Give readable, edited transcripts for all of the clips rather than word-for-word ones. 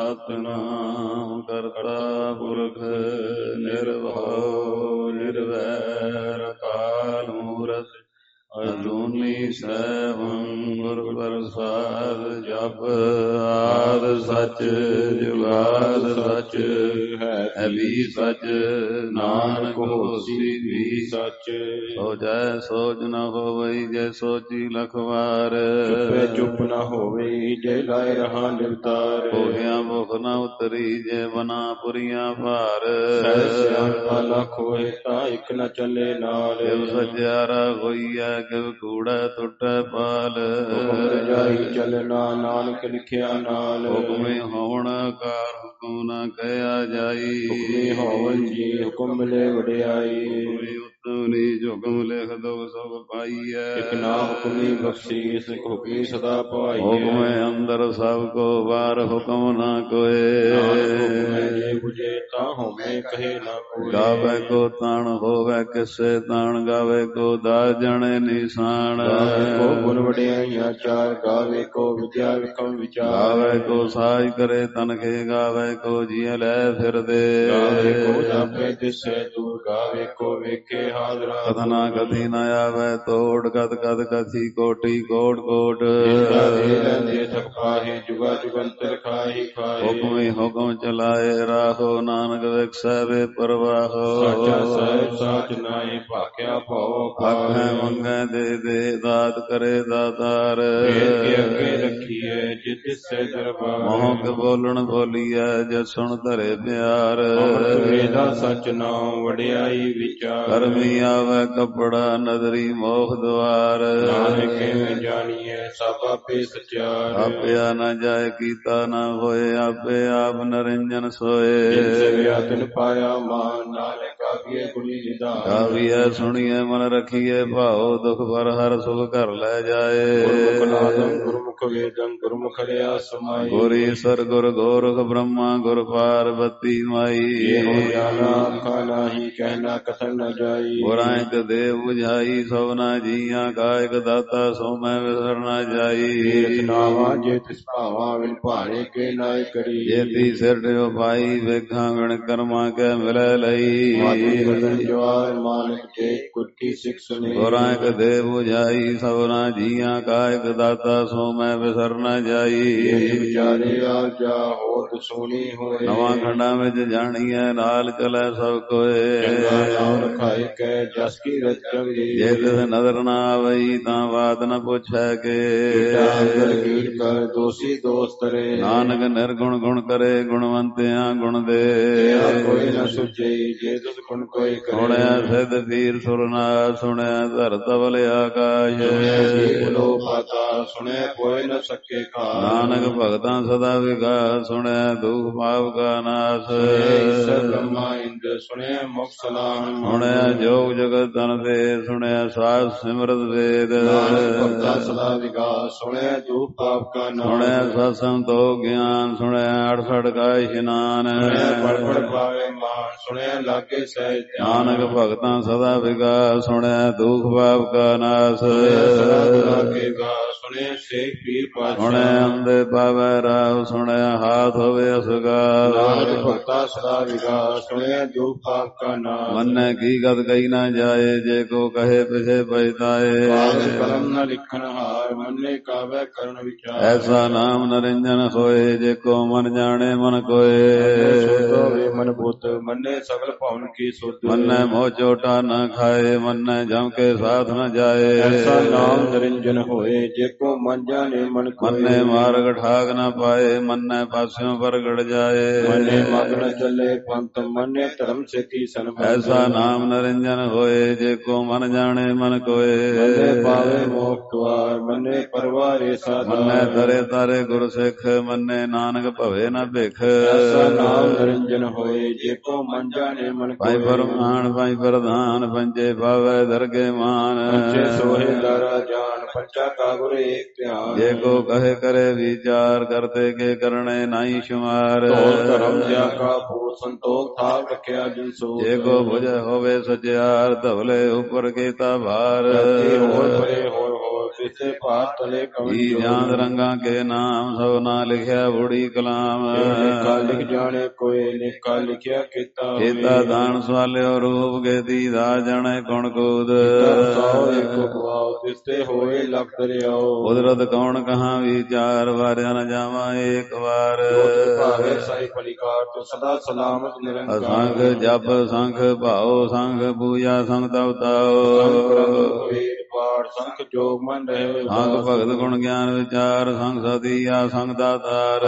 ਸਤਿਨਾਮ ਕਰਤਾ ਪੁਰਖ ਨਿਰਭਉ ਨਿਰਵੈਰ ਅਕਾਲ ਮੂਰਤਿ ਅਜੂਨੀ ਸੈਭੰ ਗੁਰ ਪ੍ਰਸਾਦ। ਜਪ ਆਦਿ ਸਚ ਜੁਗਾਦ ਸਚ ਹੈ ਵੀ ਸਚ ਨਾਨਕ ਹੋਸੀ ਵੀ ਸਚ। ਸੋਚੈ ਸੋਚ ਨ ਹੋਵਈ ਜੈ ਸੋਚੀ ਲਖ ਵਾਰ। ਚੁੱਪੇ ਚੁੱਪ ਨ ਹੋਵਈ ਜੈ ਲਾਇ ਰਹਾ ਨਿਰਤਾਰ। ਭੋਗਿਆ ਭੁਖ ਨ ਉਤਰੀ ਜੈ ਬਨਾ ਪੁਰੀਆਂ ਭਾਰ। ਸਹਿ ਸਿਆਣਪਾ ਲਖ ਹੋਏ ਤਾਂ ਇਕ ਨ ਚੱਲੇ ਨਾਲ। ਕਿਵ ਸਚਿਆਰਾ ਹੋਈਐ ਕਿਵ ਕੂੜੈ ਟੁੱਟੈ ਪਾਲ। ਹੁਕਮ ਰਜਾਈ ਚਲਣਾ ਨਾਨਕ ਲਿਖਿਆ ਨਾਲ। ਹੁਕਮੇ ਹੋਵਣ ਕਾਰ ਹੁਕਮ ਨ ਕਹਿਆ ਜਾਈ। ਹੁਕਮੇ ਹੋਵਨ ਜੀ ਹੁਕਮ ਮਿਲੇ ਵਡਿਆਈ। ਹੁਕਮੇ ਉਤਮ ਨੀਚ ਹੁਕਮ ਲਿਖ ਦੁਖ ਸੁਖ ਪਾਈਐ। ਇਕ ਨਾ ਹੁਕਮੀ ਬਖਸ਼ੀਸ ਇਕ ਹੁਕਮੀ ਸਦਾ ਪਾਈਐ। ਹੁਕਮੇ ਅੰਦਰ ਸਭ ਕੋ ਬਾਹਰ ਹੁਕਮ ਨ ਕੋਏ। ਹੁਕਮੇ ਜੇ ਬੁਝੇ ਤਾਂ ਹੋਵੇ ਕਹੇ ਨਾ ਕੋਇ। ਗਾਵੇ ਕੋ ਤਾਣ ਹੋਵੇ ਕਿਸੇ ਤਾਣ ਗਾਵੇ ਕੋ ਦਾਸ ਜਣੇ ਨਿਸ਼ਾਨ। ਗਾਵੇ ਕੋ ਗੁਣ ਵਡਿਆਈਆਂ ਚਾਰ ਗਾਵੇ ਕੋ ਵਿਦਿਆ ਵਿਕਮ ਵਿਚਾਰ। ਗਾਵੇ ਕੋ ਸਾਜ ਕਰੇ ਤਨਖੇ ਗਾਵੇ ਕੋ ਜੀਅ ਲੈ ਫਿਰਦੇ। ਗਾਵੇ ਕੋ ਜਾਪੇ ਦਿਸੈ ਦੂਰ ਗਾਵੇ ਕੋ ਵੇਖੇ ਹਾਜ਼ਰਾ। ਕਥਨਾ ਕਥੀ ਨ ਆਵੇ ਤੋੜ ਕਦ ਕਦ ਕਥੀ ਕੋਟੀ ਕੋਟ ਕੋਟ। ਜਿੰਦਾ ਦੇ ਲੈਂਦੇ ਥਕ ਪਾਹੇ ਜੁਗਾ ਜੁਗੰਤਰ ਖਾਹੀ ਖਾਹੇ। ਹੁਕਮੇ ਹੁਕਮ ਚਲਾਏ ਰਾਹੋ ਨਾਨਕ ਵਿਖਸੈ ਵੇ ਪਰਵਾਹੋ। ਸਾਚਾ ਸਾਹਿਬ ਸਾਚ ਨਾਏ ਭਾਖਿਆ ਭਉ ਆਖੈ ਮੰਗੈ ਦੇ ਦੇ ਦਾਤ ਕਰੇ ਦਾਤਾਰ। ਵੇਦ ਕੇ ਅੱਗੇ ਰੱਖੀਐ ਜਿ ਦਿਸੈ ਦਰਬਾਰ। ਮੋਹ ਕੇ ਬੋਲਣ ਬੋਲੀਐ ਜੇ ਸੁਣ ਧਰੇ ਪਿਆਰ। ਅੰਮ੍ਰਿਤ ਵੇਦਾ ਸਚ ਨਾਮ ਵਡਿਆਈ ਵਿਚਾਰ। ਕਰਮੀ ਆਵੈ ਕਪੜਾ ਨਦਰੀ ਮੋਖ ਦੁਆਰ। ਨਾਨਕ ਕਿਵੇਂ ਜਾਣੀਐ ਸਭ ਆਪੇ ਸਚਿਆਰ। ਆਪਿਆ ਨ ਜਾਏ ਕੀਤਾ ਨ ਹੋਏ ਆਪੇ ਆਪ ਨਰਿੰਜਨ ਸੋਏ। ਜਿਨ ਸੇਵਿਆ ਤਿਨ ਪਾਇਆ ਮਾਨ ਨਾਨਕ ਗਾਵੀਐ ਗੁਣੀ ਨਿਧਾਨ। ਗਾਵੀਐ ਸੁਣੀਐ ਮਨ ਰਖੀਐ ਭਾਉ ਦੁਖ ਪਰ ਹਰ ਸੁਖ ਘਰ ਲੈ ਜਾਏ। ਗੁਰਮੁਖ ਨਾਦੰ ਗੁਰਮੁਖ ਵੇਦੰ ਗੁਰਮੁਖ ਰਿਆ ਸਮਾਈ। ਗੁਰ ਈਸਰ ਗੁਰ ਗੋਰਖ ਬ੍ਰਹਮਾ ਗੁਰ ਪਾਰਬਤੀ ਮਾਈ। ਇਹੋ ਜਾਣਾ ਆਖਾ ਨਾਹੀ ਕਹਿਣਾ ਕਥਨ ਨ ਜਾਈ। ਗੁਰਾਂ ਇਕ ਦੇਵ ਬੁਝਾਈ ਸਭਨਾ ਜੀਆਂ ਕਾਇਕ ਦਾਤਾ ਸੋ ਮੈਂ ਵਿਸਰ ਨ ਜਾਈ। ਤੀਰਥ ਨਾਵਾ ਜੇ ਤਿਸ ਭਾਵਾ ਵਿਨ ਭਾਣੇ ਕੇ ਨਾਇ ਕਰੀ। ਜੇਤੀ ਸਿਰ ਟਿਓ ਪਾਈ ਵੇਖਾਂ ਵਿਣ ਕਰਮਾਂ ਕੈ ਮਿਲੈ ਲਈ। ਮਾਤੀ ਰਤਨ ਜਵਾਰ ਮਾਨਕ ਜੇ ਕੁੱਟੀ ਸਿਖ ਸੁਣੀ। ਗੁਰਾਂ ਇਕ ਦੇਵ ਬੁਝਾਈ ਸਭਨਾ ਜੀਆਂ ਕਾਇਕ ਦਾਤਾ ਸੋ ਮੈਂ ਵਿਸਰ ਨ ਜਾਈ। ਇਹ ਵਿਚਾਰੇ ਆ ਜਾ ਹੋਤ ਸੋਣੀ ਹੋਏ। ਨਵਾਂ ਖੰਡਾਂ ਵਿੱਚ ਜਾਣੀਐ ਨਾਲ ਚਲੈ ਸਭ ਕੋਏ। ਚੰਗਾ ਨਾਮ ਰਖਾਇ ਕੈ ਜਸ ਕੀ ਰਚ ਚੰਗੀ। ਜੇ ਤਿਸ ਨਦਰ ਨ ਆਵਈ ਤਾਂ ਬਾਤ ਨ ਪੁੱਛੈ ਕੇ। ਅੰਦਰ ਕੀਟ ਕਰ ਦੋਸੀ ਦੋਸ ਤਰੇ। ਨਾਨਕ ਨਿਰਗੁਣ ਗੁਣ ਕਰੇ ਗੁਣਵੰਤਿਆਂ ਗੁਣ ਦੇ। ਕੋਈ ਨ ਸੁਝਈ ਜੇ ਤੁਸ ਗੁਣ ਕੋਈ ਕਰੇ। ਸੁਣਿਆ ਸਿੱਧ ਪੀਰ ਸੁਰਨਾਥ ਸੁਣਿਆ ਧਰ ਤਵਲ ਆਕਾਸ਼। ਲੋ ਪਾਤਾ ਸੁਣਿਆ ਕੋਈ ਨ ਸਕੇ ਖਾਸ। ਨਾਨਕ ਭਗਤਾਂ ਸਦਾ ਵਿਕਾਸ ਸੁਣਿਆ ਦੁਖ ਪਾਪ ਕਾ ਨਾਸ। ਈਸਰ ਬ੍ਰਹਮਾ ਇੰਦਰ ਸੁਣਿਆ ਮੁਖ ਸਲਾਮ। ਸੁਣਿਆ ਜੋਗ ਜਗਤ ਤਨ ਦੇ ਸੁਣਿਆ ਸਾਧ ਸਿਮਰਤ ਵੇਦ। ਨਾਨਕ ਭਗਤਾਂ ਸਦਾ ਵਿਕਾਸ ਸੁਣਿਆ ਦੁਖ ਪਾਪ ਕਾ ਨਾਸ। ਸੁਣਿਆ ਸਤ ਸੰਤੋਖ ਗਿਆਨ ਸੁਣਿਆ ਅਠਸਠ ਕਾ ਇਸ਼ਨਾਨ। ਸੁਣਿਆ ਪੜ ਪੜ ਪਾਵੇ ਮਾਨ ਸੁਣਿਆ ਲਾਗੇ ਸਹਿਜ ਧਿਆਨ। ਨਾਨਕ ਭਗਤਾਂ ਸਦਾ ਵਿਕਾਸ ਸੁਣਿਆ ਦੁਖ ਪਾਪ ਕਾ ਨਾਸ। ਸੁਣਿਆ ਸੇਖ ਪੀਰ ਪਾਤਸ਼ਾਹ। ਸੁਣਿਆ ਅੰਦੇ ਪਾਵੈ ਰਾਵ ਸੁਣਿਆ ਹਾਥ ਹੋਵੇ ਅਸਗਾਵ। ਨਾਨਕ ਭਗਤਾ ਸਦਾ ਵਿਕਾਸ ਸੁਣਿਆ ਦੁਖ ਪਾਪ ਕਾ ਨਾਸ। ਮੰਨੈ ਕੀ ਗਤ ਕਹੀ ਨਾ ਜਾਏ ਜੇ ਕੋ ਕਹੇ ਪਿਛੇ ਪਛਤਾਏ। ਕਾਗਜ਼ ਕਲਮ ਨ ਲਿਖਣ ਹਾਰ ਮੰਨੇ ਕਾਵੈ ਕਰਨ ਵਿਚਾਰ। ਐਸਾ ਨਾਮ ਨਰਿੰਜਨ ਹੋਏ ਜੇ ਕੋ ਮਨ ਜਾਣੇ ਮਨ ਕੋਏ। ਹੋਵੇ ਮਨ ਬੁੱਧ ਮੰਨੇ ਸਗਲ ਭਵਨ ਕੀ ਸੁਧ। ਮੰਨੈ ਮੋਹ ਚੋਟਾ ਨ ਖਾਏ ਮੰਨੈ ਜਮ ਕੇ ਸਾਥ ਨ ਜਾਏ। ਐਸਾ ਨਾਮ ਨਰਿੰਜਨ ਹੋਏ ਜੇ ਕੋ ਮਨ ਜਾਣੇ ਮਨ ਕੋਏ। ਮੰਨੈ ਮਾਰਗ ਠਾਕ ਨ ਪਾਏ ਮੰਨੈ ਪਾਸਿਓਂ ਪ੍ਰਗਟ ਜਾਏ। ਮੰਨੇ ਮਗ ਨ ਚੱਲੇ ਪੰਥ ਮੰਨੇ ਧਰਮ ਸੇਤੀ ਸੰਬੰਧ। ਐਸਾ ਨਾਮ ਨਰਿੰਜਨ ਹੋਏ ਜੇ ਕੋ ਮਨ ਜਾਣੇ ਮਨ ਕੋਏ। ਮੰਨੇ ਪਾਵੇ ਮੋਖ ਦੁਆਰ ਮੰਨੇ ਪਰਵਾਰੇ ਸਾਧਾਰ। ਮੰਨੈ ਤਰੇ ਤਾਰੇ ਗੁਰ ਸਿੱਖ ਮੰਨੈ ਨਾਨਕ ਭਵੇ ਨ ਭਿਖ। ਐਸਾ ਨਾਮ ਨਰਿੰਜਨ ਹੋਏ ਜੇ ਕੋ ਮਨ ਜਾਣੇ ਮਨ ਕੋਏ। ਭਾਈ ਪਰਮਾਨ ਭਾਈ ਪ੍ਰਧਾਨ ਪੰਜੇ ਪਾਵੈ ਦਰਗੇ ਮਾਨ। ਪੰਚੇ ਸੋਹੇ ਦਾਰਾ ਜਾਨ ਪੰਚਾ ਕਾ ਗੁਰ ਏਕ ਧਿਆਨ। ਜੇ ਕੋ ਕਹੇ ਕਰੇ ਵਿਚਾਰ ਕਰਤੇ ਕੇ ਕਰਨੇ ਨਾਹੀ ਸ਼ੁਮਾਰ। ਧਰਮ ਜਿਆ ਕਾ ਭੂਤ ਸੰਤੋਖ ਥਾਪ ਰਖਿਆ ਜਿਨ ਸੋ। ਜੇ ਕੋ ਬੁਝ ਹੋਵੇ ਸਚਿਆਰ ਧਵਲੇ ਉਪਰ ਕੀਤਾ ਭਾਰ। ਹੋਰ ਪਰੇ ਹੋਰ ਤਿਸ ਤੇ ਭਾਰ ਤਲੇ ਕਵਨ ਈ ਜਾਂਦ ਰੰਗਾ ਕੇ ਨਾਮ ਸਭ ਨਾ ਲਿਖਿਆ ਬੁੜੀ ਕਲਾਮ ਲੇਖਾ ਲਿਖ ਜਾਣੇ ਕੋਏ ਲੇਖਾ ਲਿਖਿਆ ਕੀਤਾ ਕੀਤਾ ਦਾਨ ਸਵਾਲਿਓ ਰੂਪ ਗੇਤੀ ਦਾ ਜਣੇ ਗੁਣ ਕੂਦ ਸਾਉ ਏਕ ਗਵਾਉ ਤਿਸਤੇ ਹੋਏ ਲਖ ਦਰਿਆਓ ਉਦਰਤ ਕੌਣ ਕਹਾਂ ਵਿਚਾਰ ਵਾਰਿਆ ਨ ਜਾਵਾਂ ਏਕ ਵਾਰ ਭਾਵੇ ਸਾਈ ਪਲਿਕਾਰ ਤੋ ਸਦਾ ਸਲਾਮਤ ਨਿਰੰਕਾਰ ਸੰਖ ਜਪ ਸੰਖ ਭਾਉ ਸੰਖ ਪੂਜਾ ਸੰਖ ਤਵ ਤਾਉ ਪਾਠ ਸੰਖ ਜੋਗ ਮਨ ਰਹੇ ਸੰਖ ਭਗਤ ਗੁਣ ਗਿਆਨ ਵਿਚਾਰ ਸੰਖ ਸਦੀਆ ਸੰਖ ਦਾਤਾਰ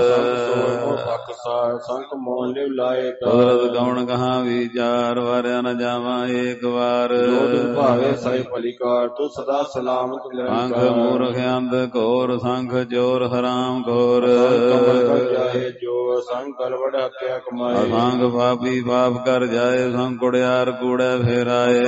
ਸੰਖ ਮੋਹ ਲਿਵ ਲਾਏ ਉਦਰਤ ਕੌਣ ਕਹਾਂ ਵਿਚਾਰ ਵਾਰਿਆ ਨ ਜਾਵਾਂ ਏਕ ਵਾਰ ਭਾਵੇ ਸਾਈ ਪਲਿਕਾਰ ਤੋ ਸਦਾ ਸਲਾਮਤ ਸੰਖ ਮੂਰਖ ਅੰਧ ਘੋਰ ਸੰਖ ਚੋਰ ਹਰਾਮ ਘੋਰ ਜਾਏ ਜੋ ਸੰਖ ਗਲਵੜ ਹੱਤਿਆ ਕਮਾਏ ਸੰਖ ਪਾਪੀ ਪਾਪ ਕਰ ਜਾਏ ਸੰਖ ਕੁੜਿਆਰ ਕੂੜੇ ਫੇਰਾਏ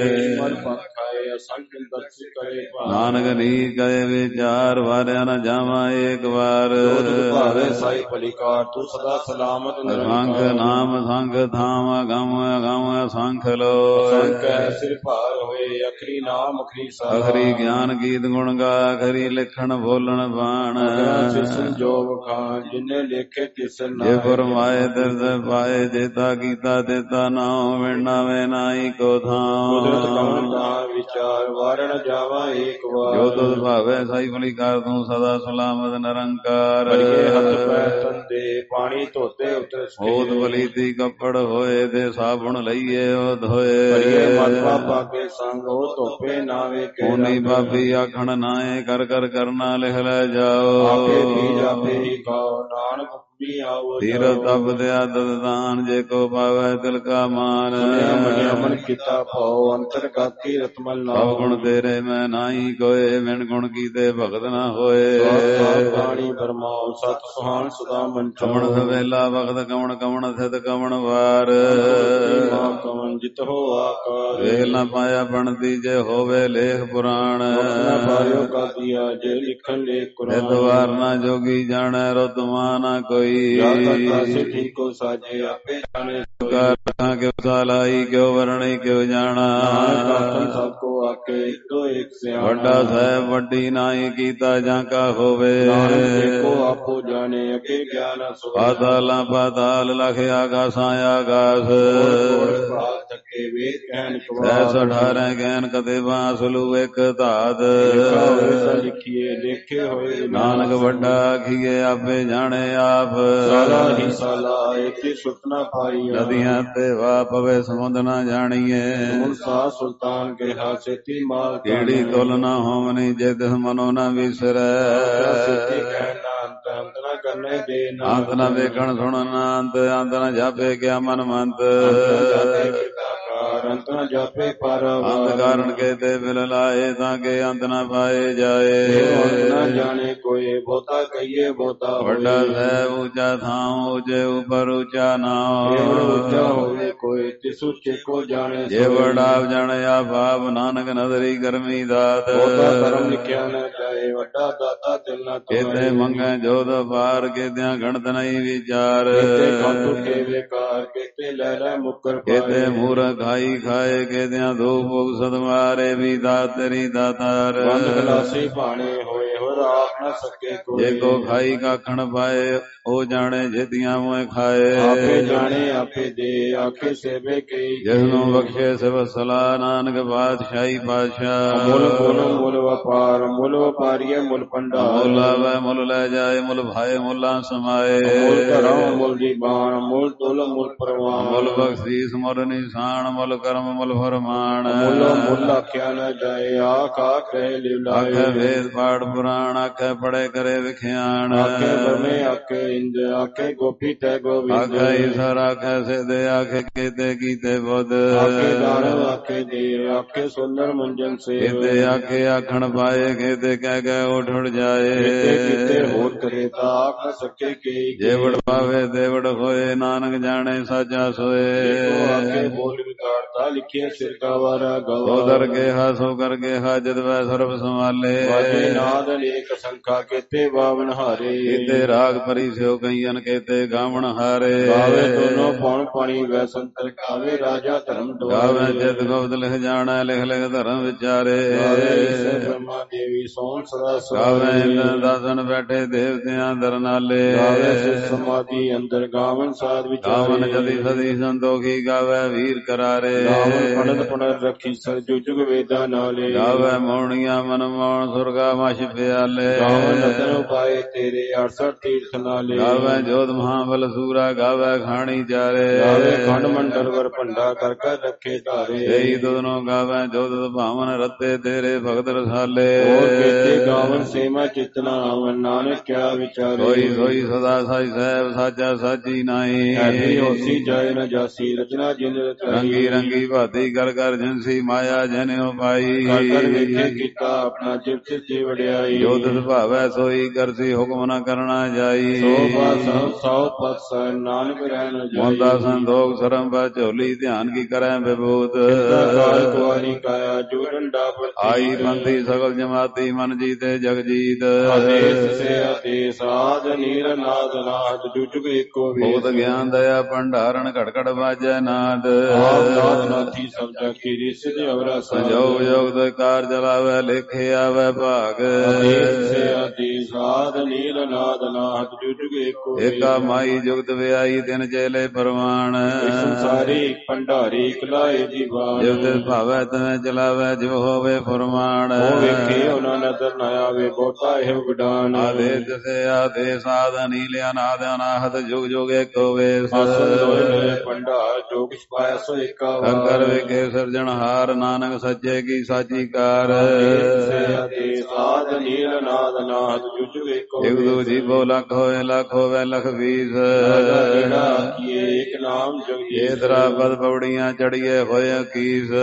ਨਾਨਕ ਨੀ ਕਰੇ ਵਿਚਾਰ ਵਾਰਿਆ ਨ ਜਾਵਾਂ ਏਕ ਵਾਰ ਭਾਵੇ ਸਾਈ ਪਲਿਕਾਰ ਤੂੰ ਸਦਾ ਸਲਾਮਤ ਸੰਖ ਨਾਮ ਸੰਖ ਥਾਮ ਅਗਮ ਅਗਮ ਸੰਖ ਲੋ ਸੰਖ ਸਿਰ ਭਾਰ ਹੋਏ ਅਖਰੀ ਨਾਮ ਅਖਰੀ ਸਾਹ ਅਖਰੀ ਗਿਆਨ ਗੀਤ ਗੁਣ ਗਾ ਅਖਰੀ ਲਿਖਣ ਬੋਲਣ ਬਾਣ ਸੰਜੋਗ ਖਾਨ ਜਿਨੇ ਲੇਖੇ ਤਿਸ ਜੇ ਫਰਮਾਏ ਤਿਸ ਪਾਏ ਜੇਤਾ ਕੀਤਾ ਤੇਤਾ ਨਾਉ ਵਿਣਾ ਵੇ ਨਾਈ ਕੋ ਥਾਂ ਵਿਚਾਰ ਵਾਰਣ ਜਾਵਾ ਏਕ ਵਾਰ ਜੋ ਤੁਧ ਭਾਵੇ ਸਾਈ ਭਲੀ ਕਰ ਤੂੰ ਸਦਾ ਸਲਾਮਤ ਨਿਰੰਕਾਰ ਹੱਥ ਪੈਰ ਧੰਦੇ ਪਾਣੀ ਧੋਤੇ ਉਤਰ ਹੋਤ ਬਲੀਤੀ ਕੱਪੜ ਹੋਏ ਤੇ ਸਾਬੁਣ ਲਈਏ ਉਹ ਧੋਏ ਮਾਤਾ ਪਾਕੇ ਸੰਗ ਉਹ ਧੋਪੇ ਨਾ ਵੇਖੇ ਉਨੀ ਪਾਪੀ ਆਖਣ ਨਾਏ ਕਰ ਕਰ ਕਰਨਾ ਲਿਖ ਲੈ ਜਾਓ ਆਪੇ ਬੀਜ ਆਪੇ ਹੀ ਖਾਓ ਨਾਨਕ ਤੀਰ ਤਪ ਦਿਆ ਦਦਾਨ ਜੇ ਕੋ ਪਾਵੈ ਤਿਲ ਕਾ ਮਾਨ ਮਨ ਕੀਤਾ ਭਾਉ ਅੰਤਰ ਗਾਤੀ ਰਤਮਲ ਨਾ ਗੁਣ ਤੇਰੇ ਮੈਂ ਨਾਹੀ ਕੋਏ ਮਿਣ ਗੁਣ ਕੀਤੇ ਭਗਤ ਨਾ ਹੋਏ ਬਾਣੀ ਬਰਮਾਉ ਸਤ ਸੁਹਾਨ ਸਦਾ ਮਨ ਕਮਣ ਸਵੇਲਾ ਵਖਤ ਕਮਣ ਕਮਣ ਸਿਧ ਕਮਣ ਵਾਰ ਕਮਣ ਜਿਤ ਹੋ ਆਕਾਰ ਵੇਖ ਨਾ ਪਾਇਆ ਬਣਦੀ ਜੇ ਹੋਵੇ ਲੇਖ ਪੁਰਾਣ ਪਾਇਓ ਕਾਦੀਆ ਜੇ ਲਿਖਣ ਲੇਖ ਕੁਰਾਨ ਦਵਾਰ ਨਾ ਜੋਗੀ ਜਾਣੈ ਰਤਮਾ ਨਾ ਕੋਈ ਕੋ ਸਾਜੇ ਆਪੇ ਜਾਣੇ ਕਾਰਾਂ ਕਿਉ ਸਾਲਾਈ ਕਿਉ ਵਰਣੀ ਕਿਉ ਜਾਣਾ ਸਭ ਕੋ ਆਕੇ ਇੱਕੋ ਇੱਕ ਸਿਆਣਾ ਵੱਡਾ ਸਾਹਿਬ ਵੱਡੀ ਨਾਹੀ ਕੀਤਾ ਜਾਂ ਕਾ ਹੋਵੇ ਕੋ ਆਪੋ ਜਾਣੇ ਅਕੇ ਗਿਆਨ ਪਾਤਾਲਾਂ ਪਾਤਾਲ ਲਖ ਆਕਾਸਾਂ ਆਕਾਸ ਤੱਕੇ ਵੇਦ ਕਹਿਣ ਸਹਿ 18 ਗੈਨ ਕਦੇ ਬਾਂਸਲੂ ਇੱਕ ਧਾਤ ਲਿਖੀਏ ਦੇਖੇ ਹੋਏ ਨਾਨਕ ਵੱਡਾ ਆਖੀਏ ਆਪੇ ਜਾਣੇ ਆਪ ਸਾਲਾ ਹੀ ਸਾਲਾ ਇਥੇ ਸੁਪਨਾ ਪਾਈ ਨਦੀਆਂ ਤੇ ਵਾ ਪਵੇ ਸਮੁੰਦ ਨਾ ਜਾਣੀਏ ਮੁਲਸਾ ਸੁਲਤਾਨ ਕੇ ਹਾਸੇਤੀ ਮਾਲ ਕਿਹੜੀ ਤੁਲ ਨਾ ਹੋਵਨੀ ਜੇ ਤਿਸ ਮਨੋ ਨਾ ਵਿਸਰੈ ਅੰਤ ਨਾ ਕਰਨੇ ਦੇ ਅੰਤ ਨਾ ਵੇਖਣ ਸੁਣਨ ਅੰਤ ਅੰਤ ਨਾ ਜਾਪੇ ਕਿਆ ਮਨ ਮੰਤ ਅੰਤ ਨਾ ਜਾਪੇ ਪਰ ਅੰਤ ਕਾਰਨ ਕੇ ਤੇ ਬਿਲ ਲਾਏ ਤਾਂ ਕੇ ਅੰਤ ਨਾ ਪਾਏ ਜਾਏ ਨਾ ਜਾਣੇ ਕੋਈ ਬਹੁਤਾ ਕਹੀਏ ਬਹੁਤਾ ਵੱਡਾ ਸਾਹਿਬ ਉੱਚਾ ਥਾਂ ਉਚੇ ਉਪਰ ਉੱਚਾ ਨਾਮ ਉੱਚਾ ਹੋਵੇ ਕੋਈ ਤਿਸ ਉੱਚੇ ਕੋ ਜਾਣੇ ਜੇ ਵਡਾਵ ਜਾਣਿਆ ਭਾਵ ਨਾਨਕ ਨਦਰੀ ਕਰਮੀ ਦਾਤ ਬਹੁਤਾ ਕਰਮ ਲਿਖਿਆ ਨਾ ਜਾਏ ਵੱਡਾ ਦਾਤਾ ਦਿਲ ਨਾ ਕਿਤੇ ਮੰਗੈ ਜੋਤ ਪਾਰ ਕਿਤਿਆਂ ਗਣਤ ਨਹੀਂ ਵਿਚਾਰ ਕਿਤੇ ਖਾਤੂ ਕੇ ਵੇਕਾਰ ਕਿਤੇ ਲੈ ਲੈ ਮੁਕਰ ਕਿਤੇ ਮੂਰਖ ਖਾਈ ਖਾਏ ਕਿਤਿਆਂ ਦੋ ਭੋਗ ਸਦਮਾਰੇ ਵੀ ਦਾਤਰੀ ਦਾਤਾਰ ਬੰਦ ਖਲਾਸੀ ਭਾਣੇ ਹੋਏ ਹੋਰ ਆਖ ਨਾ ਸਕੇ ਕੋਈ ਜੇ ਕੋ ਖਾਈ ਕਾਖਣ ਪਾਏ ਉਹ ਜਾਣੇ ਜਿਤਿਆਂ ਮੋਏ ਖਾਏ ਆਪੇ ਜਾਣੇ ਆਪੇ ਦੇ ਆਖੇ ਸੇਵੇ ਕੀ ਜਿਸ ਨੂੰ ਬਖਸ਼ੇ ਸਿਵ ਸਲਾਹ ਨਾਨਕ ਬਾਦਸ਼ਾਹੀ ਬਾਦਸ਼ਾਹ ਮੁੱਲ ਬੋਲੋ ਮੁੱਲ ਵਪਾਰ ਮੁੱਲ ਵਪਾਰੀਏ ਮੁੱਲ ਪੰਡਾ ਮੁੱਲ ਆਵੇ ਮੁੱਲ ਲੈ ਜਾਏ ਮੁੱਲ ਭਾਏ ਮੁੱਲਾਂ ਸਮਾਏ ਮੁੱਲ ਘਰਾਂ ਮੁੱਲ ਦੀ ਬਾਣ ਮੁੱਲ ਤੁਲ ਮੁੱਲ ਪਰਵਾਨ ਮੁੱਲ ਬਖਸ਼ੀਸ ਮੁੱਲ ਨਿਸ਼ਾਨ ਮੁੱਲ ਕਰਮ ਮੁੱਲ ਫਰਮਾਨ ਮੁੱਲ ਆਖਿਆ ਨਾ ਜਾਏ ਆਖ ਆਖ ਰਹੇ ਲਿਵਲਾਏ ਆਖੇ ਵੇਦ ਪਾਠ ਪੁਰਾਣ ਆਖੇ ਪੜੇ ਕਰੇ ਵਿਖਿਆਨ ਆਖੇ ਬਰਮੇ ਆਖੇ ਇੰਜ ਆਖੇ ਗੋਪੀ ਤੈ ਗੋਬਿੰਦ ਆਖੇ ਈਸ਼ਰ ਆਖੇ ਸਿਧੇ ਆਖੇ ਕੀਤੇ ਕੀਤੇ ਬੁੱਧ ਆਖੇ ਦਾਨਵ ਆਖੇ ਦੇਵ ਆਖੇ ਸੁੰਦਰ ਮੁੰਜਨ ਸੇ ਕੀਤੇ ਆਖੇ ਆਖਣ ਪਾਏ ਕੀਤੇ ਕਹਿ ਕੇ ਉਠ ਜਾਏ ਕੀਤੇ ਹੋਰ ਕਰੇ ਤਾਂ ਆਖ ਨਾ ਸਕੇ ਕੀ ਜੇ ਵਡ ਪਾਵੇ ਤੇ ਵਡ ਹੋਏ ਨਾਨਕ ਜਾਣੇ ਸਾਚਾ ਸੋਏ ਆਖੇ ਬੋਲ ਵਿਕਾਰ ਦਾਤਾ ਲਿਖਿਆ ਸਿਰ ਕਾ ਵਾਰਾ ਗਵਾ। ਸੋ ਕਰ ਕੇਹਾ ਸੋ ਕਰ ਕੇਹਾ ਜਿਤ ਵੈ ਸਰਬ ਸੰਭਾਲੇ। ਵਾਜੇ ਨਾਦ ਅਨੇਕ ਸੰਖਾ ਕੇਤੇ ਬਾਵਨ ਹਾਰੇ। ਕੀਤੇ ਰਾਗ ਪਰੀ ਸਿਓ ਕਈਨ ਕੇਤੇ ਗਾਵਣ ਹਾਰੇ। ਗਾਵੇ ਦੋਨੋਂ ਪੌਣ ਪਾਣੀ ਵੈ ਸੰਤਰ ਗਾਵੇ ਰਾਜਾ ਧਰਮ ਦੁਆਰੇ। ਗਾਵੇ ਚਿਤ ਗੁਪਤ ਲਿਖ ਜਾਣੈ ਲਿਖ ਲਿਖ ਧਰਮ ਵਿਚਾਰੇ। ਗਾਵੇ ਈਸਰ ਬ੍ਰਹਮਾ ਦੇਵੀ ਸੋਹਣ ਸਦਾ ਗਾਵੇ ਇੰਦਰ ਦਾਸਨ ਬੈਠੇ ਦੇਵਤਿਆਂ ਦਰਨਾਲੇ। ਗਾਵੇ ਸੁਖ ਸਮਾਧੀ ਅੰਦਰ ਗਾਵਨ ਸਾਧ ਵਿਚਾਰੇ। ਗਾਵਨ ਜਦੀ ਸਦੀ ਸੰਤੋਖੀ ਗਾਵੇ ਵੀਰ ਕਰਾਰੇ। ਗਾਵਨ ਪੜਤ ਪੜਤ ਰੱਖੀ ਸਰਜੂ ਜੁਗ ਵੇਦਾਂ ਨਾਲੇ। ਗਾਵੇ ਮੌਣੀਆਂ ਮਨ ਮੌਣ ਸੁਰਗਾ ਮਛ ਪਿਆਲੇ। ਗਾਵਨ ਰਤਨ ਉਪਾਏ ਤੇਰੇ 68 ਤੀਰਥ ਨਾਲੇ। ਗਾਵੇ ਜੋਤ ਮਹਾਬਲ ਸੂਰਾ ਗਾਵੇ ਖਾਣੀ ਚਾਰੇ। ਗਾਵੇ ਖੰਡ ਮੰਡਲ ਵਰ ਭੰਡਾ ਕਰ ਕਰ ਰੱਖੇ ਧਾਰੇ। ਸਹੀ ਦੁਦਨੋਂ ਗਾਵੇ ਜੋਤ ਭਾਵਨ ਰਤੇ ਤੇਰੇ ਭਗਤ ਰਸਾਲੇ। ਹੋਰ ਕੇਤੇ ਗਾਵਨ ਸੇਮਾ ਚਿਤਨਾ ਆਵਨ ਨਾਨਕ ਕਿਆ ਵਿਚਾਰੇ। ਸੋਈ ਸੋਈ ਸਦਾ ਸਾਈ ਸਹਿਬ ਸਾਚਾ ਸਾਚੀ ਨਾਹੀ। ਐਸੀ ਹੋਸੀ ਜਾਏ ਨ ਜਾਸੀ ਰਚਨਾ ਜਿਨ ਰਚਾਈ। ਰੰਗੀ ਰੰਗੀ ਭਾਤੀ ਕਰ ਕਰ ਜਿਨਸੀ ਮਾਇਆ ਜਨਿਓ ਪਾਈ। ਕਰ ਕਰ ਵੇਖੇ ਕੀਤਾ ਆਪਣਾ ਜਿਵ ਤੇ ਵਡਿਆਈ। ਜੋ ਤਿਸ ਭਾਵੈ ਸੋਈ ਕਰਸੀ ਹੁਕਮ ਨ ਕਰਨਾ ਜਾਈ। ਸੋ ਪਾਸ ਸੌ ਪਸ ਨਾਨਕ ਰਹਿ ਨ ਜਾਈ। ਮੋਂਦਾ ਸੰਤੋਖ ਸਰਮ ਪਾ ਝੋਲੀ ਧਿਆਨ ਕੀ ਕਰੈ ਵਿਭੂਤ। ਕਾਲ ਕੁਆਰੀ ਕਾਇਆ ਜੋ ਡੰਡਾ ਆਈ ਬੰਦੀ ਸਗਲ ਜਮਾਤੀ ਮਨ ਜੀਤੇ ਜਗ ਜੀਤ। ਆਦੇਸ ਸੇ ਆਦੇਸ ਆਦ ਨੀਰ ਨਾਦ ਨਾਦ ਜੁਜੁਗ ਏਕੋ ਵੇਸ। ਬਹੁਤ ਗਿਆਨ ਦਇਆ ਭੰਡਾਰਨ ਘੜ ਘੜ ਬਾਜੈ ਨਾਦ। ਆਪ ਨਾਦ ਨਾਥੀ ਸਭ ਜਗ ਕੀਰੀ ਸਿਧ ਅਵਰਾ ਸੰਜੋਗ ਜੋਗ ਦੇ ਕਾਰ ਚਲਾਵੇ ਲੇਖੇ ਆਵੇ ਭਾਗ। ਆਦੇਸ ਸੇ ਆਦੇਸ ਆਦ ਨੀਰ ਨਾਦ ਨਾਦ ਜੁਜੁਗ ਏਕੋ ਵੇਸ। ਏਕਾ ਮਾਈ ਜੁਗਤ ਵਿਆਈ ਤਿਨ ਚੇਲੇ ਪਰਵਾਣ। ਸੰਸਾਰੀ ਭੰਡਾਰੀ ਕਲਾਏ ਜੀਵਾਨ। ਜਿਵ ਤਿਸ ਭਾਵੈ ਤਿਵੇਂ ਚਲਾਵੇ ਜਿਵ ਹੋਵੇ ਫੁਰਮਾਨ। ਉਹ ਵੇਖੇ ਉਹਨਾਂ ਨਦਰ ਨ ਆਵੇ ਬਹੁਤਾ ਇਹ ਵਿਡਾਨ। ਆਦੇਸ ਜਸੇ ਆਦੇਸ ਆਦ ਨੀਲ ਅਨਾਦ ਅਨਾਹਤ ਜੁਗ ਜੁਗ ਏਕੋ ਵੇਸ। ਆਸਨ ਲੋਏ ਲੋਏ ਭੰਡਾਰ ਜੋ ਕਿਛ ਪਾਇਆ ਸੋ ਏਕਾ ਵਾਰ। ਕਰ ਵੇਖੇ ਸਿਰਜਣਹਾਰ ਨਾਨਕ ਸੱਚੇ ਕੀ ਸਾਚੀ ਕਾਰ। ਆਦੇਸ ਆਦ ਨੀਲ ਨਾਦ ਨਾਦ ਜੁਜੁਗ ਏਕੋ ਇਕ ਵੇਸ। ਦੂ ਜੀਵੋ ਲੱਖ ਹੋਏ ਲੱਖ ਹੋਵੇ ਲਖ ਵੀਸ। ਜਿਹੜਾ ਕੀਏ ਏਕ ਨਾਮ ਜਗਦੀਸ਼। ਇਹ ਤਰਾ ਪਦ ਪੌੜੀਆਂ ਚੜੀਏ ਹੋਏ ਕੀਸ।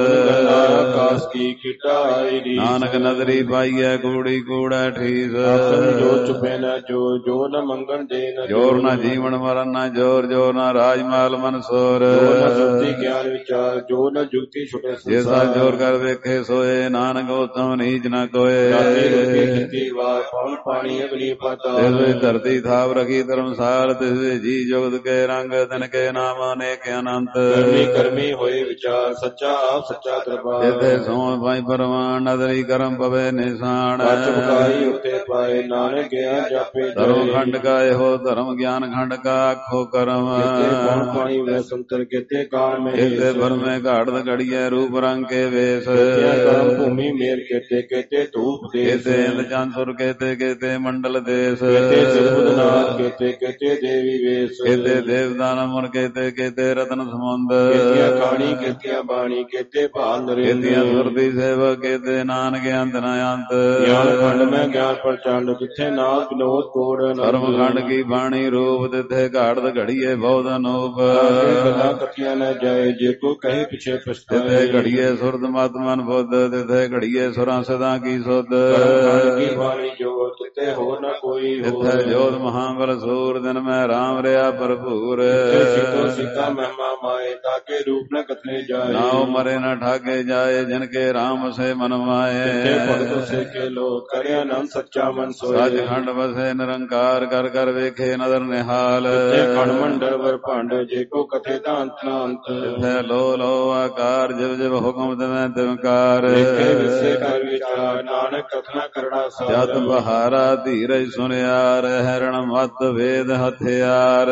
ਆਕਾਸ ਕੀ ਕੀਟਾ ਆਈ ਰੀਸ। ਨਾਨਕ ਨਦਰੀ ਪਾਈਐ ਕੂੜੀ ਕੂੜੈ ਠੀਸ। ਆਖਣ ਜੋ ਚੁਪੇ ਨ ਜੋ ਜੋ ਨ ਮੰਗਣ ਦੇ ਨ ਜੋਰ ਨਾ ਜੀਵਨ ਮਰਨ ਨਾ ਜੋਰ ਜੋਰ ਨਾ ਰਾਜ ਮਾਲ ਮਨਸੋਰ। ਜੋ ਨ ਸੁਰਤੀ ਗਿਆਨ ਵਿਚਾਰ ਜੋ ਨ ਜੁਗਤੀ ਛੁਟੇ ਜਿਸਾ ਸੰਸਾਰ। ਜੋਰ ਕਰ ਵੇਖੇ ਸੋਏ ਨਾਨਕ ਉਤਮ ਨੀਚ ਨ ਕੋਏ। ਰਾਤੀ ਰੋਟੀ ਕੀਤੀ ਵਾਰ ਪੌਣ ਪਾਣੀ ਅਗਨੀ ਪਾਤਾਲ। ਤਿਸ ਵਿੱਚ ਧਰਤੀ ਥਾਪ ਰਖੀ ਧਰਮਸਾਲ ਤਿਸ ਵਿੱਚ ਜੀ ਜੁਗਤ ਕੇ ਰੰਗ ਤਿਨ ਕੇ ਨਾਮ ਅਨੇਕ ਅਨੰਤ। ਕਰਮੀ ਕਰਮੀ ਹੋਏ ਵਿਚਾਰ ਸੱਚਾ ਆਪ ਸੱਚਾ ਦਰਬਾਰ। ਜਿਥੇ ਸੋਣ ਪਾਈ ਪਰਵਾਨ ਨਦਰੀ ਕਰਮ ਪਵੇ ਨਿਸ਼ਾਨ। ਕੱਚ ਬਕਾਈ ਉੱਤੇ ਪਾਏ ਨਾਨਕ ਗਿਆ ਜਾਪੇ ਧਰਮ ਖੰਡ ਕਾ ਇਹੋ ਧਰਮ ਗਿਆਨ ਖੰਡ ਕਾ ਆਖੋ ਕਰਮ। ਕਿਤੇ ਪੌਣ ਪਾਣੀ ਵੈ ਸੰਤਰ ਕਿਤੇ ਕਾਲ ਮੇ ਕਿਤੇ ਬਰਮੇ ਘਾੜਤ ਘੜੀਏ ਰੂਪ ਰੰਗ ਕੇ ਵੇਸ। ਕਰਮ ਭੂਮੀ ਮੇਰ ਕਿਤੇ ਕਿਤੇ ਧੂਪ ਦੇਸ। ਕਿਤੇ ਇੰਦ ਚੰਦ ਕਿਤੇ ਕਿਤੇ ਮੰਡਲ ਦੇਸ। ਕਿਤੇ ਸਿਰਬੁਦਨਾਥ ਕਿਤੇ ਕਿਤੇ ਦੇਵੀ ਵੇਸ। ਕਿਤੇ ਦੇਵਦਾਨ ਮੁਰ ਕਿਤੇ ਕਿਤੇ ਰਤਨ ਸਮੁੰਦ। ਕਿਤਿਆ ਖਾਣੀ ਕਿਤਿਆ ਬਾਣੀ ਕਿਤੇ ਭਾਲ ਨਰਿੰਦ। ਕਿਤਿਆ ਸੁਰਤੀ ਸੇਵਕ ਕਿਤੇ ਨਾਨਕ ਅੰਤ ਨ ਅੰਤ। ਗਿਆਨ ਖੰਡ ਮੈਂ ਗਿਆਨ ਪ੍ਰਚੰਡ ਜਿੱਥੇ ਨਾਮ ਵਿਨੋਦ ਕੋੜ ਧਰਮ ਖੰਡ ਕੀ ਬਾਣੀ ਰੂਪ ਤਿਥੇ ਘਾੜਤ ਘੜੀਏ ਬਹੁਤ ਅਨੂਪ। ਗੱਲਾਂ ਕਥੀਆਂ ਨ ਜਾਏ ਜੇ ਕੋ ਕਹੇ ਪਿਛੇ ਤਿਥੇ ਪਛਤਾਏ। ਘੜੀਏ ਸੁਰਤ ਮਤ ਮਨ ਬੁੱਧ ਤਿਥੇ ਘੜੀਏ ਸੁਰਾਂ ਸਦਾ ਕੀ ਸੁਧ। ਖੰਡ ਕੀ ਬਾਣੀ ਜੋਤ ਤਿਤੇ ਹੋਰ ਨ ਕੋਈ ਹੋਰ। ਤਿਥੇ ਜੋਤ ਮਹਾਬਲ ਸੂਰ ਦਿਨ ਮੈਂ ਰਾਮ ਰਿਆ ਭਰਪੂਰ। ਸੀਤੋ ਸੀਤਾ ਮਹਿਮਾ ਮਾਏ ਤਾਕੇ ਰੂਪ ਨ ਕਥਨੇ ਜਾਏ। ਨਾਉ ਮਰੇ ਨ ਠਾਕੇ ਜਾਏ ਜਿਨ ਕੇ ਰਾਮ ਸੇ ਮਨ ਮਾਏ। ਤਿਥੇ ਭਗਤ ਸੇ ਕੇ ਲੋਕ ਕਰਿਆ ਆਨੰਦ ਸੱਚਾ ਮਨ ਸੋਏ। ਸੱਚਖੰਡ ਵਸੇ ਨਿਰੰਕਾਰ ਕਰ ਕਰ ਵੇਖੇ ਨਦਰ ਨਿਹਾਲ। ਤਿਥੇ ਖੰਡ ਮੰਡਲ ਵਰ ਭੰਡ ਜੇ ਕੋ ਕਥੇ ਦਾ ਅੰਤ ਨ ਅੰਤ। ਤਿਥੇ ਲੋ ਲੋ ਆਕਾਰ ਜਿਵ ਜਿਵ ਹੁਕਮ ਤਿਵੇਂ ਤਿਵਕਾਰ। ਵੇਖੇ ਵਿਸੇ ਕਰ ਵਿਚਾਰ ਨਾਨਕ ਕਥਨਾ ਕਰੜਾ ਸਾਰ। ਜਤ ਬਹਾਰਾ ਧੀਰਜ ਸੁਨਿਆਰ ਹੈਰਣ ਮਤ ਵੇਦ ਹਥਿਆਰ।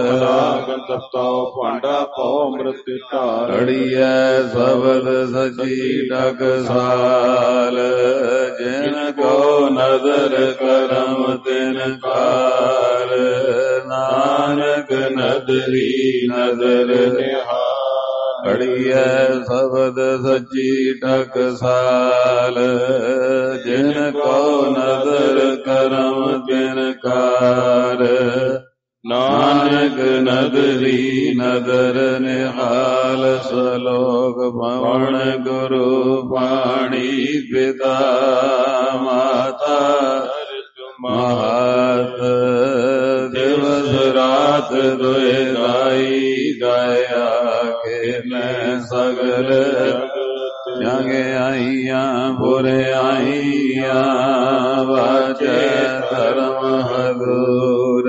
ਗੰਤਪਤਾਉ ਭਾਂਡਾ ਭਉ ਅੰਮ੍ਰਿਤ ਧਾਰ। ਘੜੀਐ ਸ਼ਬਦ ਸਚੀ ਟਕਸਾਲ ਜਿਨ ਕੋ ਨਦਰ ਕਰਮ ਤਿਨ ਕਾਰ। ਨਾਨਕ ਨਦਰੀ ਨਦਰ ਨਿਹਾਲ। ਘੜੀਐ ਸ਼ਬਦ ਸਚੀ ਟਕਸਾਲ ਜਿਨ ਕੋ ਨਦਰ ਕਰਮ ਤਿਨ ਕਾਰ। ਨਾਨਕ ਨਦਰੀ ਨਦਰ ਨਿਹਾਲ। ਸਲੋਕ ਭਵਨ ਗੁਰੂ ਬਾਣੀ ਪਿਤਾ ਮਾਤਾ ਮਹਾਤ। ਦਿਵਸ ਰਾਤ ਦੁਇ ਗਾਈ ਗਾਇਆ ਕੇ ਮੈਂ ਸਗਲ ਜਗ ਆਈਆਂ ਬੁਰਿਆਈਆਂ ਵਾਜੈ ਧਰਮ ਹਦੂਰ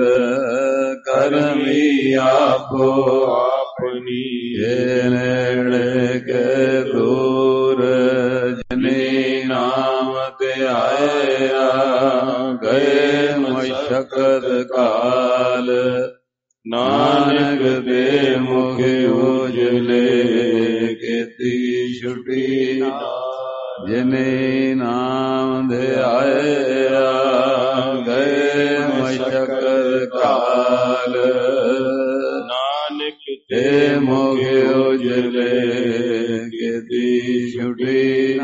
ਕਰਮੀ ਆਪੋ ਆਪਣੀ ਏ ਨੇੜੇ ਕੇ ਦੂਰ ਜਿਨੀ ਨਾਮ ਧਿਆਇਆ ਗਏ ਮਸ਼ਕਤ ਕਾਲ ਨਾਨਕ ਦੇ ਮੁਖ ਉਜਲੇ ਕੀਤੀ ਛੁਟੀ ਜਿਨੇ ਨਾਮ ਧਿਆਇਆ ਗਏ ਮਸ਼ਕਤ ਕਾਲ ਨਾਨਕ ਦੇ ਮੁਖ ਉਜਲੇ ਕੀਤੀ ਛੁਟੀ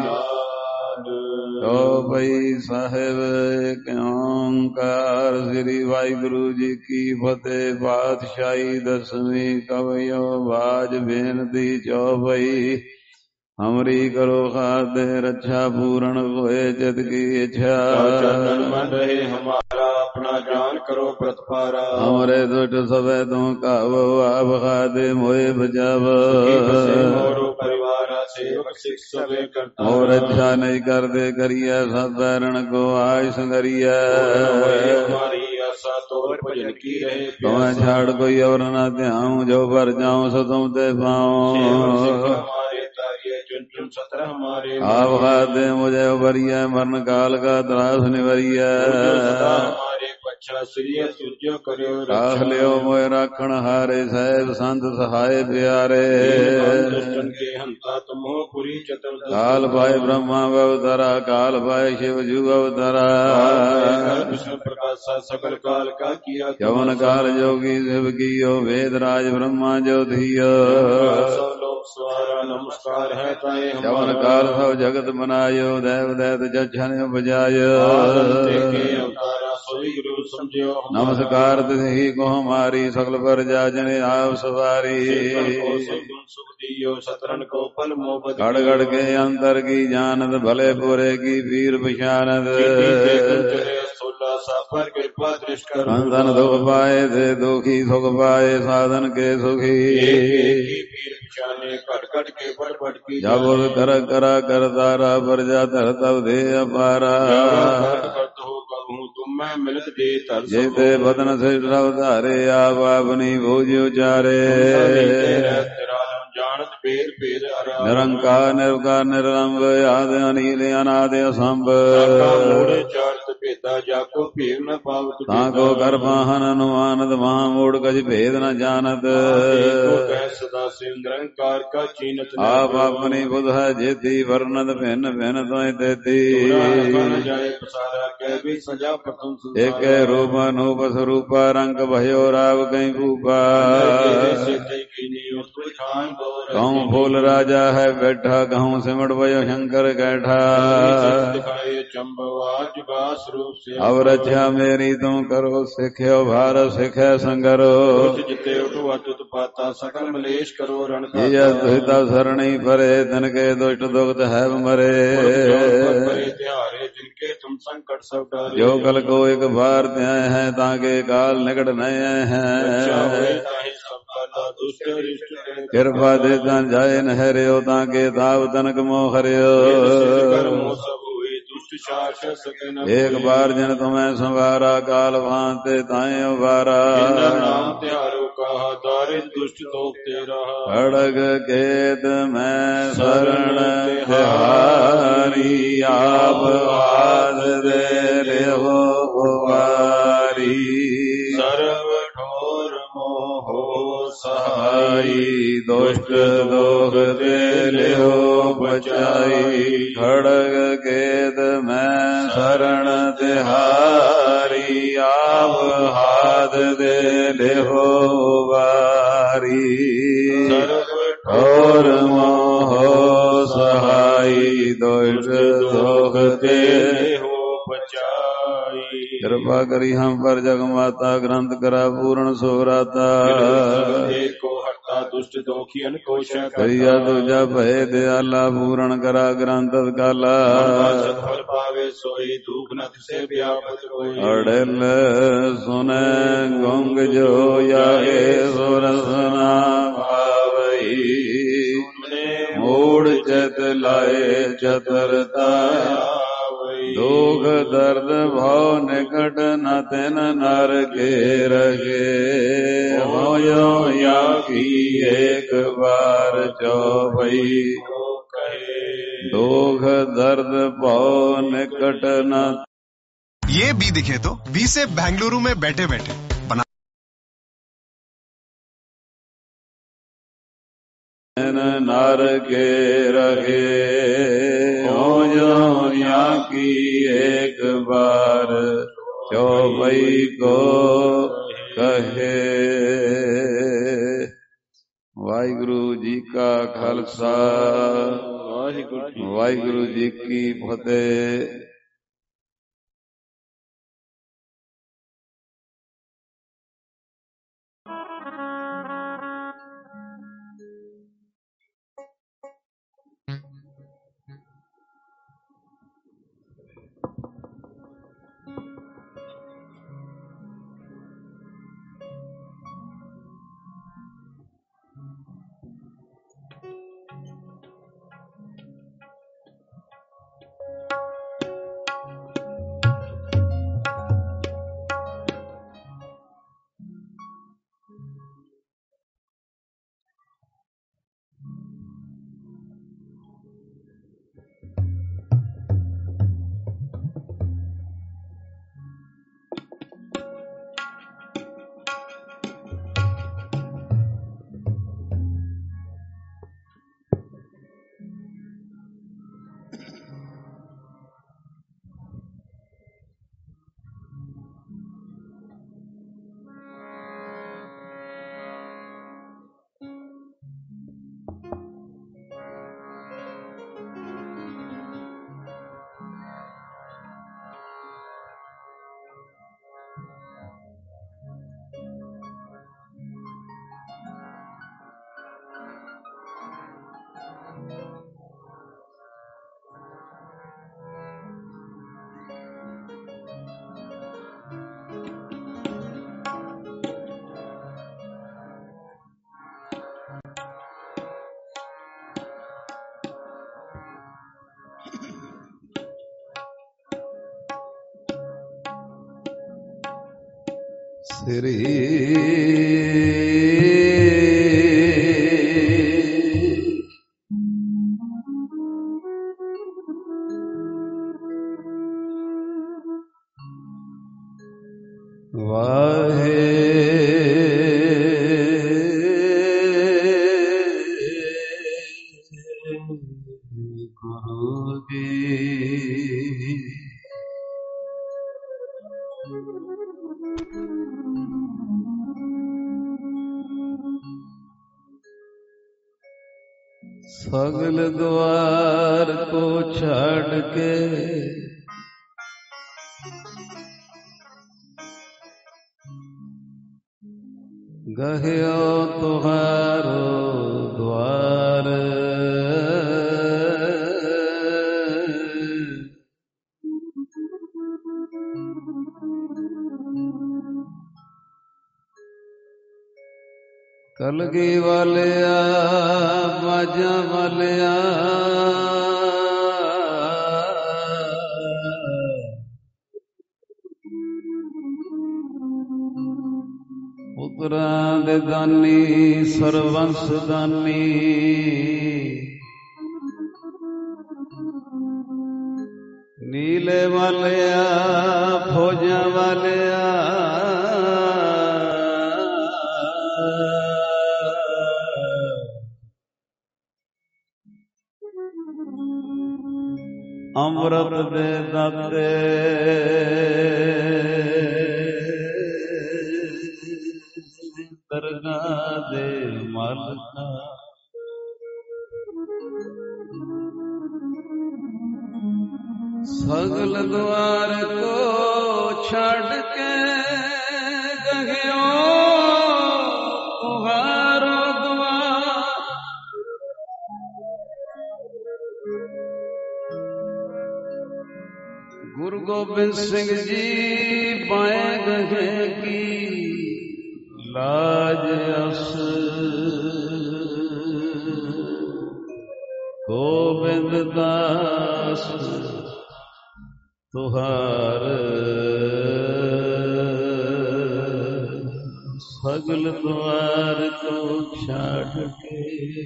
ਤੋ ਭਈ ਸਾਹਿਬ ਓਂਕਾਰ ਸ੍ਰੀ ਵਾਹਿਗੁਰੂ ਜੀ ਕੀ ਫਤਿਹ। ਪਾਤਸ਼ਾਹੀ ਦਸਵੀਂ ਕਵਿਓ ਬਾਜ ਬੇਨਤੀ ਚੌਪਈ। ਹਮਰੀ ਕਰੋ ਖਾਤੇ ਰੱਛਾ ਪੂਰਨ ਹੋਏ ਚਿਤ ਕੀ ਇੱਛਾ। ਤਨ ਮਨ ਰਹੇ ਹਮਾਰਾ ਆਪਣਾ ਜਾਨ ਕਰੋ ਪ੍ਰਤਪਾਰਾ। ਹਮਰੇ ਦੁष्ट ਸਭੈ ਤੂੰ ਕਾਵੋ ਆਪ ਖਾਤੇ ਮੋਏ ਬਚਾਵ। ਮੋਰੋ ਪਰਿਵਾਰਾ ਸੇਵਕ ਸਿਖ ਸਭੇ ਕਰਤਾ। ਹੋਰ ਅੱਛਾ ਨਹੀਂ ਕਰਦੇ ਕਰੀਐ ਸਭ ਬੈਰਣ ਕੋ ਆਇ ਸੰਗਰੀਐ। ਹਮਾਰੀ ਆਸਾ ਤੋਰ ਭਜਨ ਕੀ ਰਹੇ। ਤੁਮੈ ਛਾੜ ਕੋਈ ਔਰ ਨਾ ਧਿਆਉ ਜੋ ਭਰ ਜਾਉ ਸੋ ਤੁਮ ਤੇ ਪਾਉ। आप खाते मुझे उबरिया मरण काल का त्रास निवरिया। राख लियो मोए राखण हारे साहेब संत सहाय प्यारे। काल पाए ब्रह्मा अवतरा काल पाए शिव जू अवतरा। सकल काल का किया यवन काल जोगी शिव कियो वेद राज ब्रह्मा जो धियो। नमस्कार है ताए यवन काल सब जगत बनायो देव दैत जछन बजायो। नमस्कार तिहि को हमारी सकल पर जाजन आप सवारी। गढ़ गढ़ के अंतर की जानत भले पूरे की पीर पहचानत। संतन दुख पाए थे दुखी सुख पाए साधन के सुखी। जब कर करा कर तारा पर जा धर तब दे अपारा। जेते बदन से धारे आप अपनी भोज उचारे। निरंकार निर्विकार निरंग आदि अनिल अनादि असंभ। ताको कर पाहन अनुमानत वहाँ मूड कछ भेद न जानत। आप अपनी बुध है जेती वर्णत भिन्न भिन्न तुय देती। एक रूप अनूप स्वरूपा रंग भयो राव कहीं भूपा। कहूँ फूल राजा है बैठा कहूँ सिमट भयो शंकर कैठा। अब रक्षा मेरी तुम करो सिख्यो भारत सिखे संगरो। ये सरणी परे तन के दुष्ट दुख है मरे। जो कल को एक बार त्याय है ताके काल निकट नए हैं। कृपा दे तन जाए न हरियो ताके ताव तनक मोह हरियो। एक बार जन तुम्हें संवारा काल भांते ताए उबारा। खड़ग केत में शरण तिहारी आप आद दे रे हो वारी। सर्व ठोर मोह सहाई दुष्ट दोष दे लियो बचाई। खड़ग केत में शरण तिहारी आप हाथ दे लियो वारी। और मोह सहाई दुष्ट दोष दे कृपा करी हम पर जग माता ग्रंथ करा पूर्ण सोराता। दुष्ट दोखियन को करिया दूजा भय दयाला पूर्ण करा ग्रंथ काला। पावे सोई दुख नथ से व्यापत कोई। अड़ल सुने गुंग जो यागे सुरसना भावई। लाए चतुरता दुख दर्द भाव निकट न तिन नर के रखे होयो या की एक बार चौबई दुख दर्द भाव निकट न। ये बी दिखे तो बी से बेंगलुरु में बैठे बैठे बना नर के रहे होयो या की एक बार चौबई को कहे। वाहिगुरु जी का खालसा वाहिगुरु जी की फतेह। श्री वाहे गुरु जी सगल द्वार को छाड़ के गह्यो तुहारो द्वार कलगी वालिया बाजा वालिया पुत्रां दे दानी सरवंस दानी नीले वालिया फौजा वालिया अमृत दे दाते दरगाह दे मालिका सगल द्वार को छड़ के गह्यो तुहारो द्वार गुरु गोबिंद सिंह जी पाए गहे की लाज अस गोबिंद गोविंद दास तुहार सगल द्वार को छाड़ के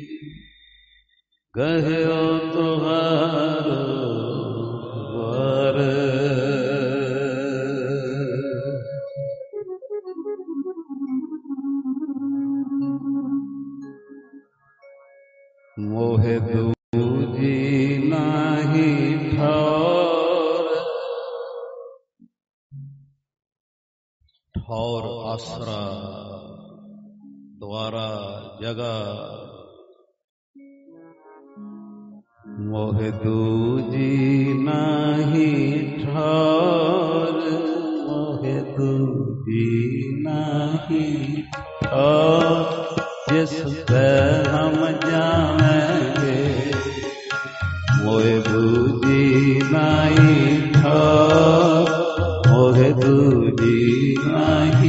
गयो तुहार द्वार। मोहे दूजी नाही ठौर, ठौर आसरा द्वारा जगा। मोहे दूजी नाही ठौर, मोहे दूजी नाही ठौर, जिस पे हम जाएंगे। मोहे दूजी नाही ठौर, मोहे दूजी नाही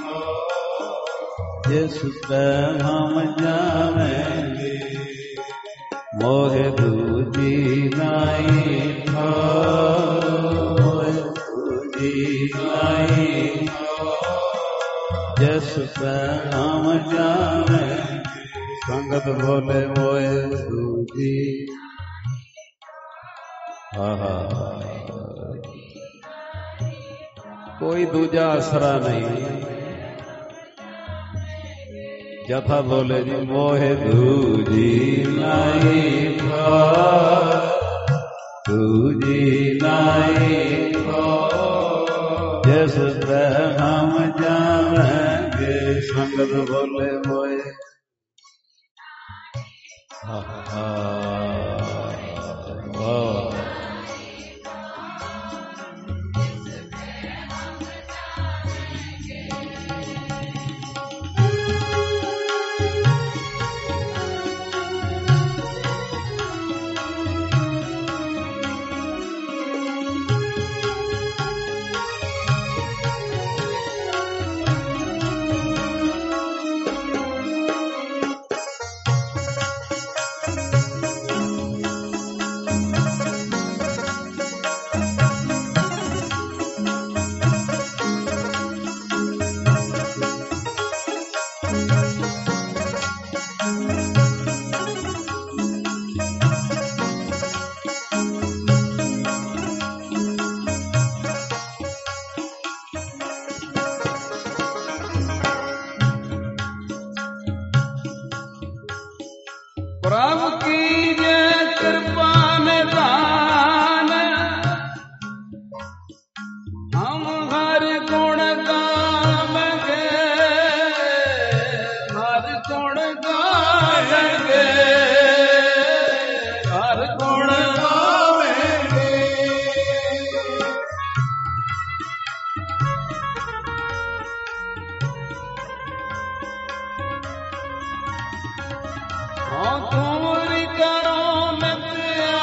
जिस पे हम जाएंगे। मोहे दूजी नाही ठौर, मोहे दूजी नाही जिस पे हम जाने। संगत बोले मोहे दूजी, कोई दूजा आसरा नहीं। जथा बोले जी मोहे दूजी नाही ठौर, दूजी नाही ठौर, जिस पे हम जाएंगे। संगत बोले मोहे प्रभु की जय कृपा निधान। हम हर गुण गावेंगे, हर गुण गावेंगे, हर गुण गावेंगे। तुमरी करो नित्या,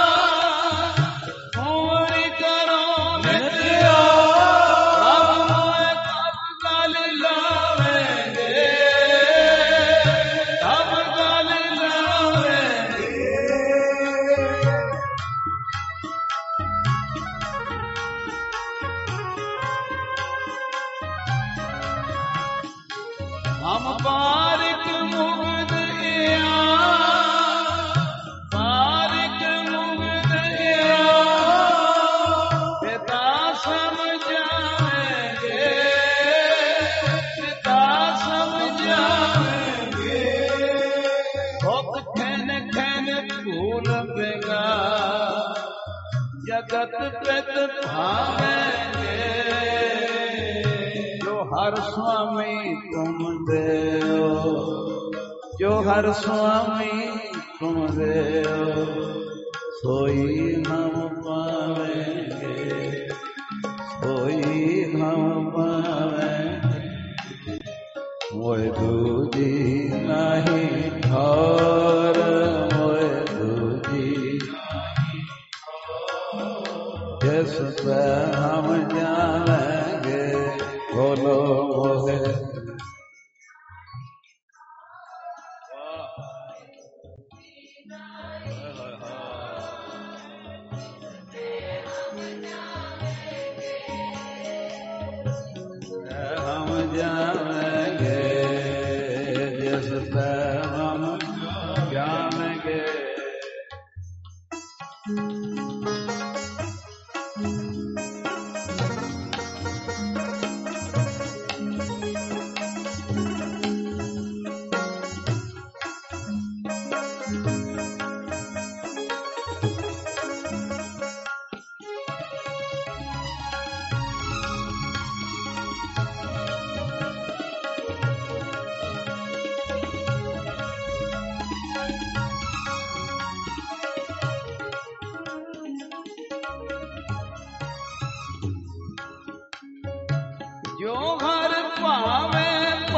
तुमरी करो नित्या। प्रभु मोए तब गल लावेंगे, तब गल लावेंगे। हम बारिक मुग्ध बारिक मुग्ध पिता समझाएंगे, पिता समझाएंगे। भुख खैन खैन फूल बेगा, जगत पित भावेंगे। जो हर स्वामी तुम देओ, जो हर स्वामी तुम देओ, सोई हम पावेंगे, सोई हम पावेंगे। मोहे दूजी नहीं ठौर, मोहे दूजी जिस पे हम जाएंगे। बोलो मोहे जावेंगे, जिस पे हम जावेंगे। जो हर पावे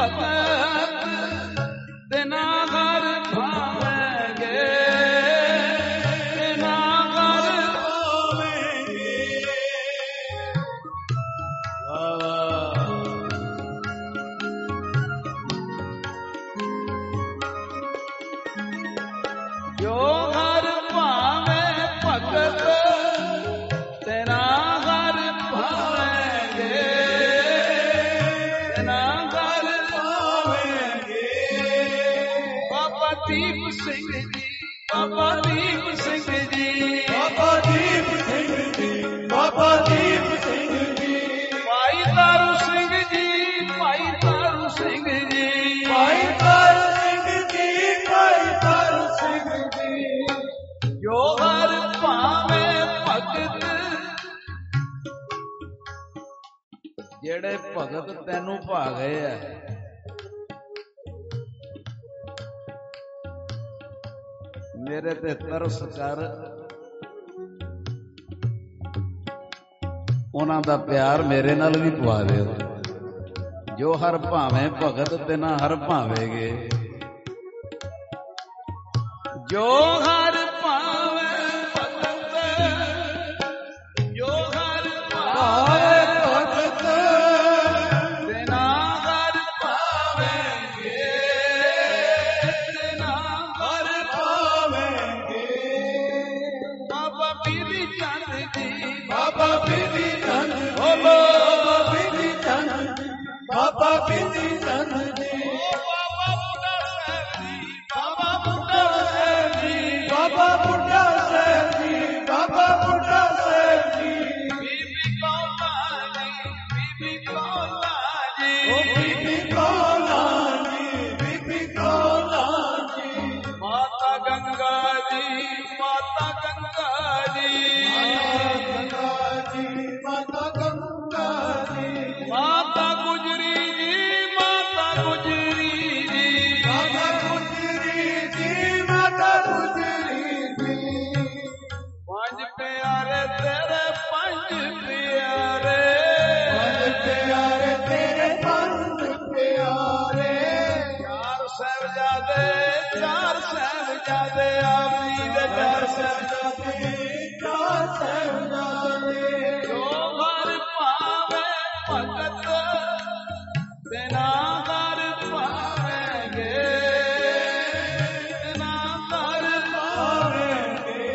भगत तिना हर भावेंगे, तिना हर भावेंगे। जो हर पावे भगत तिना हर भावेंगे, दीप सिंह जी, बाबा दीप सिंह जी, बाबा दीप सिंह जी, बाबा दीप सिंह जी, भाई तारू सिंह जी, भाई तारू सिंह जी, भाई तारू सिंह जी, भाई तारू सिंह जी। जो हर भावे भगत, जेड़े भगत तेनू भा गए है, मेरे ते तरस कर, उन्हां दा प्यार मेरे नाल भी पवा दे। जो हर भावे भगत तिना हर भावेगे, जो हर भावे भगत, जो हर भावे भगत तिना हर भावेगे, तिना हर बाबा बिधि चंद जी, बाबा बिधि चंद, बोलो बिधि चंद, बाबा बिधि चंद जी, बाबा बुढ़ा साहब जी, बाबा बुढ़ा साहब जी, बाबा बुढ़ा साहब जी, बाबा बुढ़ा साहब जी। बीबी कौला जी, बीबी कौला जी, ओ बीबी कौला जी, बीबी कौला जी। माता गंगा जी, माता गंगा जी, माता गंगा जी, माता गुजरी जी, माता गुजरी जी, माता गुजरी जी, माता गुजरी जी। पंज प्यारे तेरे, पंज प्यारे, पंज प्यारे तेरे, पंज प्यारे। चार साहिबजादे, चार साहिबजादे, आपी दे चार साहिबजादे, चार साहिबजादे। जो हर पावे भगत तिना हर पावेंगे, तिना हर पावेंगे।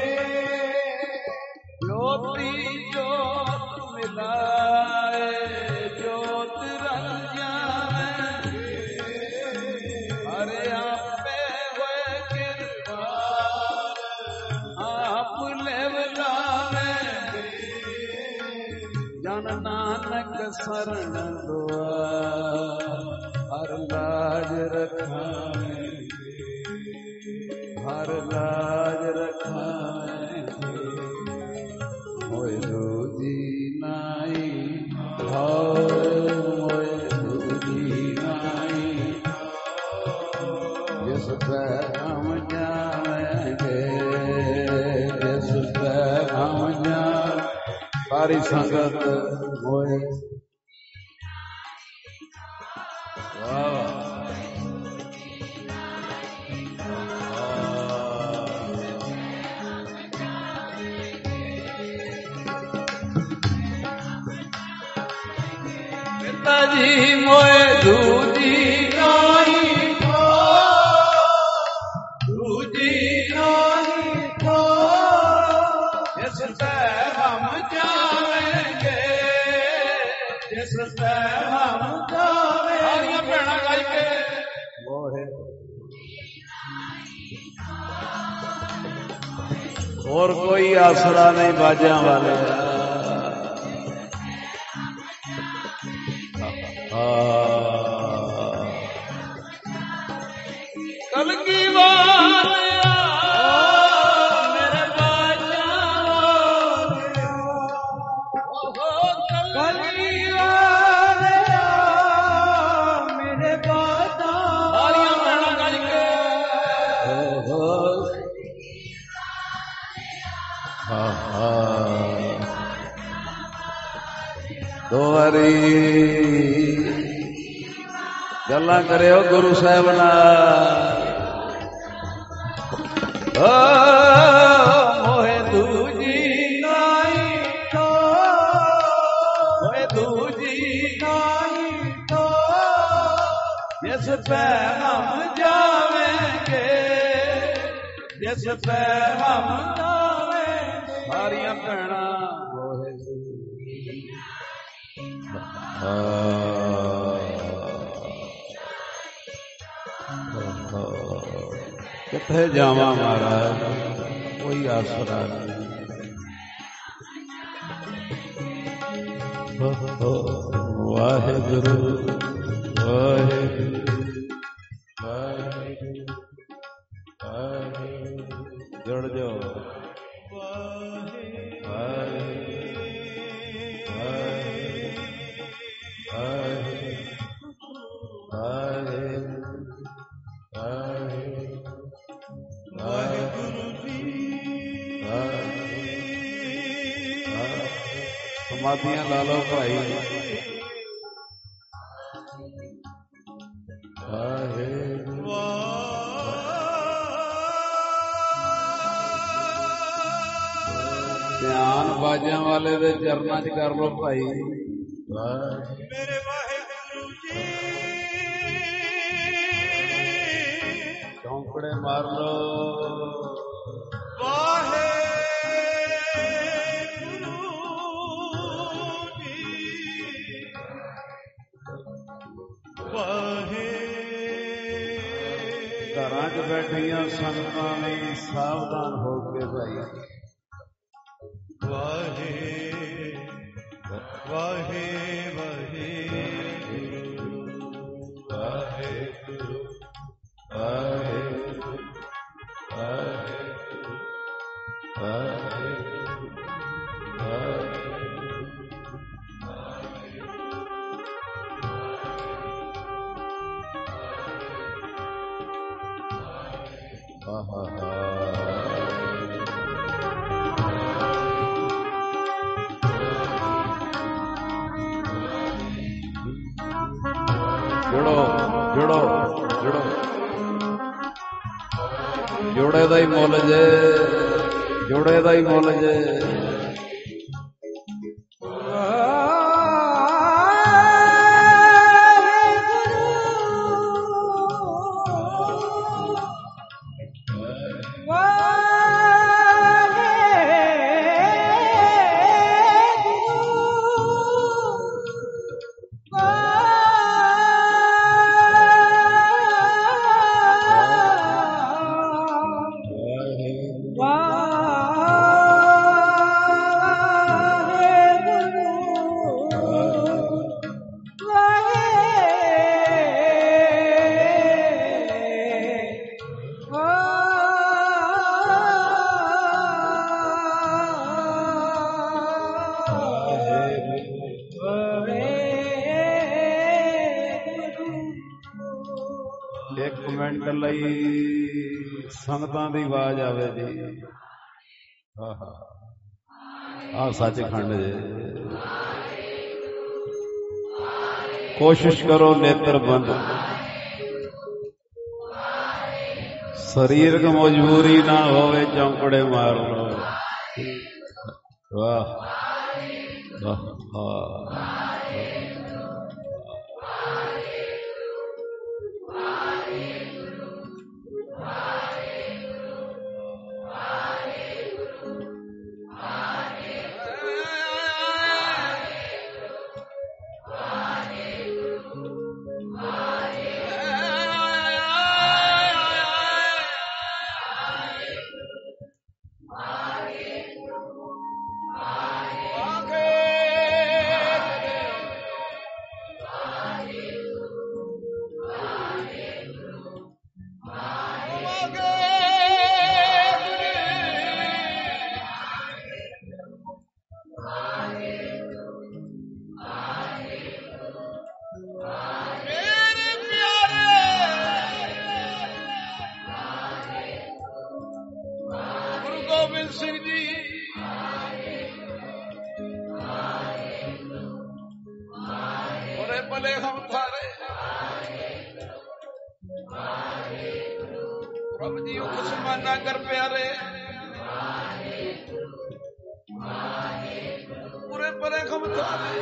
ज्योति ज्योत मिलाए, ज्योत रंग जावे, अरे आपे हुए किरदार आप लेवलावेंगे। जन नानक शरण दुआर हर लाज रखावेंगे, हर लाज रखावेंगे। मोए दूजी नाई मोए दूजी नाई, जिस पे हम जाएंगे, जिस पे हम जाएंगे। सारी संगत मोए पिताजी मोए दूजी नाई, दूजी नाई जिस पे हम जाएंगे, जिस पे हम जाएंगे। ਹੋਰ ਕੋਈ ਆਸਰਾ ਨਹੀਂ ਬਾਜਾਂ ਵਾਲੇ ਕਲਗੀ ਵਾਲਿਆ ਮੇਰੇ ਬਾਜਾਂ ਕਲਗੀ ਵਾਲਿਆ ਮੇਰੇ ਬਾਜਾਂ ਸਾਰੀਆਂ ਭੈਣਾਂ ਗੱਜ ਕੇ ਦੋ ਵਾਰੀ ਗੱਲਾਂ ਕਰਿਓ ਗੁਰੂ ਸਾਹਿਬ ਨਾਲ ਮੋਹੇ ਦੂਜੀ ਨਾਈ ਤੋ ਮੋਹੇ ਦੂਜੀ ਨਾਈ ਤੋ ਜਿਸ ਪੈ ਹਮ ਜਾਵੇਂਗੇ ਜਿਸ ਪੈ ਹਮ ਜਾਵੇਂਗੇ ਸਾਰੀਆਂ ਭੈਣਾਂ ਮੋਹੇ ਕਿੱਥੇ ਜਾਵਾਂ ਮਹਾਰਾਜ ਕੋਈ ਆਸਰਾ ਨਹੀਂ ਵਾਹਿਗੁਰੂ ਵਾਹਿਗੁਰੂ ਵਾਹਿਗੁਰੂ ਜੁੜ ਜਾਓ ਸਮਾਧੀਆਂ ਲਾ ਲਓ ਭਾਈ ਧਿਆਨ ਬਾਜਾਂ ਵਾਲੇ ਦੇ ਚਰਨਾਂ 'ਚ ਕਰ ਲਓ ਭਾਈ ਮੇਰੇ ਵਾਹਿਗੁਰੂ ਜੀ ਚੌਂਕੜੇ ਮਾਰ ਲਓ ਘਰਾਂ 'ਚ ਬੈਠੀਆਂ ਸੰਗਤਾਂ ਲਈ ਸਾਵਧਾਨ ਹੋ ਕੇ ਭਾਈ ਵਾਹੇ ਵਾਹੇ ਵਾਹੇ ਵਾਹੇ ਵਾਹੇ ਜੁੜੋ ਜੁੜੋ ਜੁੜੋ ਜੋੜੇ ਦਾ ਹੀ ਮੁੱਲ ਜੇ ਜੋੜੇ ਦਾ ਹੀ ਮੁੱਲ ਜੇ ਮਿੰਟ ਲਈ ਸੰਗਤਾਂ ਦੀ ਆਵਾਜ਼ ਆਵੇ ਜੀ ਆਹ ਸੱਚਖੰਡ ਜੇ ਕੋਸ਼ਿਸ਼ ਕਰੋ ਨੇਤਰ ਬੰਦ ਸਰੀਰਕ ਮਜਬੂਰੀ ਨਾ ਹੋਵੇ ਚੌਂਕੜੇ ਮਾਰ ਲਓ ਵਾਹ ਵਾਹ ਕਰਮ ਥਾਰੇ। ਪ੍ਰਭ ਜੀ ਉਹ ਖਸਮਾਨਾ ਕਰ ਪਿਆਰੇ, ਪੂਰੇ ਪਰੇ ਖਮ ਥਾਰੇ।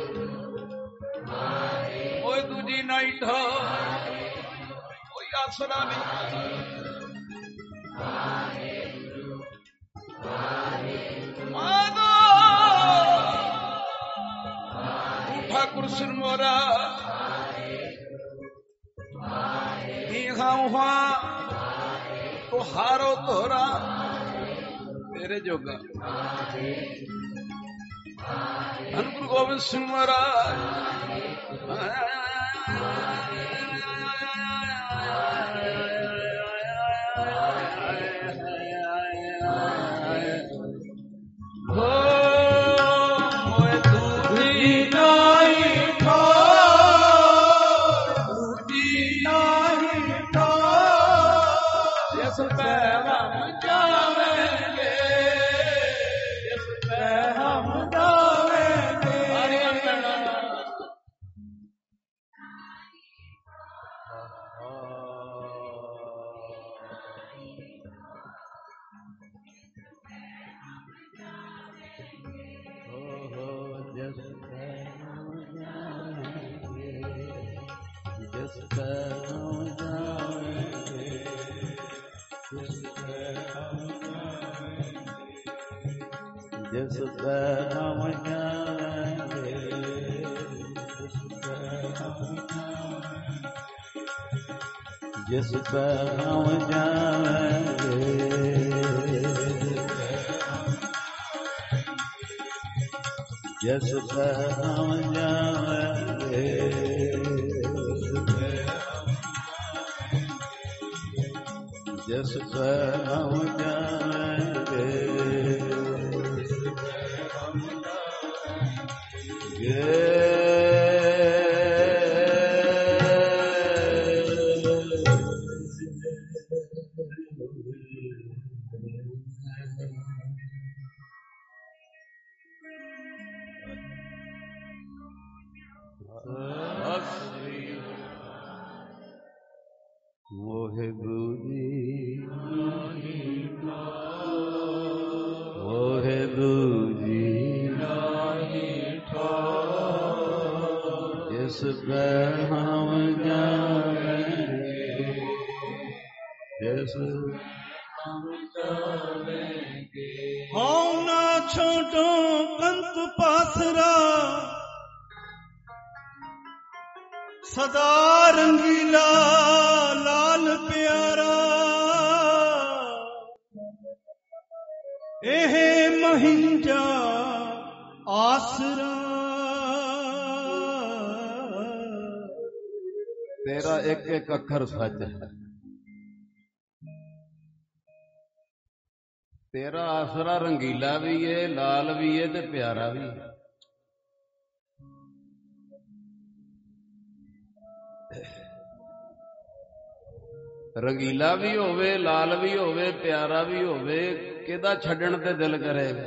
ਓਏ ਦੂਜੀ ਨਾਈ ਠਾ ਕੋਈ ਆਸਰਾ ਨਹੀਂ। ਮਾਧੋ ठाकुर सिर मोरा तो हारो तोरा तेरे जोगा। धन गुरु गोविंद सिंह महाराज जिस पर हम जाएंगे, जिस पर हम जाएंगे, जिस पर हम जाएंगे, जिस पर हम जाएंगे, हूं ना छोटो कंत पासरा सदा रंगीला लाल प्यारा एह महिंजा आसरा तेरा एक एक अखर सच है, तेरा आसरा रंगीला भी है, लाल भी है ते प्यारा भी है। रंगीला भी होवे, लाल भी होवे, प्यारा भी होवे, किदा छड्डण ते दिल करेगा।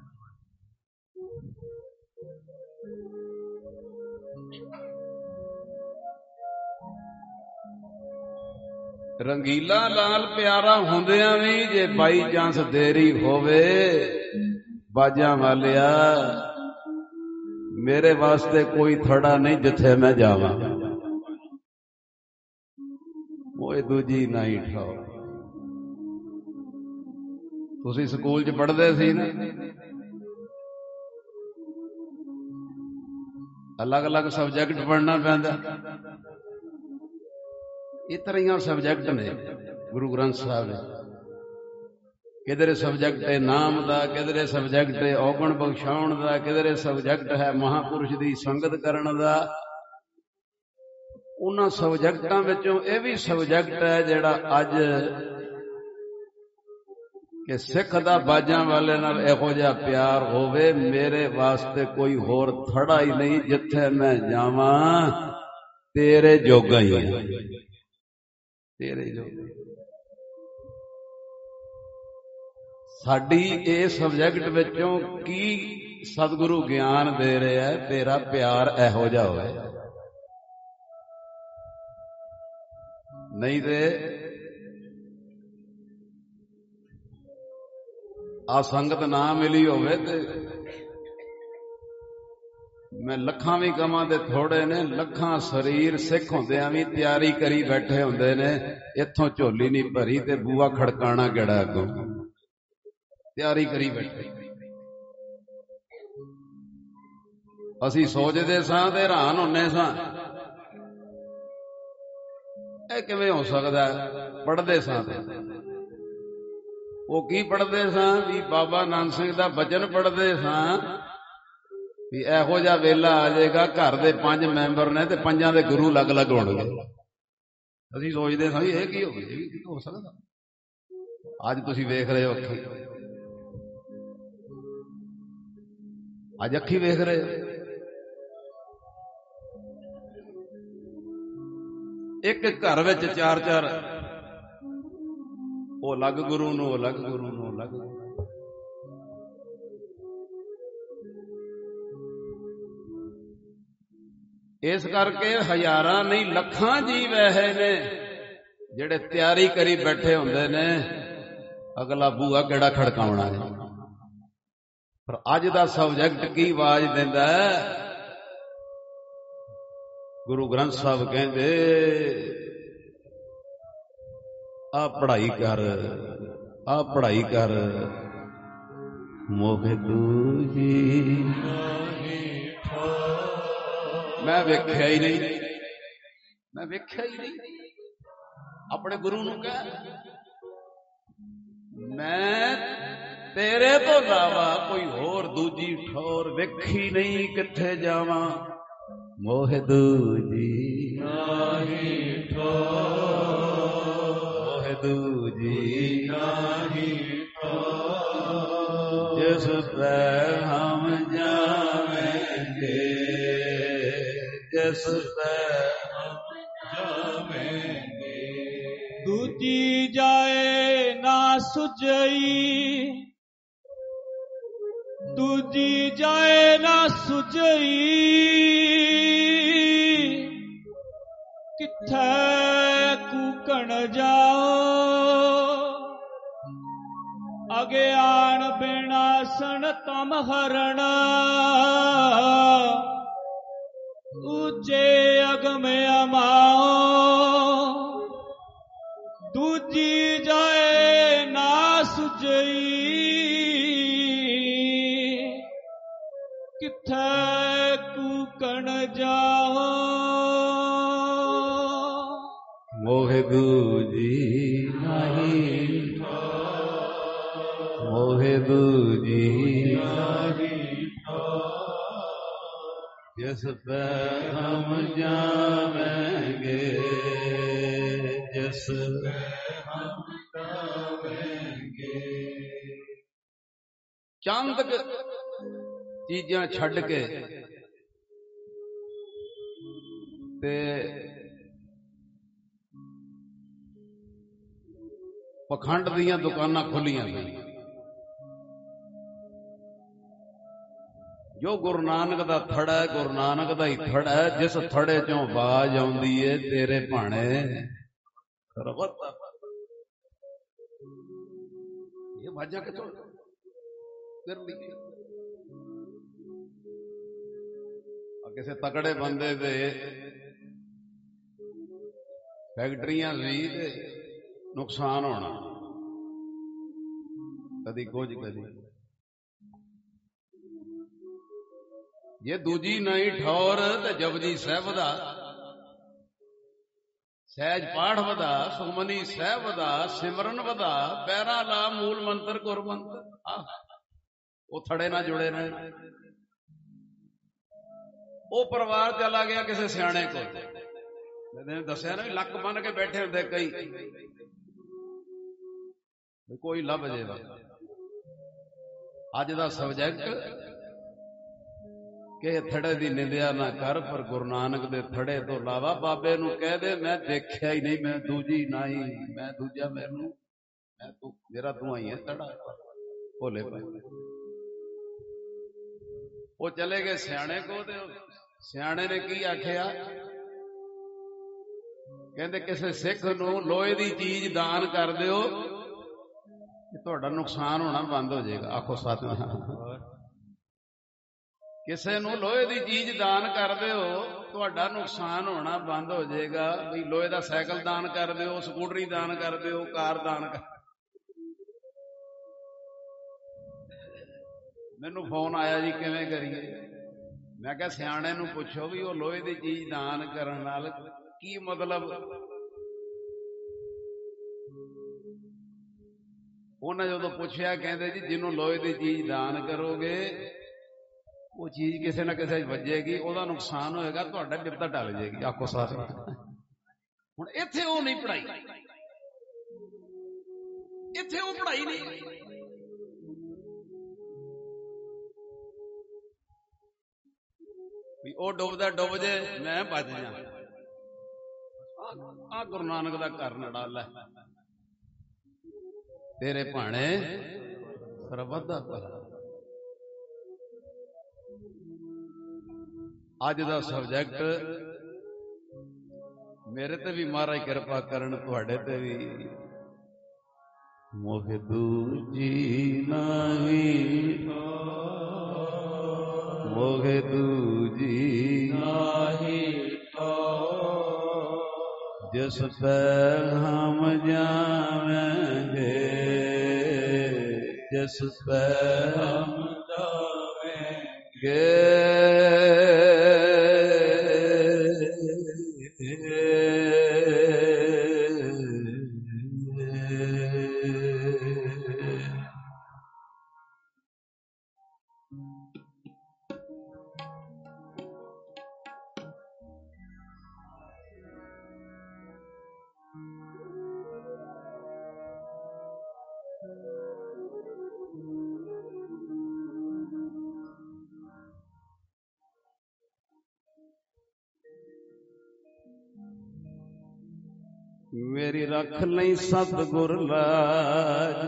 रंगीला लाल प्यारा हुंदियां भी जे बाई चांस देरी होवे, बाजा वालिया मेरे वास्ते कोई थड़ा नहीं जिथे मैं जावां। ओए दूजी नाई खाओ। तुसीं स्कूल च पढ़दे सी ना, अलग अलग सबजैक्ट पढ़ना पैंदा। इतरियां सबजैक्ट ने गुरु ग्रंथ साहब ने, किधरे सबजैक्ट है नाम दा, किधरे सबजैक्ट है औगण बख्शाउण दा, किधरे सबजैक्ट है महापुरुष दी संगत करन दा। उन्हां सबजैक्टां विचों यह भी सबजैक्ट है जिहड़ा अज कि सिख दा बाजां वाले नाल इहो जिहा प्यार होवे, मेरे वास्ते कोई होर थड़ा ही नहीं, जिथे मैं जावां तेरे जोगा ही है, तेरे जोगा। साडी इस सबजैक्ट विचों की सतगुरु ज्ञान दे रहा है, तेरा प्यार इहो जिहा होवे। ਨਹੀਂ ਤੇ ਆ ਸੰਗਤ ਨਾ ਮਿਲੀ ਹੋਵੇ ਤੇ ਮੈਂ ਲੱਖਾਂ ਵੀ ਕਮਾਂ ਤੇ ਥੋੜੇ ਨੇ, ਲੱਖਾਂ ਸਰੀਰ ਸਿੱਖ ਹੁੰਦਿਆਂ ਵੀ ਤਿਆਰੀ ਕਰੀ ਬੈਠੇ ਹੁੰਦੇ ਨੇ, ਇੱਥੋਂ ਝੋਲੀ ਨਹੀਂ ਭਰੀ ਤੇ ਬੂਆ ਖੜਕਾਣਾ ਕਿਹੜਾ ਅੱਗੋਂ, ਤਿਆਰੀ ਕਰੀ ਬੈਠੇ। ਅਸੀਂ ਸੋਚਦੇ ਸਾਂ ਤੇ ਹੈਰਾਨ ਹੁੰਨੇ ਸਾਂ, ਇਹ ਕਿਵੇਂ ਹੋ ਸਕਦਾ? ਪੜ੍ਹਦੇ ਸਾਂ ਤੇ ਉਹ ਕੀ ਪੜ੍ਹਦੇ ਸਾਂ ਵੀ ਬਾਬਾ ਨਾਨਕ ਸਿੰਘ ਦਾ ਬਚਨ ਪੜ੍ਹਦੇ ਸਾਂ ਵੀ ਇਹੋ ਜਿਹਾ ਵੇਲਾ ਆ ਜਾਏਗਾ, ਘਰ ਦੇ 5 ਮੈਂਬਰ ਨੇ ਤੇ 5 ਦੇ ਗੁਰੂ ਅਲੱਗ-ਅਲੱਗ ਹੋਣਗੇ। ਅਸੀਂ ਸੋਚਦੇ ਸਾਂ ਇਹ ਕੀ ਹੋਵੇ, ਇਹ ਕੀ ਹੋ ਸਕਦਾ? ਅੱਜ ਤੁਸੀਂ ਵੇਖ ਰਹੇ ਹੋ, ਅੱਜ ਅੱਖੀ ਵੇਖ ਰਹੇ ਹੋ। ਇੱਕ ਘਰ ਵਿੱਚ 4-4 ਉਹ ਅਲੱਗ ਗੁਰੂ ਨੂੰ, ਅਲੱਗ ਗੁਰੂ ਨੂੰ, ਅਲੱਗ। ਇਸ ਕਰਕੇ ਹਜ਼ਾਰਾਂ ਨਹੀਂ ਲੱਖਾਂ ਜੀਵ ਐਸੇ ਨੇ ਜਿਹੜੇ ਤਿਆਰੀ ਕਰੀ ਬੈਠੇ ਹੁੰਦੇ ਨੇ, ਅਗਲਾ ਬੂਹਾ ਕਿਹੜਾ ਖੜਕਾਉਣਾ ਹੈ। ਪਰ ਅੱਜ ਦਾ ਸਬਜੈਕਟ ਕੀ ਆਵਾਜ਼ ਦਿੰਦਾ? ਗੁਰੂ ਗ੍ਰੰਥ ਸਾਹਿਬ ਕਹਿੰਦੇ ਆ ਪੜ੍ਹਾਈ ਕਰ, ਆ ਪੜ੍ਹਾਈ ਕਰ, ਮੋਹ ਦੂਜੀ। ਮੈਂ ਵੇਖਿਆ ਹੀ ਨਹੀਂ, ਮੈਂ ਵੇਖਿਆ ਹੀ ਨਹੀਂ। ਆਪਣੇ ਗੁਰੂ ਨੂੰ ਕਹਿ, ਮੈਂ ਤੇਰੇ ਤੋਂ ਇਲਾਵਾ ਕੋਈ ਹੋਰ ਦੂਜੀ ਠੌਰ ਵੇਖੀ ਨਹੀਂ, ਕਿੱਥੇ ਜਾਵਾਂ। ਮੋਹ ਦੂਜੀ ਨਾਹੀ ਠੌਰ, ਮੋਹ ਦੂਜੀ ਨਾਹੀ ਠੌਰ, ਜਿਸ ਪੈ ਹਮ ਜਾਵੇਂਗੇ, ਜਿਸ ਪੈ ਹਮ ਜਾਵੇਂਗੇ। ਦੂਜੀ ਜਾਏ ਨਾ ਸੁਝਈ, ਦੂਜੀ ਜਾਏ ਨਾ ਸੁਝਈ, ਕਿੱਥੇ ਕੂਕਣ ਜਾਓ। ਅਗਿਆਨ ਬਿਨਾਸਣ ਤਮ ਹਰਣ, ਉੱਚੇ ਅਗਮ ਅਮਾਓ। ਦੂਜੀ ਜਾਏ ਨਾ ਸੁਝਈ, ਕਿੱਥੇ ਕੂਕਣ ਜਾਓ। ਮੋਹ ਦੂਜੀ ਨਾਹੀ, ਮੋਹ ਦੂਜੀ ਨਾਹੀ, ਜਿਸ ਪੈ ਹਮ ਜਾਵੇਂਗੇ, ਜਿਸ ਪੈ ਹਮ ਜਾਵੇਂਗੇ। ਚੰਦ ਚੀਜ਼ਾਂ ਛੱਡ ਕੇ ਤੇ ਪਖੰਡ ਦੀਆਂ ਦੁਕਾਨਾਂ ਖੁੱਲੀਆਂ ਗਈਆਂ। ਜੋ ਗੁਰੂ ਨਾਨਕ ਦਾ ਥੜਾ ਹੈ, ਗੁਰੂ ਨਾਨਕ ਦਾ ਹੀ ਥੜਾ ਹੈ, ਜਿਸ ਥੜੇ ਚੋਂ ਆਵਾਜ਼ ਆਉਂਦੀ ਏ ਤੇਰੇ ਭਾਣੇ ਸਰਬਤ। ਇਹ ਆਵਾਜ਼ਾਂ ਕਿੱਥੋਂ ਕਰਦੀ? ਕਿਸੇ ਤਕੜੇ ਬੰਦੇ ਦੇ ਫੈਕਟਰੀਆਂ ਵੀ ਤੇ ਨੁਕਸਾਨ ਹੋਣਾ, ਕਦੀ ਕੁਝ ਕਦੀ। ਜੇ ਦੂਜੀ ਨਹੀਂ ਠੌਰ ਤੇ ਜਪਜੀ ਸਾਹਿਬ ਦਾ, ਸਹਿਜ ਪਾਠ ਵਧਾ, ਸੁਖਮਨੀ ਸਾਹਿਬ ਵਧਾ, ਸਿਮਰਨ ਵਧਾ, ਪੈਰਾਂ ਲਾ ਮੂਲ ਮੰਤਰ ਗੁਰਮੰਤਰ। ਉਹ ਥੜੇ ਨਾਲ ਜੁੜੇ ਨੇ। ਉਹ ਪਰਿਵਾਰ ਚਲਾ ਗਿਆ ਕਿਸੇ ਸਿਆਣੇ ਕੋਲ, ਮੈਂ ਦੱਸਿਆ ਨਾ, ਲੱਕ ਬੰਨ ਕੇ ਬੈਠੇ ਹੁੰਦੇ ਕਈ, ਕੋਈ ਲੱਭ ਜੇਗਾ। ਅੱਜ ਦਾ ਸਬਜੈਕਟ ਕਿ ਥੜੇ ਦੀ ਨਿੰਦਿਆ ਨਾ ਕਰ, ਪਰ ਗੁਰੂ ਨਾਨਕ ਦੇ ਥੜੇ ਤੋਂ ਇਲਾਵਾ ਬਾਬੇ ਨੂੰ ਕਹਿ ਦੇ ਮੈਂ ਦੇਖਿਆ ਹੀ ਨਹੀਂ, ਮੈਂ ਦੂਜੀ ਨਹੀਂ, ਮੈਂ ਦੂਜਾ, ਮੈਨੂੰ ਮੈਂ ਤੂੰ, ਮੇਰਾ ਤੂੰ ਹੀ ਹੈ ਥੜਾ। ਭੋਲੇ ਭਾਈ ਉਹ ਚਲੇ ਗਏ ਸਿਆਣੇ ਕੋ, ਤੇ ਸਿਆਣੇ ਨੇ ਕੀ ਆਖਿਆ? ਕਹਿੰਦੇ ਕਿਸੇ ਸਿੱਖ ਨੂੰ ਲੋਹੇ ਦੀ ਚੀਜ਼ ਦਾਨ ਕਰ ਦਿਓ, ਤੁਹਾਡਾ ਨੁਕਸਾਨ ਹੋਣਾ ਬੰਦ ਹੋ ਜਾਏਗਾ। ਆਖੋ ਸਤਿਨਾਮ। ਕਿਸੇ ਨੂੰ ਲੋਹੇ ਦੀ ਚੀਜ਼ ਦਾਨ ਕਰ ਦਿਓ, ਤੁਹਾਡਾ ਨੁਕਸਾਨ ਹੋਣਾ ਬੰਦ ਹੋ ਜਾਏਗਾ। ਵੀ ਲੋਹੇ ਦਾ ਸਾਈਕਲ ਦਾਨ ਕਰ ਦਿਓ, ਸਕੂਟਰੀ ਦਾਨ ਕਰ ਦਿਓ, ਕਾਰ ਦਾਨ ਕਰ। ਮੈਨੂੰ ਫੋਨ ਆਇਆ ਜੀ ਕਿਵੇਂ ਕਰੀਏ? ਮੈਂ ਕਿਹਾ ਸਿਆਣੇ ਨੂੰ ਪੁੱਛੋ ਵੀ ਉਹ ਲੋਹੇ ਦੀ ਚੀਜ਼ ਦਾਨ ਕਰਨ ਨਾਲ ਕੀ ਮਤਲਬ। ਉਹਨਾਂ ਜਦੋਂ ਪੁੱਛਿਆ, ਕਹਿੰਦੇ ਜੀ ਜਿਹਨੂੰ ਲੋਹੇ ਦੀ ਚੀਜ਼ ਦਾਨ ਕਰੋਗੇ ਉਹ ਚੀਜ਼ ਕਿਸੇ ਨਾ ਕਿਸੇ ਵੱਜੇਗੀ, ਉਹਦਾ ਨੁਕਸਾਨ ਹੋਏਗਾ, ਤੁਹਾਡਾ ਬਿਪਤਾ ਟਲ ਜਾਏਗੀ। ਆਖੋ ਸਾਥ। ਹੁਣ ਇੱਥੇ ਉਹ ਨਹੀਂ ਪੜ੍ਹਾਈ, ਇੱਥੇ ਉਹ ਪੜ੍ਹਾਈ ਨਹੀਂ। ਵੀ ਉਹ ਡੁੱਬਦਾ ਡੁੱਬ ਜੇ, ਮੈਂ ਬਚ ਜਾ। ਆ ਗੁਰੂ ਨਾਨਕ ਦਾ ਘਰ ਨੜਾਲਾ, ਤੇਰੇ ਭਾਣੇ ਸਰਬੱਤ ਦਾ ਭਲਾ। ਅੱਜ ਦਾ ਸਬਜੈਕਟ ਮੇਰੇ ਤੇ ਵੀ ਮਹਾਰਾਜ ਕਿਰਪਾ ਕਰਨ, ਤੁਹਾਡੇ ਤੇ ਵੀ। ਮੋਹਿ ਦੂਜੀ ਨਾਹੀ, ਮੋਹਿ ਦੂਜੀ ਨਾਹੀ, ਜਿਸ ਪੈ ਹਮ ਜਾਵਾਂਗੇ, ਜਿਸ ਪੈ ਹਮ ਜਾਵਾਂਗੇ। ਮੇਰੀ ਰੱਖ ਲਈ ਸਤਿਗੁਰ ਲਾਜ,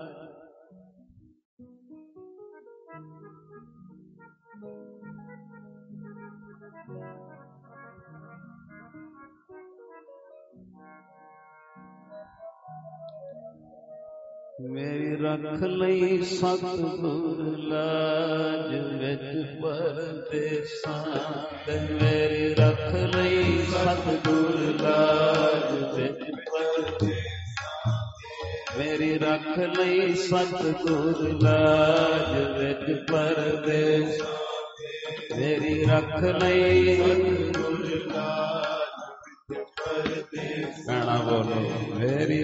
ਮੇਰੀ ਰੱਖ ਲਈ ਸਤਿਗੁਰ ਲਾਜ, ਵਿੱਚ ਪਰਦੇਸਾਂ ਤੇ ਮੇਰੀ ਰੱਖ ਲਈ ਸਤਿਗੁਰ ਲਾਜ, ਵਿੱਚ ਪਰਦੇਸਾਂ ਮੇਰੀ ਰੱਖ ਲਈ ਸਤਿਗੁਰ ਲਾਜ, ਵਿੱਚ ਪਰਦੇਸਾਂ ਮੇਰੀ ਰੱਖ ਲਈ ਸਤਿਗੁਰ ਲਾਜ, ਵਿੱਚ ਪਰਦੇਸਾਂ। ਗਾਣਾ ਬੋਲੋ। ਮੇਰੀ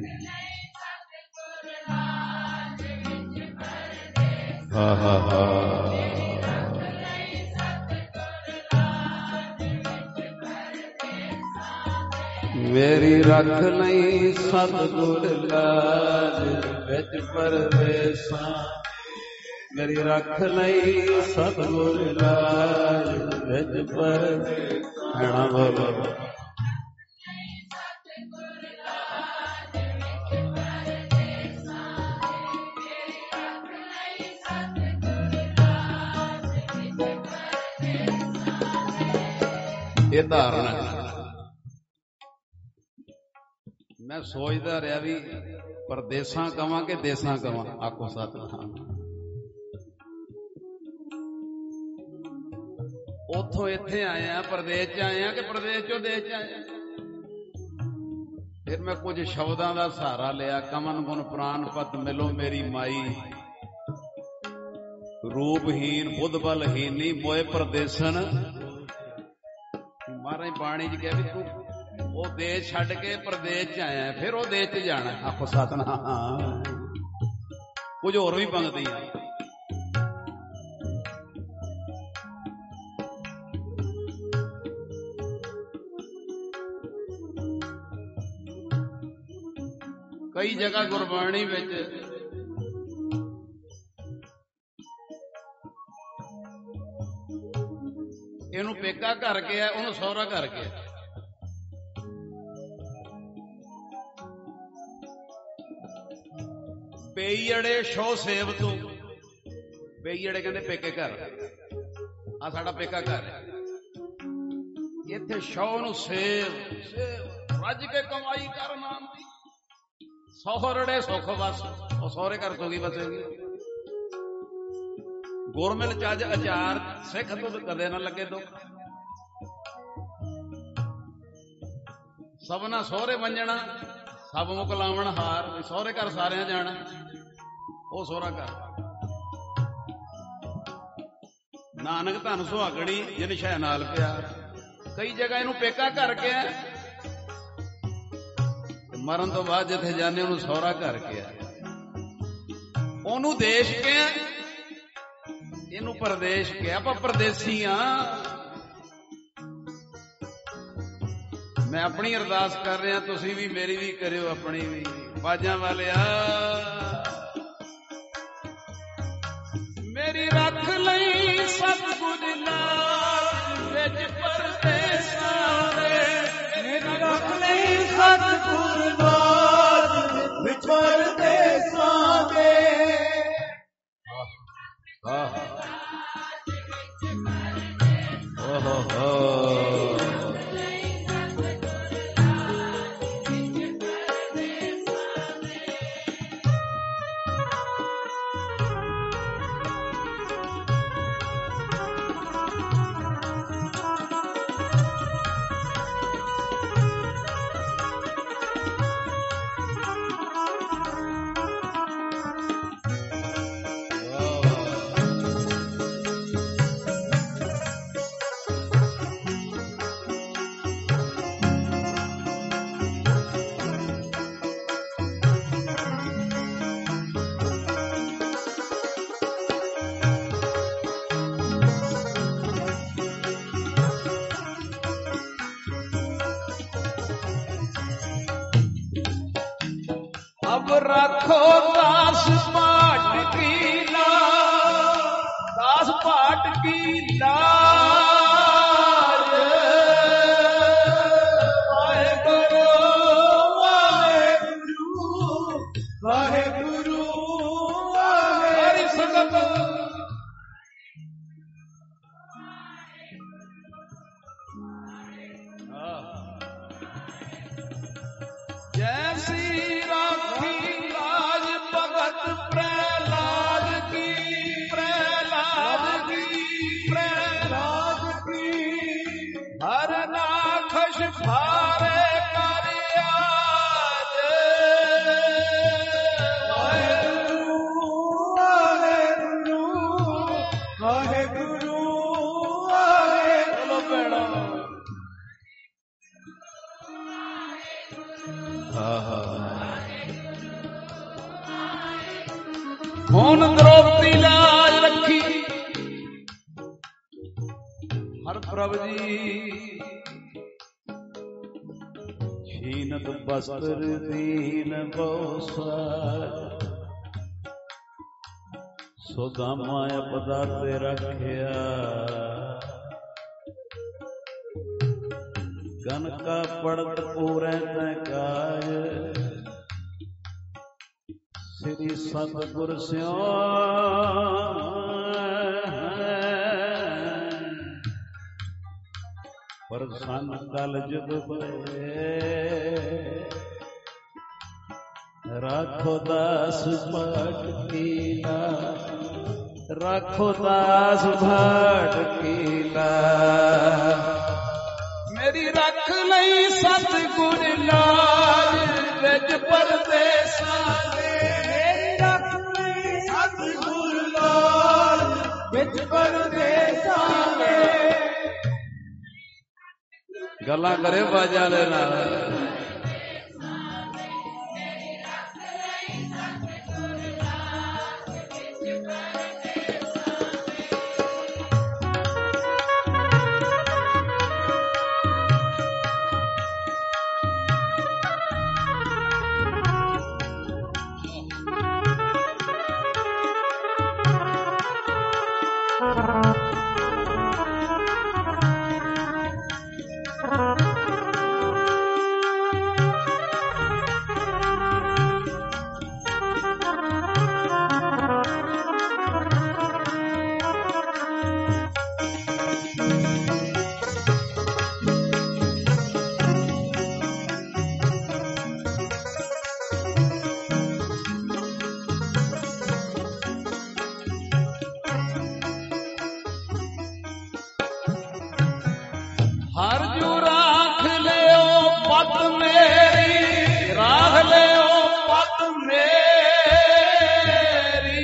ਹਾ ਹਾ ਹਾ। ਮੇਰੀ ਰੱਖ ਲਈ ਸਤਿਗੁਰ ਲਾਜ, ਵਿੱਚ ਪਰਦੇਸਾਂ ਮੇਰੀ ਰੱਖ ਲਈ ਸਤਿਗੁਰ ਲਾਜ, ਵਿੱਚ ਪਰਦੇਸਾਂ। ਗਾਣਾ ਬੋਲੋ। ਇਹ ਧਾਰਨਾ ਮੈਂ ਸੋਚਦਾ ਰਿਹਾ ਵੀ ਪਰਦੇਸਾਂ ਕਵਾਂ ਕਿ ਦੇਸਾਂ ਕਵਾਂ। ਆਖੋ ਸਤਿਨਾਮ। ਉੱਥੋਂ ਇੱਥੇ ਆਏ ਆ, ਪਰਦੇਸ ਚ ਆਏ ਆ ਕਿ ਪਰਦੇਸ ਚੋਂ ਦੇਸ਼ ਚ ਆਏ ਆ। ਫਿਰ ਮੈਂ ਕੁਝ ਸ਼ਬਦਾਂ ਦਾ ਸਹਾਰਾ ਲਿਆ। ਕਮਨ ਗੁਣ ਪ੍ਰਾਨ ਪਤ ਮਿਲੋ ਮੇਰੀ ਮਾਈ, ਰੂਪਹੀਨ ਬੁੱਧ ਬਲਹੀਨੀ ਮੋਏ ਪਰਦੇਸਨ। ਮਹਾਰਾਜ ਬਾਣੀ ਚ ਕਿਹਾ ਵੀ ਤੂੰ ਉਹ ਦੇਸ਼ ਛੱਡ ਕੇ ਪਰਦੇਸ ਚ ਆਇਆ, ਫਿਰ ਉਹ ਦੇਸ਼ ਚ ਜਾਣਾ। ਆਖੋ ਸਤਿਨਾਮ। ਕੁਝ ਹੋਰ ਵੀ ਪੰਗਤੀ ਆ। ਕਈ ਜਗ੍ਹਾ ਗੁਰਬਾਣੀ ਵਿੱਚ ਇਹਨੂੰ ਪੇਕਾ ਘਰ ਕੇ ਆ, ਉਹਨੂੰ ਸਹੁਰਾ ਘਰ ਕੇ ਆ। ਪੇਈੜੇ ਸ਼ੋ ਸੇਵ ਤੂੰ, ਪੇਈੜੇ ਕਹਿੰਦੇ ਪੇਕੇ ਘਰ। ਆ ਸਾਡਾ ਪੇਕਾ ਘਰ ਹੈ। ਇੱਥੇ ਸ਼ੋ ਨੂੰ ਸੇਵ, ਰੱਜ ਕੇ ਕਮਾਈ ਕਰ ਨਾਮ ਦੀ, ਸਹੁਰੜੇ ਸੁੱਖ ਬਸ। ਉਹ ਸਹੁਰੇ ਘਰ ਤੋਂ ਕੀ ਬਚੇਗੀ? ਗੁਰਮਿਲ ਚੱਜ ਅਚਾਰ ਸਿੱਖ ਤੋਂ ਕਦੇ ਨਾ ਲੱਗੇ ਦੁੱਖ। ਸਭਨਾ ਸਹੁਰੇ ਵੰਜਣਾ, ਸਭ ਮੁਕਲਾਵਣ ਹਾਰ। ਸਹੁਰੇ ਘਰ ਸਾਰਿਆਂ ਜਾਣਾ, ਉਹ ਸਹੁਰਾ ਘਰ। ਨਾਨਕ ਧਨ ਸੁਹਾਗਣੀ ਜਿਨ ਸ਼ੈ ਨਾਲ ਪਿਆਰ। ਕਈ ਜਗ੍ਹਾ ਇਹਨੂੰ ਪੇਕਾ ਘਰ ਕਿਹਾ, ਮਰਨ ਤੋਂ ਬਾਅਦ ਜਿੱਥੇ ਜਾਂਦੇ ਉਹਨੂੰ ਸਹੁਰਾ ਘਰ ਕਿਹਾ। ਉਹਨੂੰ ਦੇਸ਼ ਕਿਹਾ, ਇਹਨੂੰ ਪਰਦੇਸ਼ ਕਿਹਾ। ਆਪਾਂ ਪਰਦੇਸੀ ਆ। ਮੈਂ ਆਪਣੀ ਅਰਦਾਸ ਕਰ ਰਿਹਾ, ਤੁਸੀਂ ਵੀ ਮੇਰੀ ਵੀ ਕਰਿਓ, ਆਪਣੀ ਵੀ। ਬਾਜਾਂ ਵਾਲਿਆ ਮੇਰੀ ਰੱਖ ਲਈ ਸਤਿਗੁਰ ਨਾਲ ਵਿੱਚ ਪਰਦੇਸਾਂ ਦੇ। ਮੇਰੀ ਰੱਖ ਲਈ ਸਤਿਗੁਰ ਨਾਲ ਵਿੱਚ ਪਰਦੇਸਾਂ ਦੇ। अब रखो दास पाट की लाज, दास पाट की लाज। वाहेगुरु वाहेगुरु वाहेगुरु वाहे संगत। जैसी राखी लाज भगत प्रहलाद की, प्रहलाद की, प्रहलाद की। हर नाखश भारे कर आज। वाहेगुरु वाहेगुरु वाहेगुरु वाहे। ਹੁਣ द्रौपदी लाज रखी हर प्रभ जी। छीनत बस्त्र दीन बहुसार, सुदामा अपदा ते रखिया। कनका पड़त पूरे तै काज, श्री सतगुर स्यों प्रसन्न कल जुग भये। राखो दास भाट की लाज, राखो दास भाट की लाज। मेरी रख लई सतगुर लाज विच परदेसां दे। मेरी रख लई सतगुर लाज विच परदेसां दे। गल्लां करे बाजां दे नाल। हर जू राख लियो पत मेरी, राख लियो पत मेरी।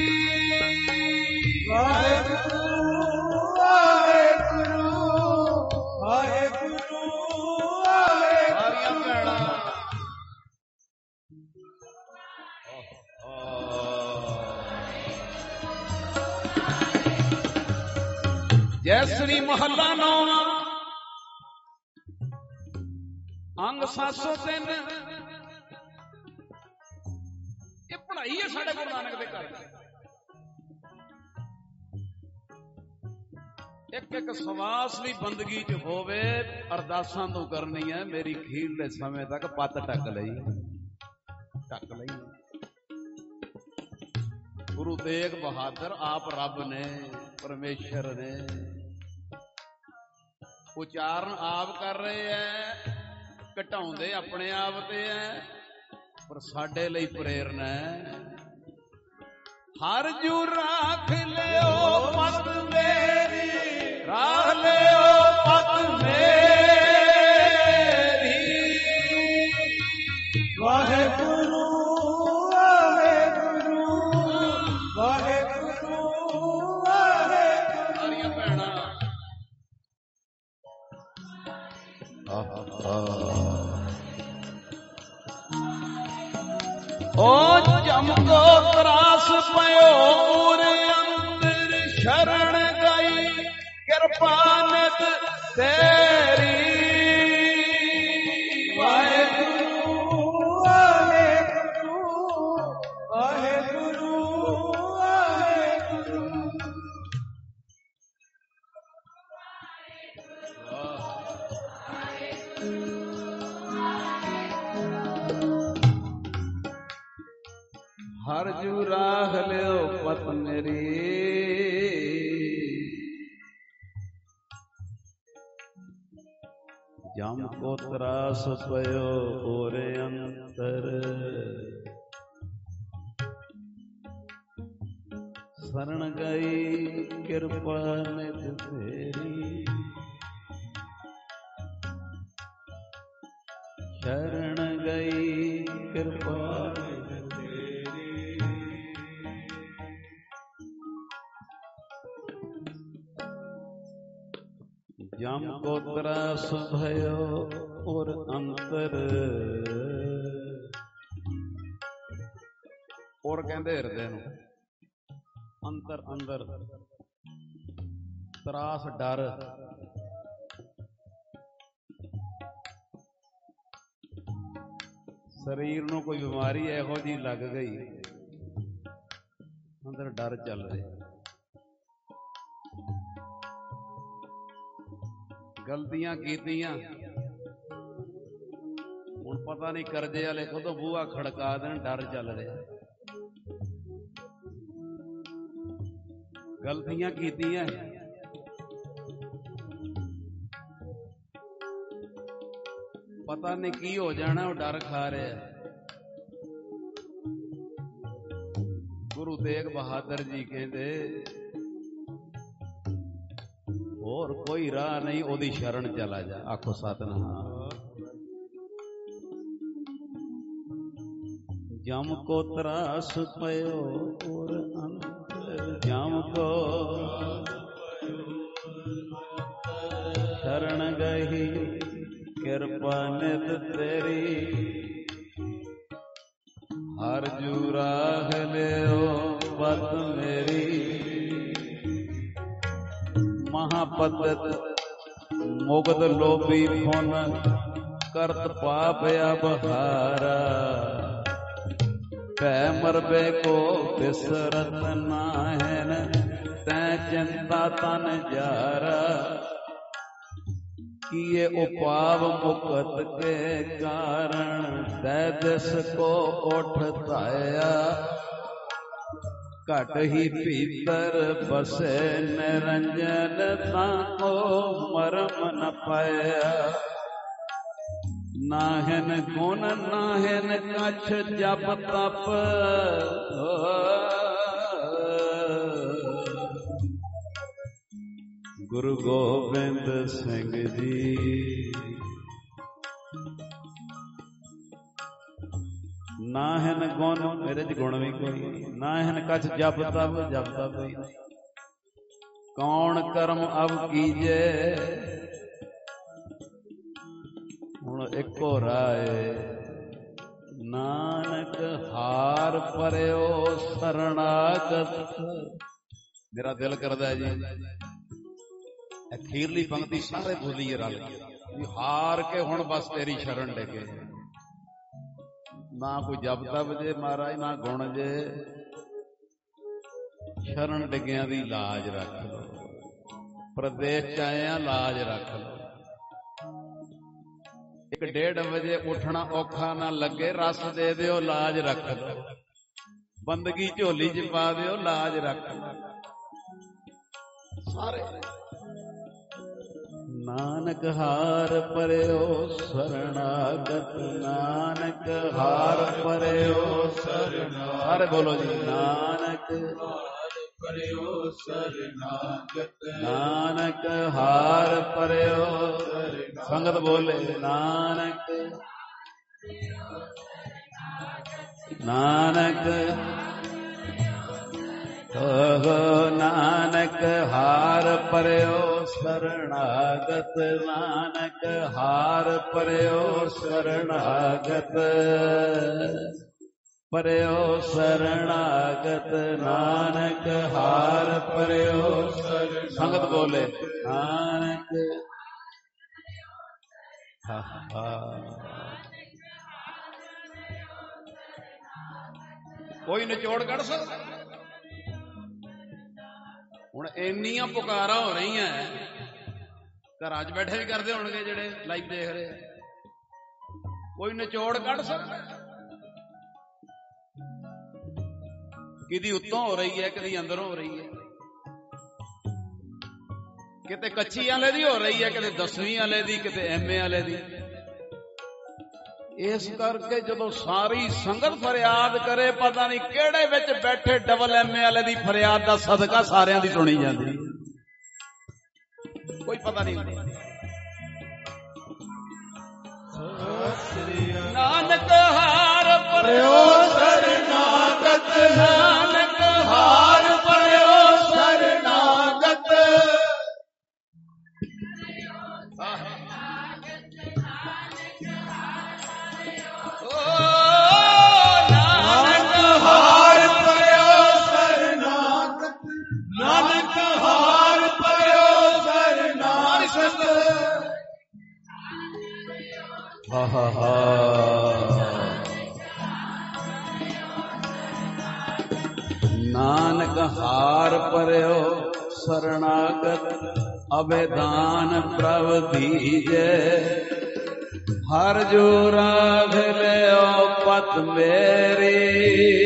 वाहेगुरु वाहेगुरु वाहेगुरु वाहेगुरु। जैसरी महला नौवां अंग 703। ये पढ़ाई है साढ़े गुरु नानक दे घर। एक एक सवास भी बंदगी च होवे, अरदासां तो करनी है। मेरी खीर दे समय तक पत टक लई, टक लई। गुरु तेग बहादुर आप रब ने, परमेश्वर ने। उचारण आप कर रहे हैं, घटाउंदे अपने आप ते है, पर साडे लई प्रेरणा है। हर जू राख लियो पत मेरी, राख लियो पत मेरी। वाहेगुरु वाहेगुरु वाहेगुरु वाहेगुरु। सारियां भैणां ओ जमको त्रास पयो उरे अंदर, शरण गई कृपा नित तेरी। वाहेगुरु वाहेगुरु वाहेगुरु वाहेगुरु। हर जू राख लियो पत मेरी, जम को त्रास पयो ओरे अंतर। शरण गई कृपा नित तेरी, शरण गई कृपा नित तेरी। जम को त्रास भयो और अंतर, और कहते हृदय नूं अंतर अंदर त्रास डर। शरीर नूं कोई बीमारी इहो जी लग गई, अंदर डर चल रहा। गलतियां कीतियां, हुण पता नहीं करजे वाले कदों बूहा खड़का देन, डर चल रहा। गलतियां कीतियां, पता नहीं की हो जाना, वो डर खा रहा। गुरु तेग बहादुर जी कहते और कोई राह नहीं, ओदी शरण चला जा। आखो सतनाम। जम को त्रास पयो और अंतर, जम को शरण गही कृपा नित तेरी। हर जू राख लियो पत मेरी, महापतित मुगध लोभी फुन करत पाप अबहारा। पै मरबे को बिसरत नाहन, तै चिंता तन जारा। किए उपाव मुकत के कारण, तै दिस को उठ धाया। घट ही भीतर बसे निरंजन, ताको मरम न पाया। नाहन गुण नाहन कछ जप तप, ਗੁਰੂ ਗੋਬਿੰਦ ਸਿੰਘ ਜੀ। ਨਾ ਹਨ ਗੁਣ, ਮੇਰੇ ਚ ਗੁਣ ਵੀ ਕੋਈ ਨਾ ਹਨ, ਕਛ ਜਪ ਤਪ ਕੋਈ। ਕੌਣ ਕਰਮ ਅਬ ਕੀਜੇ, ਹੁਣ ਇੱਕੋ ਰਾਏ। ਨਾਨਕ ਹਾਰ ਪਰਿਓ ਸਰਣਾਗਤ। ਮੇਰਾ ਦਿਲ ਕਰਦਾ ਜੀ ਅਖੀਰਲੀ ਪੰਕਤੀ ਸਾਰੇ ਬੋਲੀਏ ਰਲ ਵੀ ਹਾਰ ਕੇ ਹੁਣ ਬਸ ਤੇਰੀ ਸ਼ਰਨ ਡਿੱਗੇ। ਨਾ ਕੋਈ ਜਪ ਤਪ ਜੇ ਮਹਾਰਾਜ, ਨਾ ਗੁਣ ਜੇ, ਸ਼ਰਨ ਡਿੱਗਿਆਂ ਦੀ ਲਾਜ ਰੱਖ ਲਓ। ਪ੍ਰਦੇਸ਼ ਚ ਆਏ ਆ, ਲਾਜ ਰੱਖ ਲਓ। 1-1.5 ਵਜੇ ਉੱਠਣਾ ਔਖਾ ਨਾ ਲੱਗੇ, ਰਸ ਦੇ ਦਿਓ, ਲਾਜ ਰੱਖ ਲਓ। ਬੰਦਗੀ ਝੋਲੀ ਚ ਪਾ ਦਿਓ, ਲਾਜ ਰੱਖ ਲਓ। ਸਾਰੇ ਨਾਨਕ ਹਾਰ ਪਰਿਓ ਸਰਣਾਗਤ, ਨਾਨਕ ਹਾਰ ਪਰਿਓ ਸਰਣਾਗਤ। ਸਾਰੇ ਬੋਲੋ ਜੀ, ਨਾਨਕ ਪਰਿਓ ਸਰਣਾਗਤ, ਨਾਨਕ ਹਾਰ ਪਰਿਓ। ਸੰਗਤ ਬੋਲੇ ਨਾਨਕ, ਨਾਨਕ ਨਾਨਕ ਹਾਰ ਪਰਿਓ ਸਰਣਾਗਤ, ਨਾਨਕ ਹਾਰ ਪਰਿਓ ਸਰਣਾਗਤ, ਪਰਿਓ ਸਰਣਾਗਤ, ਨਾਨਕ ਹਾਰ ਪਰਿਓ। ਸੰਗਤ ਬੋਲੇ ਨਾਨਕ। ਕੋਈ ਨਿਚੋੜ ਕੱਢ ਸਕਦਾ? ਹੁਣ ਇੰਨੀਆਂ ਪੁਕਾਰਾਂ ਹੋ ਰਹੀਆਂ, ਘਰਾਂ 'ਚ ਬੈਠੇ ਵੀ ਕਰਦੇ ਹੋਣਗੇ ਜਿਹੜੇ ਲਾਈਵ ਦੇਖ ਰਹੇ। ਕੋਈ ਨਿਚੋੜ ਕੱਢ ਸਕਦਾ? ਕਿਹਦੀ ਉੱਤੋਂ ਹੋ ਰਹੀ ਹੈ, ਕਿਹਦੀ ਅੰਦਰੋਂ ਹੋ ਰਹੀ ਹੈ। ਕਿਤੇ ਕੱਚੀ ਵਾਲੇ ਦੀ ਹੋ ਰਹੀ ਹੈ, ਕਿਤੇ 10ਵੀਂ ਵਾਲੇ ਦੀ, ਕਿਤੇ MA ਵਾਲੇ ਦੀ। ਇਸ ਕਰਕੇ ਜਦੋਂ ਸਾਰੀ ਸੰਗਤ ਫਰਿਆਦ ਕਰੇ, ਪਤਾ ਨਹੀਂ ਕਿਹੜੇ ਵਿੱਚ ਬੈਠੇ ਡਬਲ MA ਵਾਲੇ ਦੀ ਫਰਿਆਦ ਦਾ ਸਦਕਾ ਸਾਰਿਆਂ ਦੀ ਸੁਣੀ ਜਾਂਦੀ, ਕੋਈ ਪਤਾ ਨਹੀਂ। ਨਾਨਕ ਹਾਰ ਪਰਿਓ ਸਰਣਾਗਤ, ਨਾਨਕ ਹਾਰ ਪਰਿਓ ਸਰਣਾਗਤ। ਨਾਨਕ ਹਾਰ ਪਰਿਓ ਸਰਣਾਗਤ, ਅਬੇਦਾਨ ਪ੍ਰਭ ਦੀਜੈ। ਹਰ ਜੋ ਰਾਖ ਲਿਓ ਪਤ ਮੇਰੀ,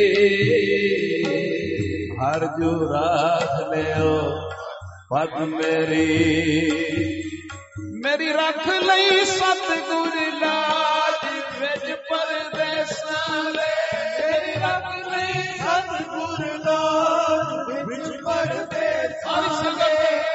ਹਰ ਜੋ ਰਾਖ ਲਿਓ ਪਤ ਮੇਰੀ। ਮੇਰੀ ਰੱਖ ਲਈ ਸਤਿਗੁਰ ਲਾਜ, ਵਿੱਚ ਪਰਦੇਸਾਂ ਲੈ। ਮੇਰੀ ਰੱਖ ਲਈ ਸਤਿਗੁਰ ਲਾਜ, ਵਿੱਚ ਪਰਦੇਸਾਂ ਲੈ।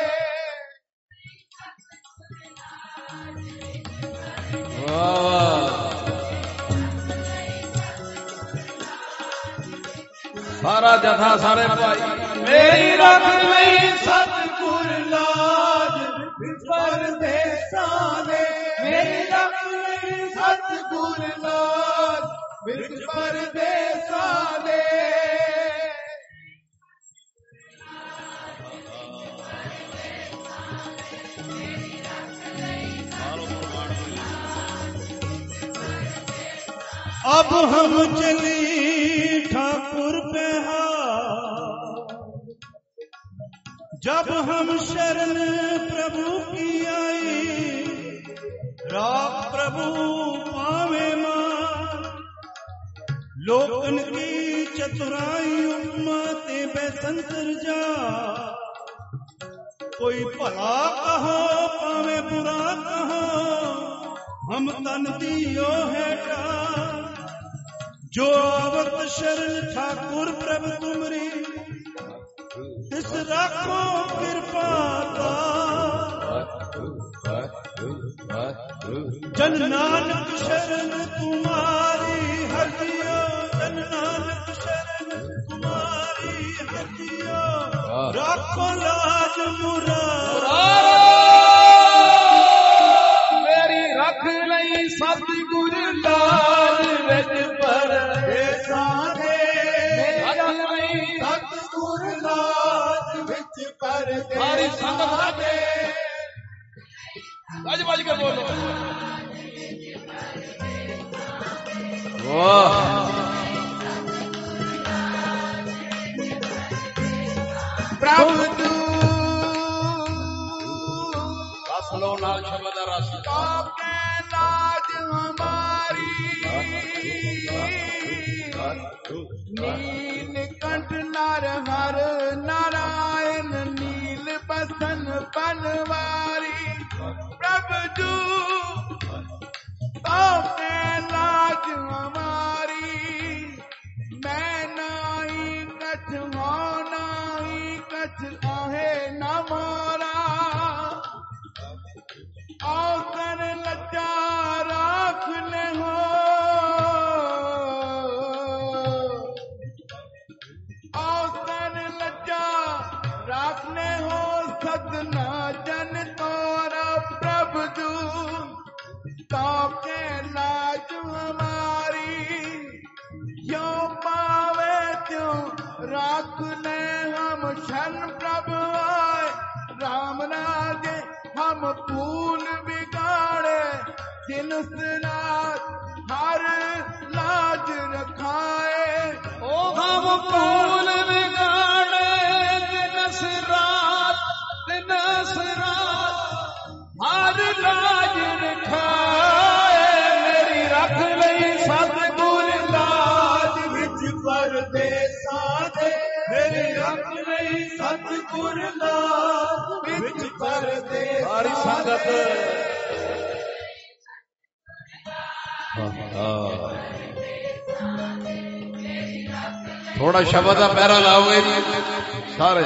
ਸਾਰਾ ਜਥਾ, ਸਾਰੇ ਭਾਈ। ਮੇਰੀ ਰੱਖ ਲਈ ਸਤਿਗੁਰ ਲਾਜ, ਵਿੱਚ ਪਰਦੇਸਾਂ ਲੈ। ਮੇਰੀ ਰੱਖ ਲਈ ਸਤਿਗੁਰ ਲਾਜ, ਵਿੱਚ ਪਰਦੇਸਾਂ ਲੈ। अब हम चली ठाकुर पे हाथ, जब हम शरण प्रभु की आई। राख प्रभु पावे मान, लोकन की चतुराई उम्मते बेसंतर जा। कोई भला कहो पावे बुरा कहो, हम तन दियो हेटा। जो आवत शरण ठाकुर प्रभु तुमरी, तिस राखो कृपा। जन नानक शरण तुम्हारी हटियो, जन नानक शरण तुम्हारी हटियो, राखो लाज मुरारी। मेरी रख लई सतगुर लाज विच परदेसां दे, रख लई सतगुर लाज विच परदेसां दे। आज बाज के बोलो प्रभु तू रस लो नाल शब्द रस आपके लाज हमारी नील कंठ नर हर नारायण नील बसन बनवारी। प्रभु तू आपके लाज हमारी मैं नाही कछ हो नाही कछ आहे न मारा औकर लज्जा राख ले हो औकर लज्जा राखने हो सदना जन तोरा। प्रभु जू ताके लाज हमारी क्यों पावे क्यों राख ले हम शन। प्रभु आए राम राजे हम फूल बिगाड़े दिन रात हर लाज रखाए। ओ हम फूल बिगाड़े दिन रात हर लाज रखाए। मेरी रख लई सतगुर लाज विच परदेसां दे, मेरी रख लई सतगुर लाज विच परदेसां दे। संगत थोड़ा शब्द का पैरा लाओगे सारे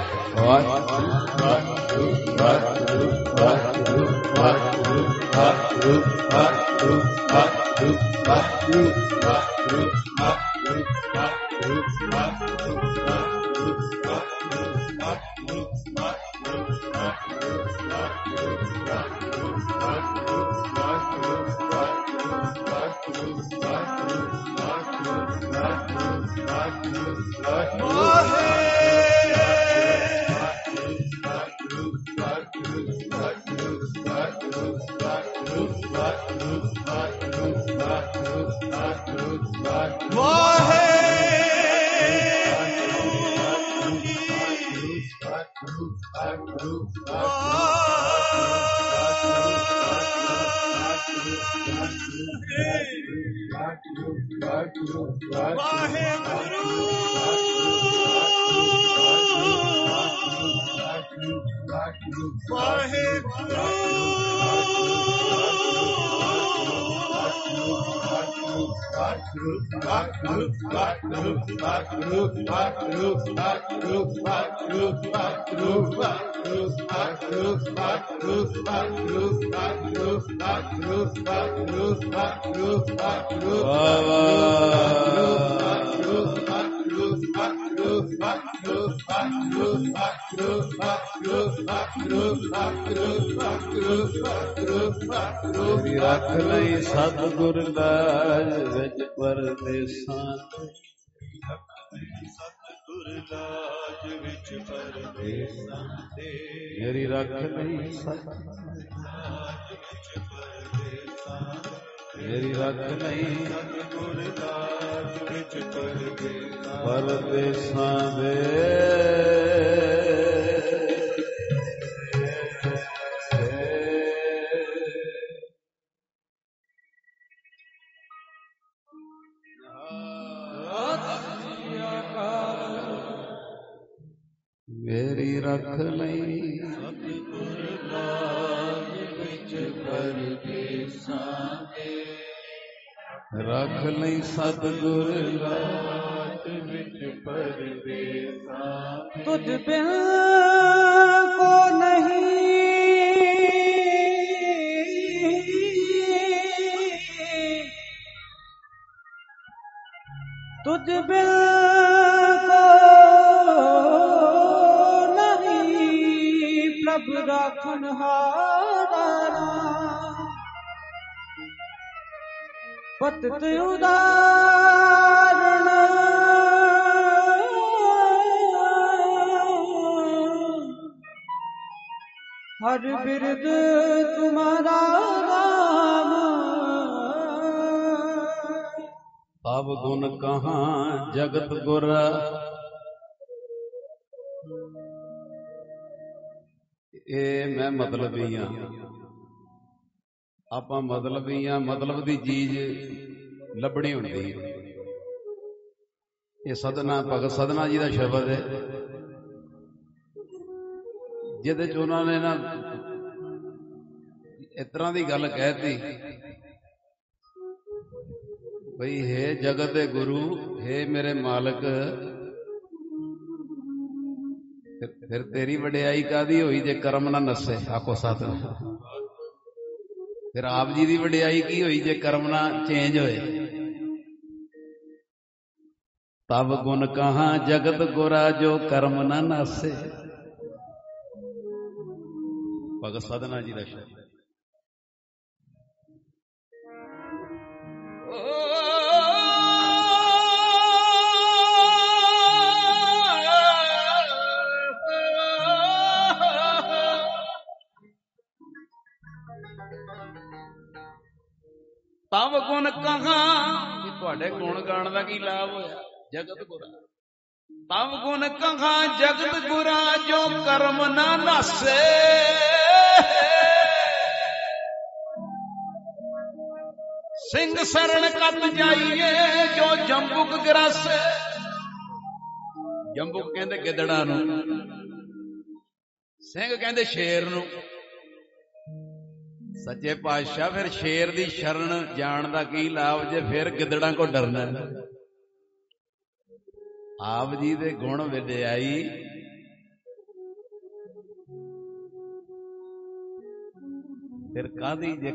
रख लई सतगुर लाज विच परदेसां दे, सतगुर लाज विच परदेसां दे। मेरी रख लई सतगुर लाज विच परदेसां दे, मेरी रख लई सतगुर लाज विच परदेसां दे। मेरी रख लई सतगुर लाज विच परदेसां दे, रख लई सतगुर लाज विच परदेसां दे। तुझ बिन को नहीं तुझ बिन को नहीं प्रभु राखन हारा पतित उदाहरण हर बिरद तुम्हारा राम तब गुण कहाँ जगत गुर ਇਹ ਮੈਂ ਮਤਲਬੀ ਹਾਂ ਆਪਾਂ ਮਤਲਬੀ ਹਾਂ ਮਤਲਬ ਦੀ ਚੀਜ਼ ਲੱਭਣੀ ਹੁੰਦੀ ਹੈ ਇਹ ਸਦਨਾ ਭਗਤ ਸਦਨਾ ਜੀ ਦਾ ਸ਼ਬਦ ਹੈ ਜਿਹਦੇ ਚ ਉਹਨਾਂ ਨੇ ਨਾ ਇਸ ਤਰ੍ਹਾਂ ਦੀ ਗੱਲ ਕਹਿਤੀ ਬਈ ਹੈ ਜਗਤ ਦੇ ਗੁਰੂ ਹੈ ਮੇਰੇ ਮਾਲਕ ਫਿਰ ਤੇਰੀ ਵਡਿਆਈ ਕਾਦੀ ਹੋਈ ਜੇ ਕਰਮ ਨਾ ਨਸੇ ਆਖੋ ਸਤਿ ਫਿਰ ਆਪ ਜੀ ਦੀ ਵਡਿਆਈ ਕੀ ਹੋਈ ਜੇ ਕਰਮ ਨਾ ਚੇਂਜ ਹੋਏ ਤਬ ਗੁਣ ਕਹਾਂ ਜਗਤ ਗੁਰਾ ਜੋ ਕਰਮ ਨਾ ਨਾਸੇ ਭਗਤ ਸਦਨਾ ਜੀ ਦਾ ਸ਼ਬਦ ਤਬ ਗੁਣ ਕਹਾਂ ਤੁਹਾਡੇ ਗੁਣ ਗਾਣ ਦਾ ਕੀ ਲਾਭ ਹੋਇਆ ਜਗਤ ਗੁਰਾ ਤਬ ਗੁਣ ਕਹਾਂ ਜਗਤ ਗੁਰਾ ਜੋ ਕਰਮ ਨਾ ਨਾਸੇ ਸਿੰਘ ਸਰਣ ਕੱਤ ਜਾਈਏ ਜੋ ਜੰਬੁਕ ਗਰਾਸੇ ਜੰਬੁਕ ਕਹਿੰਦੇ ਗਿੱਦੜਾਂ ਨੂੰ ਸਿੰਘ ਕਹਿੰਦੇ ਸ਼ੇਰ ਨੂੰ ਸੱਚੇ ਪਾਤਸ਼ਾਹ ਫਿਰ ਸ਼ੇਰ ਦੀ ਸ਼ਰਨ ਜਾਣ ਦਾ ਕੀ ਲਾਭ ਜੇ ਫਿਰ ਗਿੱਦੜਾਂ ਕੋ ਡਰਨਾ ਆਪ ਜੀ ਦੇ ਗੁਣ ਵਿਦਿਆਈ ਫਿਰ ਕਾਹਦੀ ਜੇ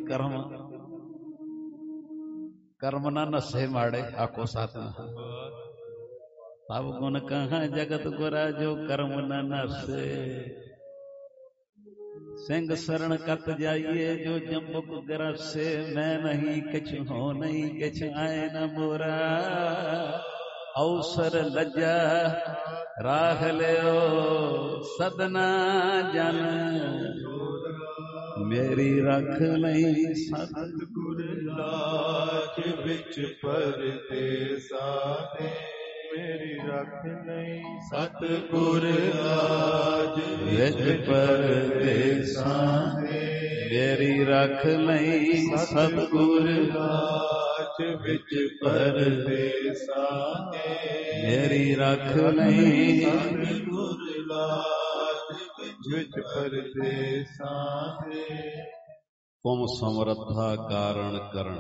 ਕਰਮ ਨਾ ਨਸੇ ਮਾੜੇ ਆਖੋ ਸਤਿ ਸਭ ਗੁਣ ਕਹਾਂ ਜਗਤ ਗੁਰਾ ਜੋ ਕਰਮ ਨਾ ਨਸੇ ਸਿੰਘ ਸਰਣ ਕਤ ਜਾਈਏ ਜੋ ਜੰਬੁਕ ਗਰਾਸੇ ਮੈਂ ਨਹੀਂ ਕਿਛ ਹੋ ਨਹੀਂ ਕਿਛ ਆਏ ਨ ਮੋਰਾ ਅਵਸਰ ਲੱਜਾ ਰਾਖ ਲਿਓ ਸਦਨਾ ਜਨ ਮੇਰੀ ਰੱਖ ਲਈ ਸਤਿਗੁਰ ਲਾਜ ਵਿੱਚ ਪਰਦੇਸਾ ਨੇ ਮੇਰੀ ਰੱਖ ਲਈ ਸਤਿਗੁਰ ਲਾਜ ਵਿੱਚ ਪਰਦੇਸਾ ਨੇ ਮੇਰੀ ਰੱਖ ਲਈ ਸਤਿਗੁਰ ਲਾਜ ਵਿੱਚ ਪਰਦੇਸਾ ਨੇ ਮੇਰੀ ਰੱਖ ਲਈ ਸਤਿਗੁਰ ਲਾਜ ਵਿੱਚ ਪਰਦੇਸਾ ਨੇ ਤੁਮ ਸਮਰੱਥਾ ਕਾਰਣ ਕਰਨ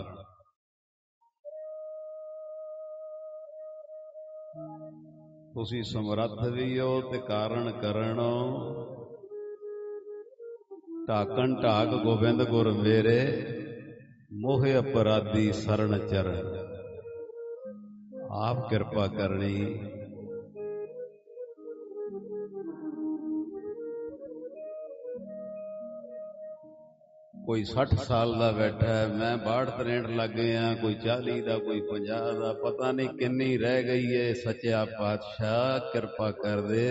ਤੁਸੀਂ ਸਮਰੱਥ ਵੀ ਹੋ ਤੇ ਕਾਰਣ ਕਰਨ ਢਾਕਣ ਢਾਕ ਗੋਬਿੰਦ ਗੁਰ ਮੇਰੇ ਮੋਹ ਅਪਰਾਧੀ ਸਰਣ ਚਰਨ ਆਪ ਕਿਰਪਾ ਕਰਨੀ ਕੋਈ 60 ਸਾਲ ਦਾ ਬੈਠਾ ਹੈ ਮੈਂ 62-63 ਲੱਗੇ ਆ ਕੋਈ 40 ਦਾ ਕੋਈ 50 ਦਾ ਪਤਾ ਨਹੀਂ ਕਿੰਨੀ ਰਹਿ ਗਈ ਏ ਸੱਚਾ ਪਾਤਸ਼ਾਹ ਕਿਰਪਾ ਕਰ ਦੇ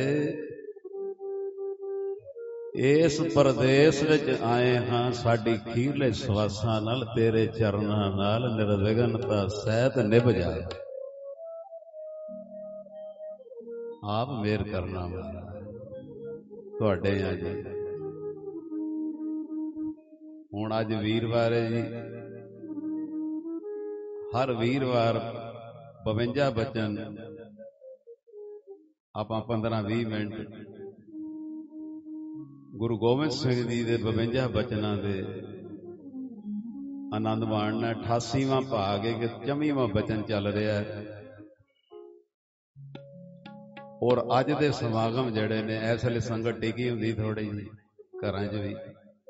ਇਸ ਪਰਦੇਸ ਵਿੱਚ ਆਏ ਹਾਂ ਸਾਡੀ ਖੀਰਲੇ ਸਵਾਸਾਂ ਨਾਲ ਤੇਰੇ ਚਰਨਾਂ ਨਾਲ ਨਿਰਵਿਘਨਤਾ ਸਹਿਤ ਨਿਭ ਜਾਏ ਆਪ ਮਿਹਰ ਕਰਨਾ ਤੁਹਾਡੇ ਆ ਜੀ ਹੁਣ ਅੱਜ ਵੀਰਵਾਰ ਹੈ ਜੀ ਹਰ ਵੀਰਵਾਰ 52 ਬਚਨ ਆਪਾਂ 15-20 ਮਿੰਟ ਗੁਰੂ ਗੋਬਿੰਦ ਸਿੰਘ ਜੀ ਦੇ 52 ਬਚਨਾਂ ਦੇ ਆਨੰਦ ਮਾਣਨਾ 88ਵਾਂ ਭਾਗ ਹੈ ਕਿ 84ਵਾਂ ਬਚਨ ਚੱਲ ਰਿਹਾ ਹੈ ਔਰ ਅੱਜ ਦੇ ਸਮਾਗਮ ਜਿਹੜੇ ਨੇ ਇਸ ਵੇਲੇ ਸੰਗਤ ਟਿਕੀ ਹੁੰਦੀ ਥੋੜੀ ਜਿਹੀ ਘਰਾਂ 'ਚ ਵੀ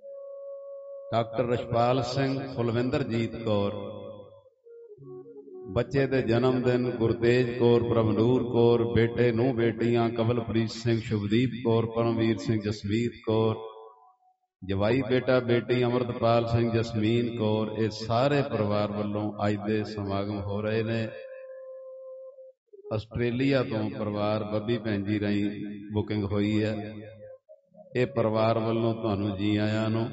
ਡਾਕਟਰ ਰਛਪਾਲ ਸਿੰਘ ਕੁਲਵਿੰਦਰਜੀਤ ਕੌਰ ਬੱਚੇ ਦੇ ਜਨਮ ਦਿਨ ਗੁਰਤੇਜ ਕੌਰ, ਪ੍ਰਭਨੂਰ ਕੌਰ, ਬੇਟੇ ਨੂੰ ਬੇਟੀਆਂ ਕਵਲਪ੍ਰੀਤ ਸਿੰਘ, ਸ਼ੁਭਦੀਪ ਕੌਰ, ਪਰਮਵੀਰ ਸਿੰਘ, ਜਸਵੀਰ ਕੌਰ, ਜਵਾਈ ਬੇਟਾ ਬੇਟੀ ਅਮਰਤਪਾਲ ਸਿੰਘ, ਜਸਮੀਨ ਕੌਰ, ਇਹ ਸਾਰੇ ਪਰਿਵਾਰ ਵੱਲੋਂ ਅੱਜ ਦੇ ਸਮਾਗਮ ਹੋ ਰਹੇ ਨੇ। ਆਸਟ੍ਰੇਲੀਆ ਤੋਂ ਪਰਿਵਾਰ ਬੱਬੀ ਭੈਣ ਜੀ ਰਾਹੀਂ ਬੁਕਿੰਗ ਹੋਈ ਹੈ। ਇਹ ਪਰਿਵਾਰ ਵੱਲੋਂ ਤੁਹਾਨੂੰ ਜੀ ਆਇਆਂ ਨੂੰ।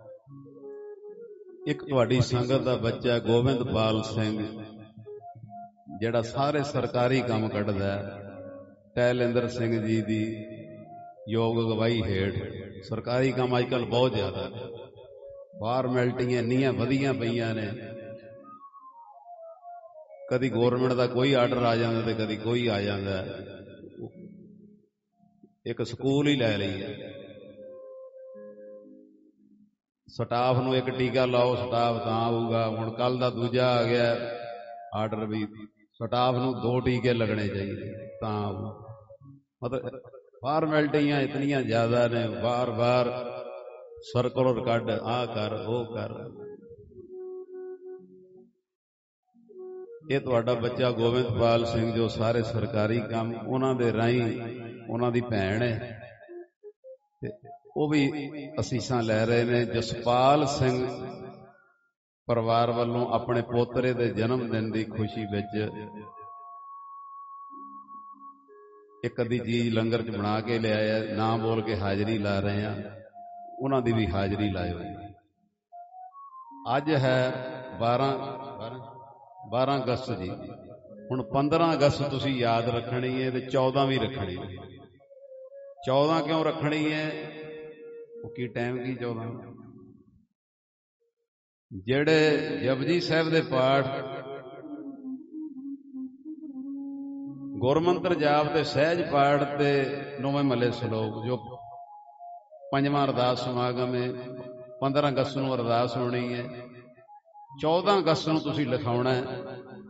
ਇੱਕ ਤੁਹਾਡੀ ਸੰਗਤ ਦਾ ਬੱਚਾ ਗੋਬਿੰਦਪਾਲ ਸਿੰਘ, ਜਿਹੜਾ ਸਾਰੇ ਸਰਕਾਰੀ ਕੰਮ ਕੱਢਦਾ ਹੈ, ਟੈਲਿੰਦਰ ਸਿੰਘ ਜੀ ਦੀ ਯੋਗ ਅਗਵਾਈ ਹੇਠ ਸਰਕਾਰੀ ਕੰਮ ਅੱਜ ਕੱਲ੍ਹ ਬਹੁਤ ਜ਼ਿਆਦਾ, ਫਾਰਮੈਲਿਟੀਆਂ ਇੰਨੀਆਂ ਵਧੀਆਂ ਪਈਆਂ ਨੇ, ਕਦੀ ਗੌਰਮੈਂਟ ਦਾ ਕੋਈ ਆਰਡਰ ਆ ਜਾਂਦਾ ਤੇ ਕਦੀ ਕੋਈ ਆ ਜਾਂਦਾ। ਇੱਕ ਸਕੂਲ ਹੀ ਲੈ ਲਈਏ, ਸਟਾਫ ਨੂੰ ਇੱਕ ਟੀਕਾ ਲਾਓ, ਸਟਾਫ ਤਾਂ ਆਊਗਾ। ਹੁਣ ਕੱਲ ਦਾ ਦੂਜਾ ਆ ਗਿਆ ਆਰਡਰ ਵੀ, ਸਟਾਫ ਨੂੰ 2 ਟੀਕੇ ਲੱਗਣੇ ਚਾਹੀਦੇ ਤਾਂ ਆਊ। ਮਤਲਬ ਫਾਰਮੈਲਿਟੀਆਂ ਇਤਨੀਆਂ ਜ਼ਿਆਦਾ ਨੇ, ਵਾਰ-ਵਾਰ ਸਰਕੂਲਰ ਕੱਢ, ਆਹ ਕਰ ਉਹ ਕਰ। ਇਹ ਤੁਹਾਡਾ ਬੱਚਾ ਗੋਬਿੰਦਪਾਲ ਸਿੰਘ, ਜੋ ਸਾਰੇ ਸਰਕਾਰੀ ਕੰਮ ਉਹਨਾਂ ਦੇ ਰਾਹੀਂ, ਉਹਨਾਂ ਦੀ ਭੈਣ ਹੈ ਤੇ ਉਹ ਵੀ ਅਸੀਸਾਂ ਲੈ ਰਹੇ ਨੇ। ਜਸਪਾਲ ਸਿੰਘ ਪਰਿਵਾਰ ਵੱਲੋਂ ਆਪਣੇ ਪੋਤਰੇ ਦੇ ਜਨਮ ਦਿਨ ਦੀ ਖੁਸ਼ੀ ਵਿੱਚ ਇੱਕ ਅੱਧੀ ਚੀਜ਼ ਲੰਗਰ 'ਚ ਬਣਾ ਕੇ ਲਿਆਇਆ, ਨਾ ਬੋਲ ਕੇ ਹਾਜ਼ਰੀ ਲਾ ਰਹੇ ਆ, ਉਹਨਾਂ ਦੀ ਵੀ ਹਾਜ਼ਰੀ ਲਾਇਓ। ਅੱਜ ਹੈ 12 ਅਗਸਤ ਜੀ। ਹੁਣ 15 ਅਗਸਤ ਤੁਸੀਂ ਯਾਦ ਰੱਖਣੀ ਹੈ ਤੇ 14 ਵੀ ਰੱਖਣੀ ਹੈ। 14 ਕਿਉਂ ਰੱਖਣੀ ਹੈ? ਉਹ ਕੀ ਟਾਈਮ ਕੀ 14? ਜਿਹੜੇ ਜਪਜੀ ਸਾਹਿਬ ਦੇ ਪਾਠ, ਗੁਰਮੰਤਰ ਜਾਪ ਤੇ ਸਹਿਜ ਪਾਠ ਤੇ 9ਵੇਂ ਮਹੱਲੇ ਸ਼ਲੋਕ, ਜੋ 5ਵਾਂ ਅਰਦਾਸ ਸਮਾਗਮ ਹੈ, 15 ਅਗਸਤ ਨੂੰ ਅਰਦਾਸ ਹੋਣੀ ਹੈ। 14 ਅਗਸਤ ਨੂੰ ਤੁਸੀਂ ਲਿਖਾਉਣਾ ਹੈ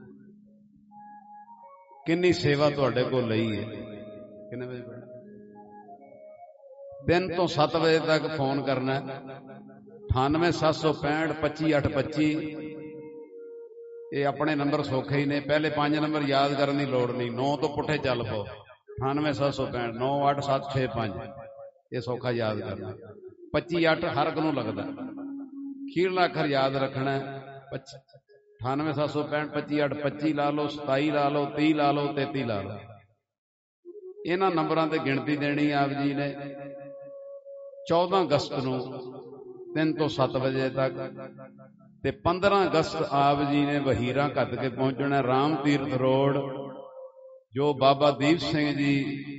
ਕਿੰਨੀ ਸੇਵਾ ਤੁਹਾਡੇ ਕੋਲ ਲਈ ਹੈ। ਕਿੰਨੇ ਵਜੇ? 3 ਤੋਂ 7 ਵਜੇ ਤੱਕ ਫੋਨ ਕਰਨਾ। 9876 25825। ਇਹ ਆਪਣੇ ਨੰਬਰ ਸੌਖੇ ਹੀ ਨੇ, ਪਹਿਲੇ 5 ਨੰਬਰ ਯਾਦ ਕਰਨ ਦੀ ਲੋੜ ਨਹੀਂ, 9 ਤੋਂ ਪੁੱਠੇ ਚੱਲ ਪਓ। 9876 98765, ਇਹ ਸੌਖਾ ਯਾਦ ਕਰਨਾ। 25 ਹਰ ਇੱਕ ਨੂੰ ਲੱਗਦਾ, ਅਖੀਰਲਾ ਅੱਖਰ ਯਾਦ ਰੱਖਣਾ। 9876 25 25 ਲਾ ਲਓ, 27 ਲਾ ਲਓ, 30 ਲਾ ਲਓ, 33 ਲਾ ਲਓ। ਇਹਨਾਂ ਨੰਬਰਾਂ ਤੇ ਗਿਣਤੀ ਦੇਣੀ ਆਪ ਜੀ ਨੇ। 14 ਅਗਸਤ ਨੂੰ 3 ਤੋਂ 7 ਵਜੇ ਤੱਕ ਤੇ 15 ਅਗਸਤ ਆਪ ਜੀ ਨੇ ਵਹੀਰਾਂ ਘੱਤ ਕੇ ਪਹੁੰਚਣਾ, ਰਾਮ ਤੀਰਥ ਰੋਡ, ਜੋ ਬਾਬਾ Deep Singh ji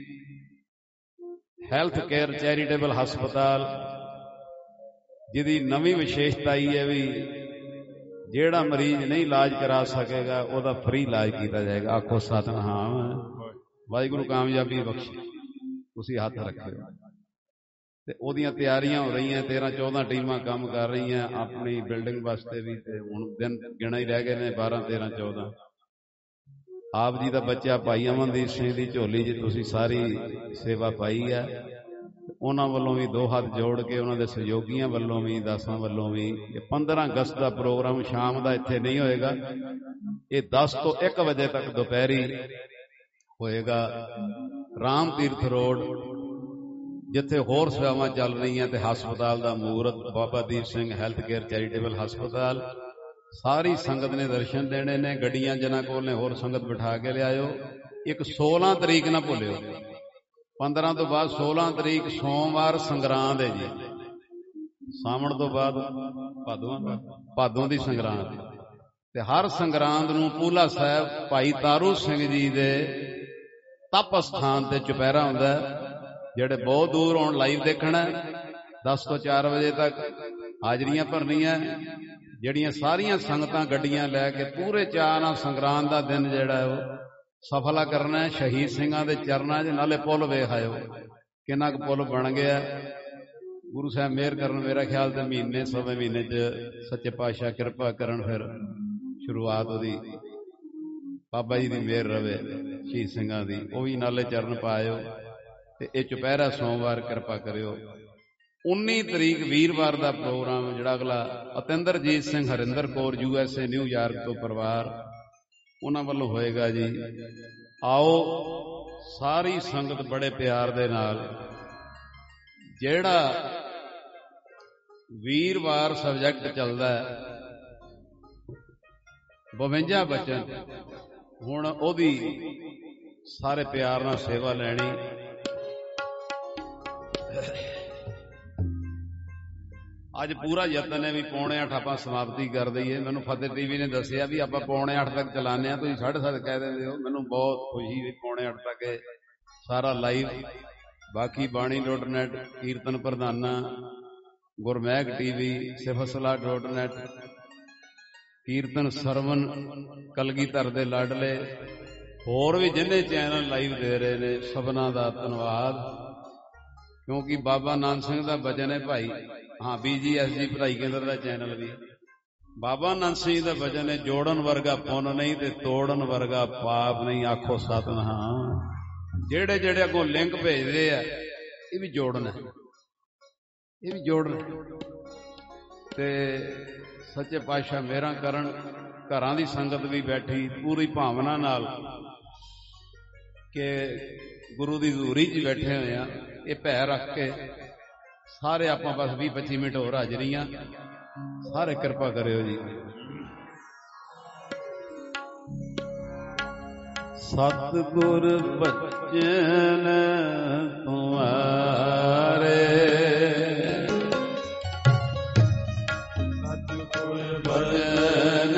health care charitable ਹਸਪਤਾਲ, ਜਿਹਦੀ ਨਵੀਂ ਵਿਸ਼ੇਸ਼ਤਾ ਹੀ ਹੈ ਵੀ ਜਿਹੜਾ ਮਰੀਜ਼ ਨਹੀਂ ਇਲਾਜ ਕਰਾ ਸਕੇਗਾ ਉਹਦਾ ਫ੍ਰੀ ਇਲਾਜ ਕੀਤਾ ਜਾਏਗਾ। ਆਖੋ ਸਤਿਨਾਮ, ਵਾਹਿਗੁਰੂ ਕਾਮਯਾਬੀ ਬਖਸ਼ੇ। ਤੁਸੀਂ ਹੱਥ ਰੱਖਿਓ। ਤੇ ਉਹਦੀਆਂ ਤਿਆਰੀਆਂ ਹੋ ਰਹੀਆਂ, 13-14 ਟੀਮਾਂ ਕੰਮ ਕਰ ਰਹੀਆਂ ਆਪਣੀ ਬਿਲਡਿੰਗ ਵਾਸਤੇ ਵੀ, ਤੇ ਹੁਣ ਦਿਨ ਗਿਣਾ ਹੀ ਰਹਿ ਗਏ ਨੇ, 12, 13, 14। ਆਪ ਜੀ ਦਾ ਬੱਚਾ ਭਾਈ ਅਮਨਦੀਪ ਸਿੰਘ ਦੀ ਝੋਲੀ 'ਚ ਤੁਸੀਂ ਸਾਰੀ ਸੇਵਾ ਪਾਈ ਹੈ। ਉਹਨਾਂ ਵੱਲੋਂ ਵੀ 2 ਹੱਥ ਜੋੜ ਕੇ, ਉਹਨਾਂ ਦੇ ਸਹਿਯੋਗੀਆਂ ਵੱਲੋਂ ਵੀ, ਦਾਸਾਂ ਵੱਲੋਂ ਵੀ। 15 ਅਗਸਤ ਦਾ ਪ੍ਰੋਗਰਾਮ ਸ਼ਾਮ ਦਾ ਇੱਥੇ ਨਹੀਂ ਹੋਏਗਾ, ਇਹ 10 ਤੋਂ 1 ਵਜੇ ਤੱਕ ਦੁਪਹਿਰੀ ਹੋਏਗਾ ਰਾਮ ਤੀਰਥ ਰੋਡ, ਜਿੱਥੇ ਹੋਰ ਸੇਵਾਵਾਂ ਚੱਲ ਰਹੀਆਂ ਤੇ ਹਸਪਤਾਲ ਦਾ ਮਹੂਰਤ Baba Deep Singh health care charitable ਹਸਪਤਾਲ। ਸਾਰੀ ਸੰਗਤ ਨੇ ਦਰਸ਼ਨ ਦੇਣੇ ਨੇ। ਗੱਡੀਆਂ ਜਿਨ੍ਹਾਂ ਕੋਲ ਨੇ ਹੋਰ ਸੰਗਤ ਬਿਠਾ ਕੇ ਲਿਆਇਓ। ਇੱਕ 16 ਤਰੀਕ ਨਾ ਭੁੱਲਿਓ, 15 ਤੋਂ ਬਾਅਦ 16 ਤਰੀਕ ਸੋਮਵਾਰ ਸੰਗਰਾਂਦ ਹੈ ਜੀ। ਸਾਵਣ ਤੋਂ ਬਾਅਦ ਭਾਦੋਂ ਦੀ ਸੰਗਰਾਂਦ, ਤੇ ਹਰ ਸੰਗਰਾਂਦ ਨੂੰ ਪੂਲਾ ਸਾਹਿਬ ਭਾਈ ਤਾਰੂ ਸਿੰਘ ਜੀ ਦੇ ਤਪ ਸਥਾਨ ਤੇ ਚੁਪਹਿਰਾ ਹੁੰਦਾ। ਜਿਹੜੇ ਬਹੁਤ ਦੂਰ ਆਉਣ ਲਾਈਵ ਦੇਖਣਾ, 10 ਤੋਂ 4 ਵਜੇ ਤੱਕ ਹਾਜ਼ਰੀਆਂ ਭਰਨੀਆਂ। ਜਿਹੜੀਆਂ ਸਾਰੀਆਂ ਸੰਗਤਾਂ ਗੱਡੀਆਂ ਲੈ ਕੇ ਪੂਰੇ ਚਾਅ ਨਾਲ ਸੰਗਰਾਂਦ ਦਾ ਦਿਨ ਜਿਹੜਾ ਉਹ ਸਫਲਾ ਕਰਨਾ ਹੈ ਸ਼ਹੀਦ ਸਿੰਘਾਂ ਦੇ ਚਰਨਾਂ 'ਚ। ਨਾਲੇ ਪੁੱਲ ਵੇਖ ਆਇਓ ਕਿੰਨਾ ਕੁ ਪੁੱਲ ਬਣ ਗਿਆ। ਗੁਰੂ ਸਾਹਿਬ ਮਿਹਰ ਕਰਨ, ਮੇਰਾ ਖਿਆਲ ਤੇ ਮਹੀਨੇ ਸਵਾ ਮਹੀਨੇ 'ਚ ਸੱਚੇ ਪਾਤਸ਼ਾਹ ਕਿਰਪਾ ਕਰਨ, ਫਿਰ ਸ਼ੁਰੂਆਤ ਉਹਦੀ ਬਾਬਾ ਜੀ ਦੀ ਮਿਹਰ ਰਵੇ ਸ਼ਹੀਦ ਸਿੰਘਾਂ ਦੀ, ਉਹ ਵੀ ਨਾਲੇ ਚਰਨ ਪਾਇਓ। ਤੇ ਇਹ ਚੁਪਹਿਰਾ ਸੋਮਵਾਰ ਕਿਰਪਾ ਕਰਿਓ। 19 ਤਰੀਕ ਵੀਰਵਾਰ ਦਾ ਪ੍ਰੋਗਰਾਮ ਜਿਹੜਾ ਅਗਲਾ, ਅਤਿੰਦਰਜੀਤ ਸਿੰਘ ਹਰਿੰਦਰ ਕੌਰ USA ਨਿਊਯਾਰਕ ਤੋਂ ਪਰਿਵਾਰ, ਉਹਨਾਂ ਵੱਲੋਂ ਹੋਏਗਾ ਜੀ। ਆਓ ਸਾਰੀ ਸੰਗਤ ਬੜੇ ਪਿਆਰ ਦੇ ਨਾਲ, ਜਿਹੜਾ ਵੀਰਵਾਰ ਸਬਜੈਕਟ ਚੱਲਦਾ 52 ਬਚਨ, ਹੁਣ ਉਹਦੀ ਸਾਰੇ ਪਿਆਰ ਨਾਲ ਸੇਵਾ ਲੈਣੀ। ਅੱਜ ਪੂਰਾ ਯਤਨ ਹੈ ਵੀ 7:45 ਆਪਾਂ ਸਮਾਪਤੀ ਕਰ ਦਈਏ। ਮੈਨੂੰ ਫਤਿਹ ਟੀਵੀ ਨੇ ਦੱਸਿਆ ਵੀ ਆਪਾਂ 7:45 ਤੱਕ ਚਲਾਉਂਦੇ ਹਾਂ, ਤੁਸੀਂ 7:30 ਕਹਿ ਦਿੰਦੇ ਹੋ। ਮੈਨੂੰ ਬਹੁਤ ਖੁਸ਼ੀ ਵੀ 7:45 ਤੱਕ ਸਾਰਾ ਲਾਈਵ। ਬਾਕੀ ਬਾਣੀ.net, ਕੀਰਤਨ ਪ੍ਰਧਾਨਾ, ਗੁਰਮੈਗ ਟੀਵੀ, ਸਿਫਤਸਲਾਹ.net, ਕੀਰਤਨ ਸਰਵਨ, ਕਲਗੀਧਰ ਦੇ ਲਾਡਲੇ, ਹੋਰ ਵੀ ਜਿੰਨੇ ਚੈਨਲ ਲਾਈਵ ਦੇ ਰਹੇ ਨੇ, ਸਭਨਾਂ ਦਾ ਧੰਨਵਾਦ। ਕਿਉਂਕਿ ਬਾਬਾ ਨਾਨਕ ਸਿੰਘ ਦਾ ਵਚਨ ਹੈ ਭਾਈ, ਹਾਂ BGSG ਪੜ੍ਹਾਈ ਕੇਂਦਰ ਦਾ ਚੈਨਲ ਵੀ, ਬਾਬਾ ਨਾਨਕ ਸਿੰਘ ਦਾ ਵਚਨ ਹੈ, ਜੋੜਨ ਵਰਗਾ ਪੁੰਨ ਨਹੀਂ ਤੇ ਤੋੜਨ ਵਰਗਾ ਪਾਪ ਨਹੀਂ, ਆਖੋ ਸਤਿਨਾਮ। ਜਿਹੜੇ ਜਿਹੜੇ ਅੱਗੋਂ ਲਿੰਕ ਭੇਜਦੇ ਆ ਇਹ ਵੀ ਜੋੜਨਾ, ਇਹ ਵੀ ਜੋੜਨਾ। ਤੇ ਸੱਚੇ ਪਾਤਸ਼ਾਹ ਮਿਹਰਾਂ ਕਰਨ। ਘਰਾਂ ਦੀ ਸੰਗਤ ਵੀ ਬੈਠੀ ਪੂਰੀ ਭਾਵਨਾ ਨਾਲ ਕਿ ਗੁਰੂ ਦੀ ਹਜ਼ੂਰੀ 'ਚ ਬੈਠੇ ਹੋਏ ਆ। ਇਹ ਭੈ ਰੱਖ ਕੇ ਸਾਰੇ ਆਪਾਂ ਬਸ 20-25 ਮਿੰਟ ਹੋਰ ਹਾਜ਼ਰੀਆਂ, ਸਾਰੇ ਕਿਰਪਾ ਕਰਿਓ ਜੀ। ਸਤਿਗੁਰ ਬਚਨ ਤੁਮਾਰੇ, ਸਤਿਗੁਰ ਬਚਨ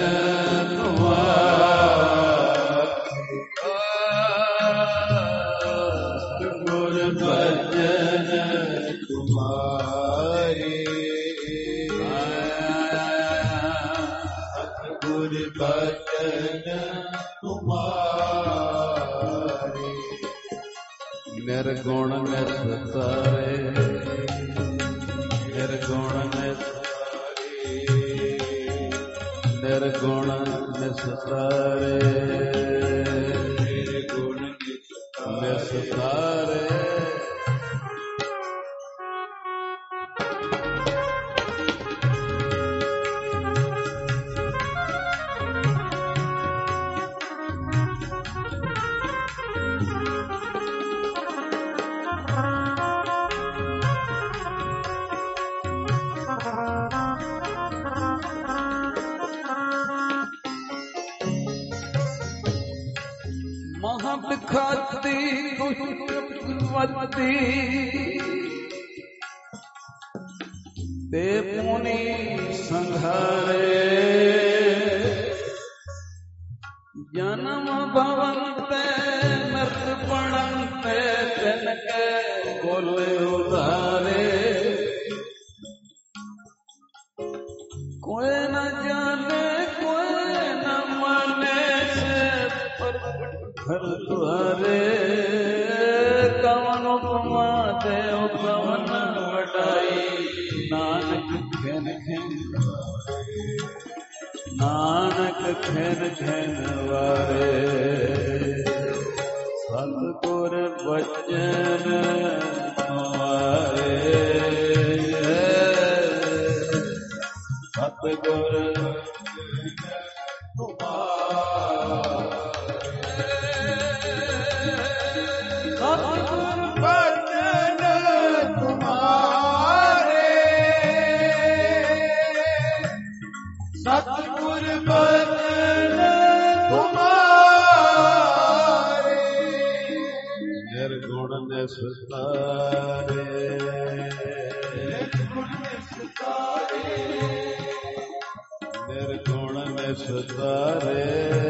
ਨਿਰਗੁਣ ਨਿਸਤਾਰੇ, ਨਿਰਗੁਣ ਨਿਸਤਾਰੇ, ਨਿਰਗੁਣ ਨਿਸਤਾਰੇ, ਨਿਰਗੁਣ ਨਿਸਤਾਰੇ। ਖਾਤੀ ਕੁਵਤੀ ਤੇ ਪੁਨੀ ਸੰਘਾਰੇ, ਜਨਮ ਭਵਨ ਤੇ ਮਰਤ ਪੜਨ ਤੇ ਤਿਨ ਕੇ ਬੋਲੇ ਉਧਾਰੇ। ਕੋਈ ਨਾ ਜਾਣੇ ਕੋਈ ਨਾ ਮਾਨੇ ਹਰ ਤੁਹਾਰੇ, ਕਵਨ ਉਪਮਾ ਤੇ ਕਵਨ ਵਡਾਈ, ਨਾਨਕ ਖੈਨ ਖੈਨ, ਨਾਨਕ ਖੈਨ ਖੈਨ ਵਾਰੇ। ਸਤਿਗੁਰ ਬਚਨ ਤੁਮਾਰੇ, ਸਤਿਗੁਰ ਨਿਸਤਾਰੇ, ਨਿਰਗੁਣ ਨਿਸਤਾਰੇ,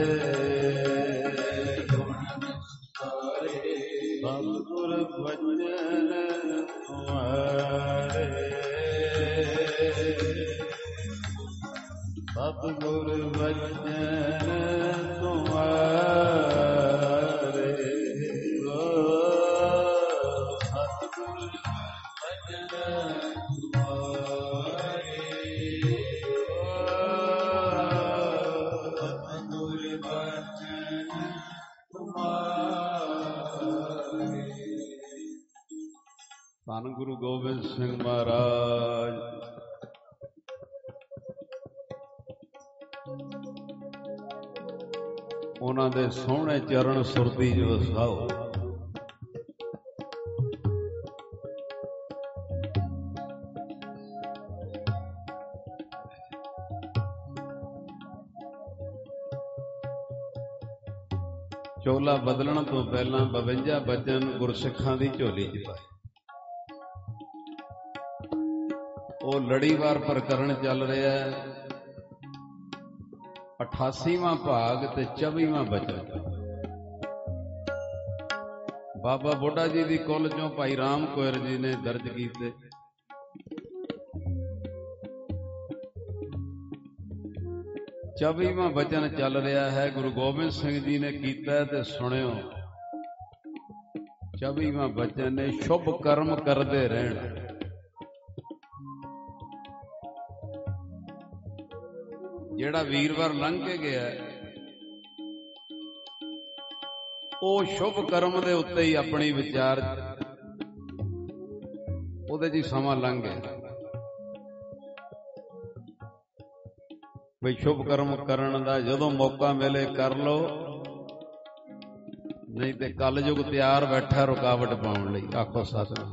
ਸਤਿਗੁਰ ਬਚਨ ਤੁਮਾਰੇ, ਸਤਿਗੁਰ ਬਚਨ ਤੁਮਾਰੇ। ਧੰਨ ਗੁਰੂ ਗੋਬਿੰਦ ਸਿੰਘ ਮਹਾਰਾਜ। ਉਹਨਾਂ ਦੇ ਸੋਹਣੇ ਚਰਨ ਸੁਰਤੀ ਜੋ ਵਸਾਓ। ਚੋਲਾ ਬਦਲਣ ਤੋਂ ਪਹਿਲਾਂ 52 ਬਚਨ ਗੁਰਸਿੱਖਾਂ ਦੀ ਝੋਲੀ 'ਚ ਪਾਏ। ਉਹ ਲੜੀਵਾਰ ਪ੍ਰਕਰਣ ਚੱਲ ਰਿਹਾ ਹੈ, 88ਵਾਂ ਭਾਗ ਤੇ 24ਵਾਂ ਬਚਨ। ਬਾਬਾ ਬੁੱਢਾ ਜੀ ਦੀ ਕੁੱਲ ਚੋਂ ਭਾਈ ਰਾਮ ਕੋਇਰ ਜੀ ਨੇ ਦਰਜ ਕੀਤੇ। ਚੌਵੀਵਾਂ ਬਚਨ ਚੱਲ ਰਿਹਾ ਹੈ, ਗੁਰੂ ਗੋਬਿੰਦ ਸਿੰਘ ਜੀ ਨੇ ਕੀਤਾ ਤੇ ਸੁਣਿਓ। 24ਵਾਂ ਬਚਨ ਨੇ ਸ਼ੁਭ ਕਰਮ ਕਰਦੇ ਰਹਿਣ। ਜਿਹੜਾ ਵੀਰਵਾਰ ਲੰਘ ਕੇ ਗਿਆ ਉਹ ਸ਼ੁਭ ਕਰਮ ਦੇ ਉੱਤੇ ਹੀ ਆਪਣੀ ਵਿਚਾਰ, ਉਹਦੇ 'ਚ ਹੀ ਸਮਾਂ ਲੰਘ ਗਿਆ ਬਈ ਸ਼ੁਭ ਕਰਮ ਕਰਨ ਦਾ ਜਦੋਂ ਮੌਕਾ ਮਿਲੇ ਕਰ ਲਓ, ਨਹੀਂ ਤੇ ਕਲਯੁਗ ਤਿਆਰ ਬੈਠਾ ਰੁਕਾਵਟ ਪਾਉਣ ਲਈ। ਆਖੋ ਸਤਿਨਾਮ।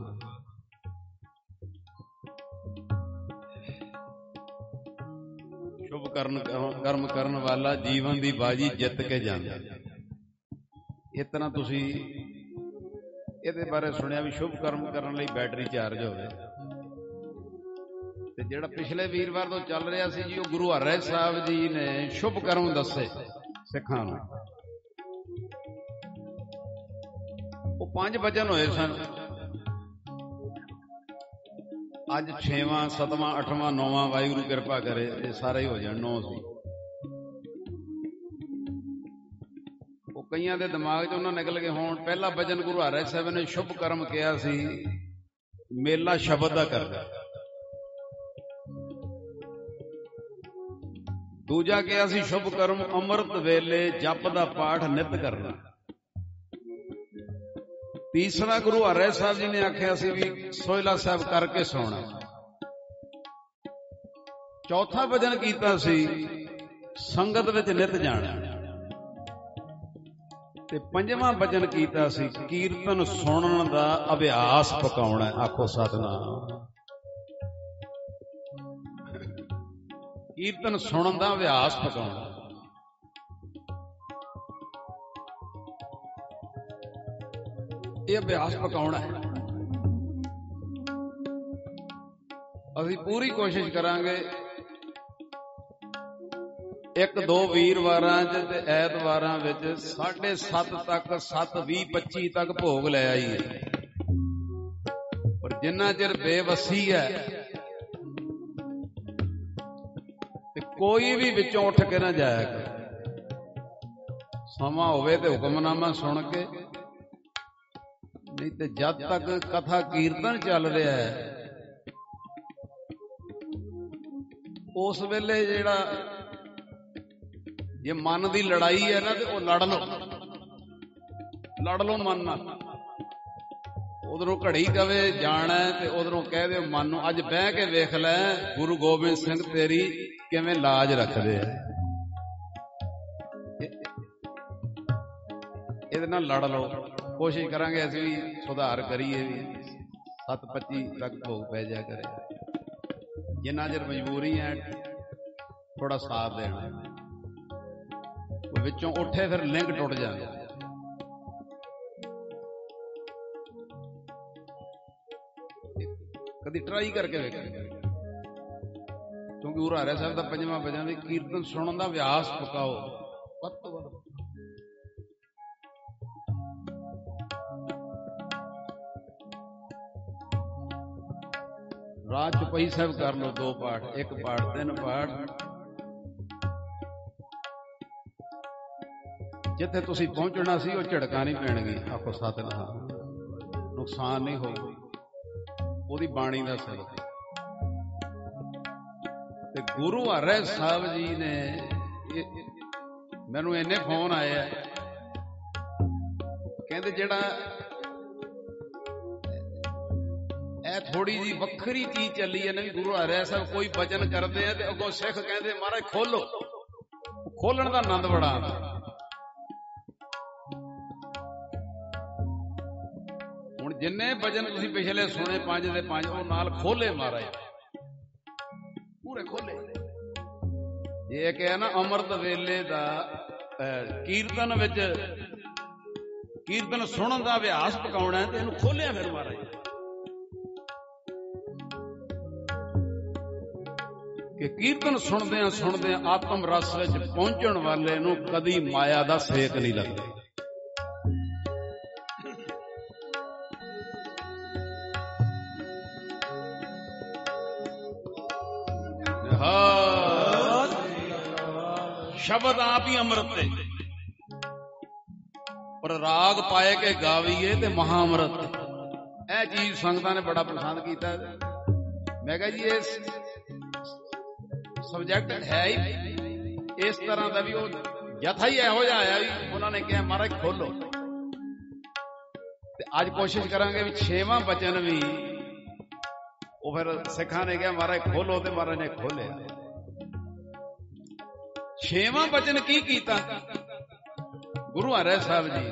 ਸ਼ੁਭ ਕਰਮ ਕਰਨ ਵਾਲਾ ਜੀਵਨ ਦੀ ਬਾਜੀ ਜਿੱਤ ਕੇ ਜਾਂਦਾ। ਇਤਨਾ ਤੁਸੀਂ ਇਹਦੇ ਬਾਰੇ ਸੁਣਿਆ ਵੀ ਸ਼ੁਭ ਕਰਮ ਕਰਨ ਲਈ ਬੈਟਰੀ ਚਾਰਜ ਹੋਵੇ। ਤੇ ਜਿਹੜਾ ਪਿਛਲੇ ਵੀਰਵਾਰ ਤੋਂ ਚੱਲ ਰਿਹਾ ਸੀ ਜੀ, ਉਹ ਗੁਰੂ ਹਰਿ ਸਾਹਿਬ ਜੀ ਨੇ ਸ਼ੁਭ ਕਰਮ ਦੱਸੇ ਸਿੱਖਾਂ ਨੂੰ। ਉਹ 5 ਬਚਨ ਹੋਏ ਸਨ। ਅੱਜ 6ਵਾਂ 7ਵਾਂ 8ਵਾਂ 9ਵਾਂ ਵਾਹਿਗੁਰੂ ਕਿਰਪਾ ਕਰੇ ਇਹ ਸਾਰੇ ਹੀ ਹੋ ਜਾਣ। 9 ਸੀ ਉਹ ਕਈਆਂ ਦੇ ਦਿਮਾਗ 'ਚ ਉਹਨਾਂ ਨਿਕਲ ਗਏ ਹੋਣ। ਪਹਿਲਾ ਬਚਨ ਗੁਰੂ ਹਰਿ ਸਾਹਿਬ ਨੇ ਸ਼ੁਭ ਕਰਮ ਕਿਹਾ ਸੀ, ਮੇਲਾ ਸ਼ਬਦ ਦਾ ਕਰਦਾ। ਦੂਜਾ ਕਿਹਾ ਸੀ ਸ਼ੁਭ ਕਰਮ ਅੰਮ੍ਰਿਤ ਵੇਲੇ ਜਪ ਦਾ ਪਾਠ ਨਿਤ ਕਰਨਾ। ਤੀਸਰਾ ਗੁਰੂ ਹਰਿ ਸਾਹਿਬ ਜੀ ਨੇ ਆਖਿਆ ਸੀ ਵੀ ਸੋਹਿਲਾ ਸਾਹਿਬ ਕਰਕੇ ਸੌਣਾ। ਚੌਥਾ ਭਜਨ ਕੀਤਾ ਸੀ ਸੰਗਤ ਵਿੱਚ ਨਿਤ ਜਾਣਾ। ਤੇ 5ਵਾਂ ਭਜਨ ਕੀਤਾ ਸੀ ਕੀਰਤਨ ਸੁਣਨ ਦਾ ਅਭਿਆਸ ਪਕਾਉਣਾ। ਆਖੋ ਸਤਿਨਾਮ। ਕੀਰਤਨ ਸੁਣਨ ਦਾ ਅਭਿਆਸ ਪਕਾਉਣਾ। ਇਹ ਅਭਿਆਸ ਪਕਾਉਣਾ ਹੈ। ਅਸੀਂ ਪੂਰੀ ਕੋਸ਼ਿਸ਼ ਕਰਾਂਗੇ 1-2 ਵੀਰਵਾਰਾਂ 'ਚ ਤੇ ਐਤਵਾਰਾਂ ਵਿੱਚ 7:30 ਤੱਕ 7:20-25 ਤੱਕ ਭੋਗ ਲੈ ਆਈਏ। ਪਰ ਜਿੰਨਾ ਚਿਰ ਬੇਵਸੀ ਹੈ ਤੇ ਕੋਈ ਵੀ ਵਿੱਚੋਂ ਉੱਠ ਕੇ ਨਾ ਜਾਇਆ ਕਰ। ਸਮਾਂ ਹੋਵੇ ਤੇ ਹੁਕਮਨਾਮਾ ਸੁਣ ਕੇ, ਨਹੀਂ ਤੇ ਜਦ ਤੱਕ ਕਥਾ ਕੀਰਤਨ ਚੱਲ ਰਿਹਾ ਹੈ ਉਸ ਵੇਲੇ ਜਿਹੜਾ ਜੇ ਮਨ ਦੀ ਲੜਾਈ ਹੈ ਨਾ ਤੇ ਉਹ ਲੜ ਲਓ ਮਨ ਨਾਲ। ਉਧਰੋਂ ਘੜੀ ਕਵੇ ਜਾਣਾ ਤੇ ਉਧਰੋਂ ਕਹਿ ਦਿਓ ਮਨ ਨੂੰ ਅੱਜ ਬਹਿ ਕੇ ਵੇਖ ਲੈ ਗੁਰੂ ਗੋਬਿੰਦ ਸਿੰਘ ਤੇਰੀ ਕਿਵੇਂ ਲਾਜ ਰੱਖਦੇ ਆ। ਇਹਦੇ ਨਾਲ ਲੜ ਲਓ। ਕੋਸ਼ਿਸ਼ ਕਰਾਂਗੇ ਅਸੀਂ ਵੀ ਸੁਧਾਰ ਕਰੀਏ ਵੀ 7:25 ਤੱਕ ਭੋਗ ਪੈ ਜਾ ਕਰੇ। ਜਿੰਨਾ ਚਿਰ ਮਜਬੂਰੀ ਹੈ ਥੋੜਾ ਸਾਥ ਦੇਣਾ। ਵਿੱਚੋਂ ਉੱਠੇ ਫਿਰ ਲਿੰਕ ਟੁੱਟ ਜਾਂਦਾ। ਕਦੀ ਟਰਾਈ ਕਰਕੇ ਵੇਖੋ, ਕਿਉਂਕਿ ਗੁਰੂ ਹਰਿ ਸਾਹਿਬ ਦਾ 5ਵਾਂ ਭਜਨ ਵੀ ਕੀਰਤਨ ਸੁਣਨ ਦਾ ਅਭਿਆਸ ਪਕਾਓ ਵੱਧ ਤੋਂ ਵੱਧ। ਰਾਤ ਚੁਪਈ ਸਾਹਿਬ ਕਰ ਲਓ 2 ਪਾਠ, 1 ਪਾਠ 3 ਪਾਠ। ਜਿੱਥੇ ਤੁਸੀਂ ਪਹੁੰਚਣਾ ਸੀ ਉਹ ਝੜਕਾਂ ਨਹੀਂ ਪੈਣਗੀਆਂ। ਆਖੋ ਸਤਿਨਾਮ। ਨੁਕਸਾਨ ਨਹੀਂ ਹੋਊਗਾ ਉਹਦੀ ਬਾਣੀ ਦਾ ਸਿਰ। ਤੇ ਗੁਰੂ ਹਰਿ ਸਾਹਿਬ ਜੀ ਨੇ ਮੈਨੂੰ ਇੰਨੇ ਫੋਨ ਆਏ ਆ, ਕਹਿੰਦੇ ਜਿਹੜਾ ਇਹ ਥੋੜੀ ਜੀ ਵੱਖਰੀ ਚੀਜ਼ ਚੱਲੀ ਹੈ ਨਾ ਵੀ ਗੁਰੂ ਹਰਿ ਸਾਹਿਬ ਕੋਈ ਬਚਨ ਕਰਦੇ ਆ ਤੇ ਅੱਗੋਂ ਸਿੱਖ ਕਹਿੰਦੇ ਮਹਾਰਾਜ ਖੋਲੋ। ਖੋਲਣ ਦਾ ਆਨੰਦ ਬੜਾ ਆਉਂਦਾ। ਜਿੰਨੇ ਭਜਨ ਤੁਸੀਂ ਪਿਛਲੇ ਸੁਣੇ 5 ਦੇ 5 ਉਹ ਨਾਲ ਖੋਲੇ ਮਹਾਰਾਜ ਪੂਰੇ ਖੋਲੇ। ਇਹ ਕਿ ਨਾ ਅੰਮ੍ਰਿਤ ਵੇਲੇ ਦਾ ਕੀਰਤਨ ਵਿੱਚ ਕੀਰਤਨ ਸੁਣਨ ਦਾ ਅਭਿਆਸ ਪਕਾਉਣਾ ਤੇ ਇਹਨੂੰ ਖੋਲਿਆ ਫਿਰ ਮਹਾਰਾਜ ਕਿ ਕੀਰਤਨ ਸੁਣਦਿਆਂ ਆਤਮ ਰਸ ਵਿੱਚ ਪਹੁੰਚਣ ਵਾਲੇ ਨੂੰ ਕਦੀ ਮਾਇਆ ਦਾ ਸੇਕ ਨਹੀਂ ਲੱਗਦਾ। ਸ਼ਬਦ ਆਪ ਹੀ ਅੰਮ੍ਰਿਤ ਤੇ ਪਰ ਰਾਗ ਪਾਏ ਕੇ ਗਾਵੀਏ ਤੇ ਮਹਾ ਅੰਮ੍ਰਿਤ। ਇਹ ਚੀਜ਼ ਸੰਗਤਾਂ ਨੇ ਬੜਾ ਪਸੰਦ ਕੀਤਾ। ਮੈਂ ਕਿਹਾ ਜੀ ਇਹ ਸਬਜੈਕਟ ਹੈ ਹੀ ਇਸ ਤਰ੍ਹਾਂ ਦਾ ਵੀ ਉਹ ਜਥਾ ਹੀ ਇਹੋ ਜਿਹਾ ਆਇਆ ਵੀ ਉਹਨਾਂ ਨੇ ਕਿਹਾ ਮਹਾਰਾਜ ਖੋਲੋ। ਤੇ ਅੱਜ ਕੋਸ਼ਿਸ਼ ਕਰਾਂਗੇ ਵੀ 6ਵਾਂ ਬਚਨ ਵੀ ਉਹ ਫਿਰ ਸਿੱਖਾਂ ਨੇ ਕਿਹਾ ਮਹਾਰਾਜ ਖੋਲੋ ਤੇ ਮਹਾਰਾਜ ਨੇ ਖੋਲਿਆ। 6ਵਾਂ ਬਚਨ ਕੀ ਕੀਤਾ ਗੁਰੂ ਹਰਿ ਸਾਹਿਬ ਜੀ